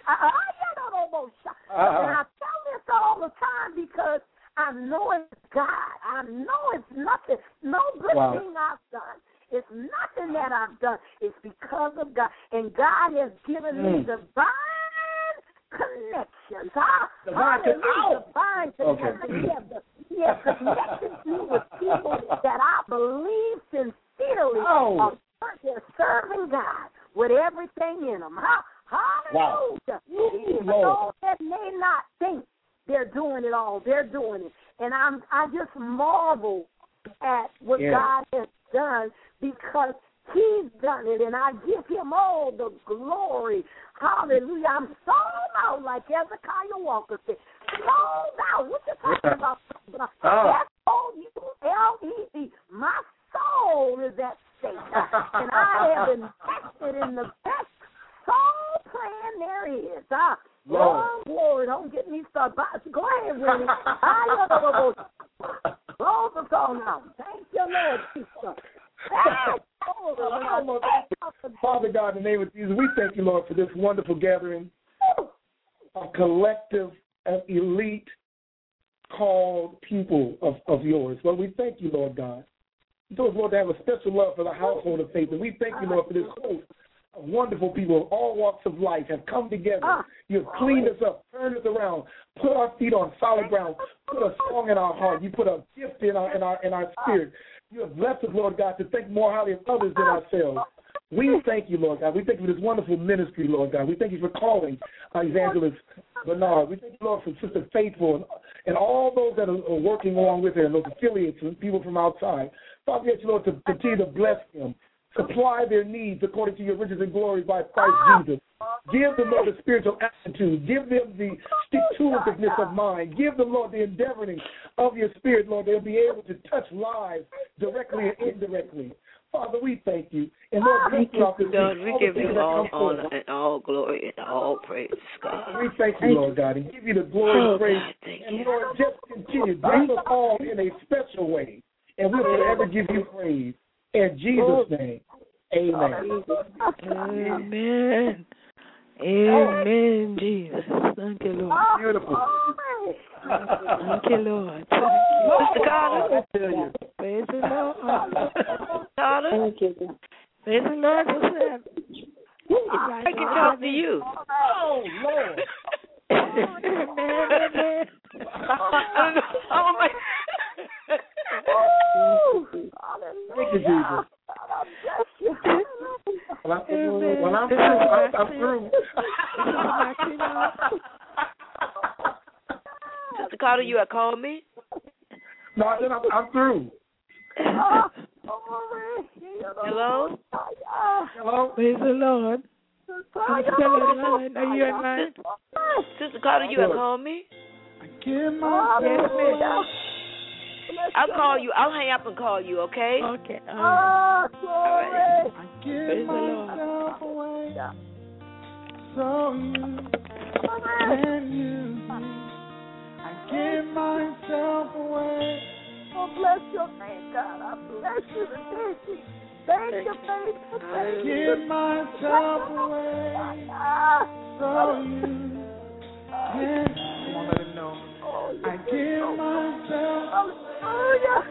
And I tell this all the time because I know it's God. I know it's nothing, no good thing I've done. It's nothing that I've done. It's because of God. And God has given me divine connections. Divine connections. He has connected me with people that I believe sincerely are serving God with everything in them. Hallelujah. Those that may not think they're doing it all, they're doing it. And I just marvel at what God has done because he's done it, and I give him all the glory. Hallelujah. I'm sold out, like Hezekiah Walker said. Sold out. What you talking about? That's O-U-L-E-E. My soul is at stake. And I have invested in the best soul plan there is. Oh, glory. Don't get me started. Go ahead, Willie. Close the song now. Thank you, Lord Jesus. Father God, in the name of Jesus, we thank you, Lord, for this wonderful gathering, a collective, elite, called people of yours. Lord, we thank you, Lord God. You told us, Lord, to have a special love for the household of faith, and we thank you, Lord, for this host of wonderful people of all walks of life have come together. You have cleaned us up, turned us around, put our feet on solid ground, put a song in our heart. You put a gift in our spirit. You have blessed us, Lord God, to think more highly of others than ourselves. We thank you, Lord God. We thank you for this wonderful ministry, Lord God. We thank you for calling Evangelist Bernard. We thank you, Lord, for Sister Faithful and all those that are working along with her and those affiliates and people from outside. Father, we ask you, Lord, to continue to bless them, supply their needs according to your riches and glory by Christ Jesus. Give them, Lord, the spiritual aptitude. Give them the stick-to-itiveness of mind. Give them, Lord, the endeavoring of your spirit, Lord. They'll be able to touch lives directly and indirectly. Father, we thank you. And Lord, we give you all honor and all glory and all praise, God. We thank you, Lord God, and give you the glory and praise. And Lord, just continue. Bless us all in a special way. And we'll forever give you praise. In Jesus' name, amen. Amen. Amen, Jesus. Thank you, Lord. Beautiful. Thank you, Lord. Mr. Carter. I tell you. Praise the Lord. Carter. Thank you. Praise the Lord. I can talk to you. Oh, Lord. Amen. Oh, my. Thank you, Jesus. When I'm through. Sister Carter, you had called me? No, I said I'm through. Hello? Hello? Praise the Lord. I'm still in line. Are you in line? Sister Carter, you had called me? I'll call you. I'll hang up and call you, okay? Okay. All right. Praise the Lord. So you can use me. I give myself away. Oh, bless your name, God. I bless you today. Thank you, baby. I give myself away. So you can. Come on, let him know. I give myself. Hallelujah.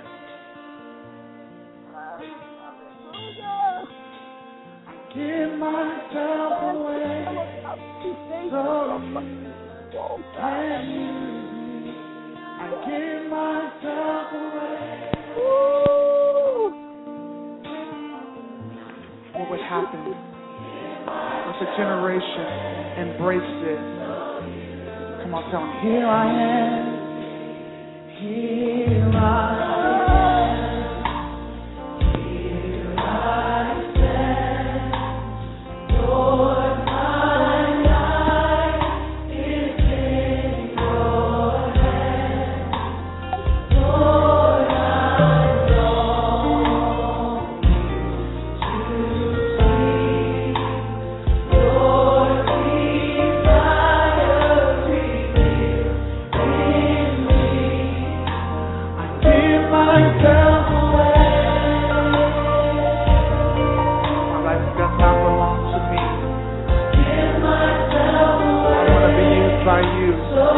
Give myself away. So you can use me. I give myself away. What would happen if a generation embraced this? Come on, tell them, here I am. Here I am. Here I stand. Lord, my life. by you.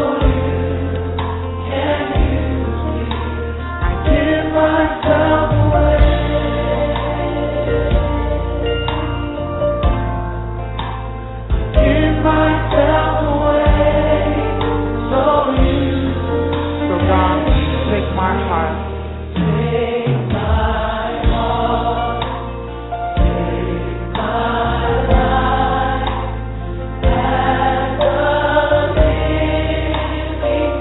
I give myself away. Give myself away. So God, take my heart. Take my heart. Take my life. As a living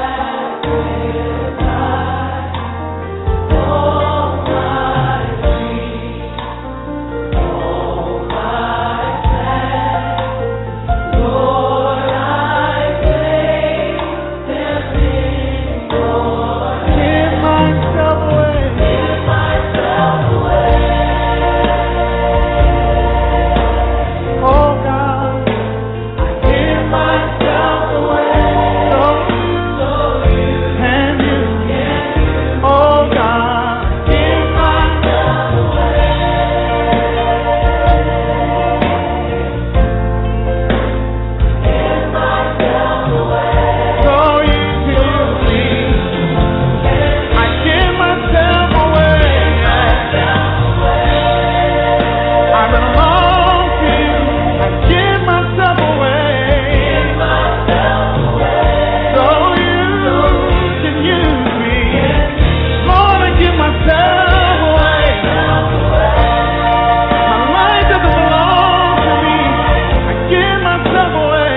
sacrifice. All my dreams, all my plans, Lord, I place them in your hands. Give myself away. Give myself away. Oh God, I give myself away. So you can use me. Oh God, give myself away. Give myself away. So you can use me. I give myself away. I belong to you. I give myself away. So you can use me. Lord, I give myself away. My life doesn't belong to me. I give myself away.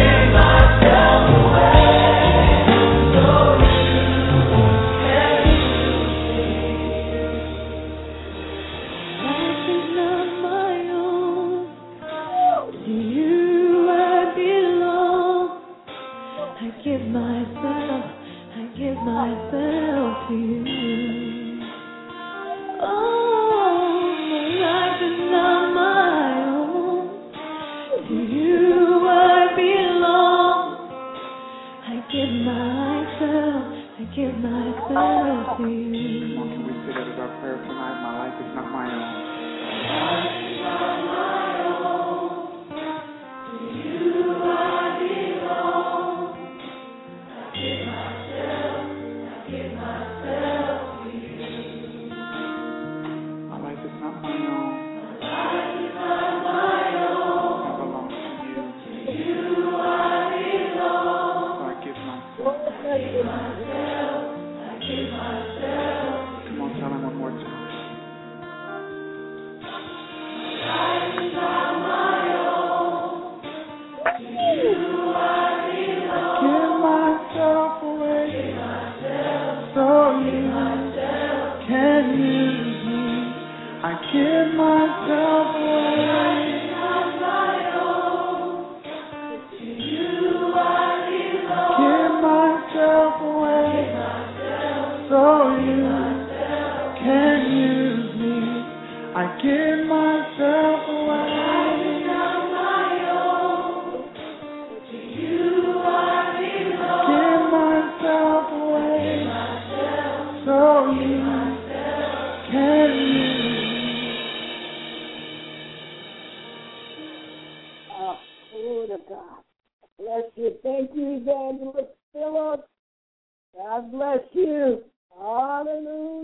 Life is not my own. To you I belong. I give myself to you. Oh, my life is not my own. To you I belong. I give myself to you. Come on, can we say that as our prayer tonight? My life is not my own. My life is not my own. I belong to you. So I give myself. Come on, tell him one more time. Give myself away. So you can use me. I give myself away. Give myself away. So you can use me. I give myself away. Give myself away. So you can use me. Glory to God. Bless you. Thank you, Evangelist Phillips. God bless you. Hallelujah.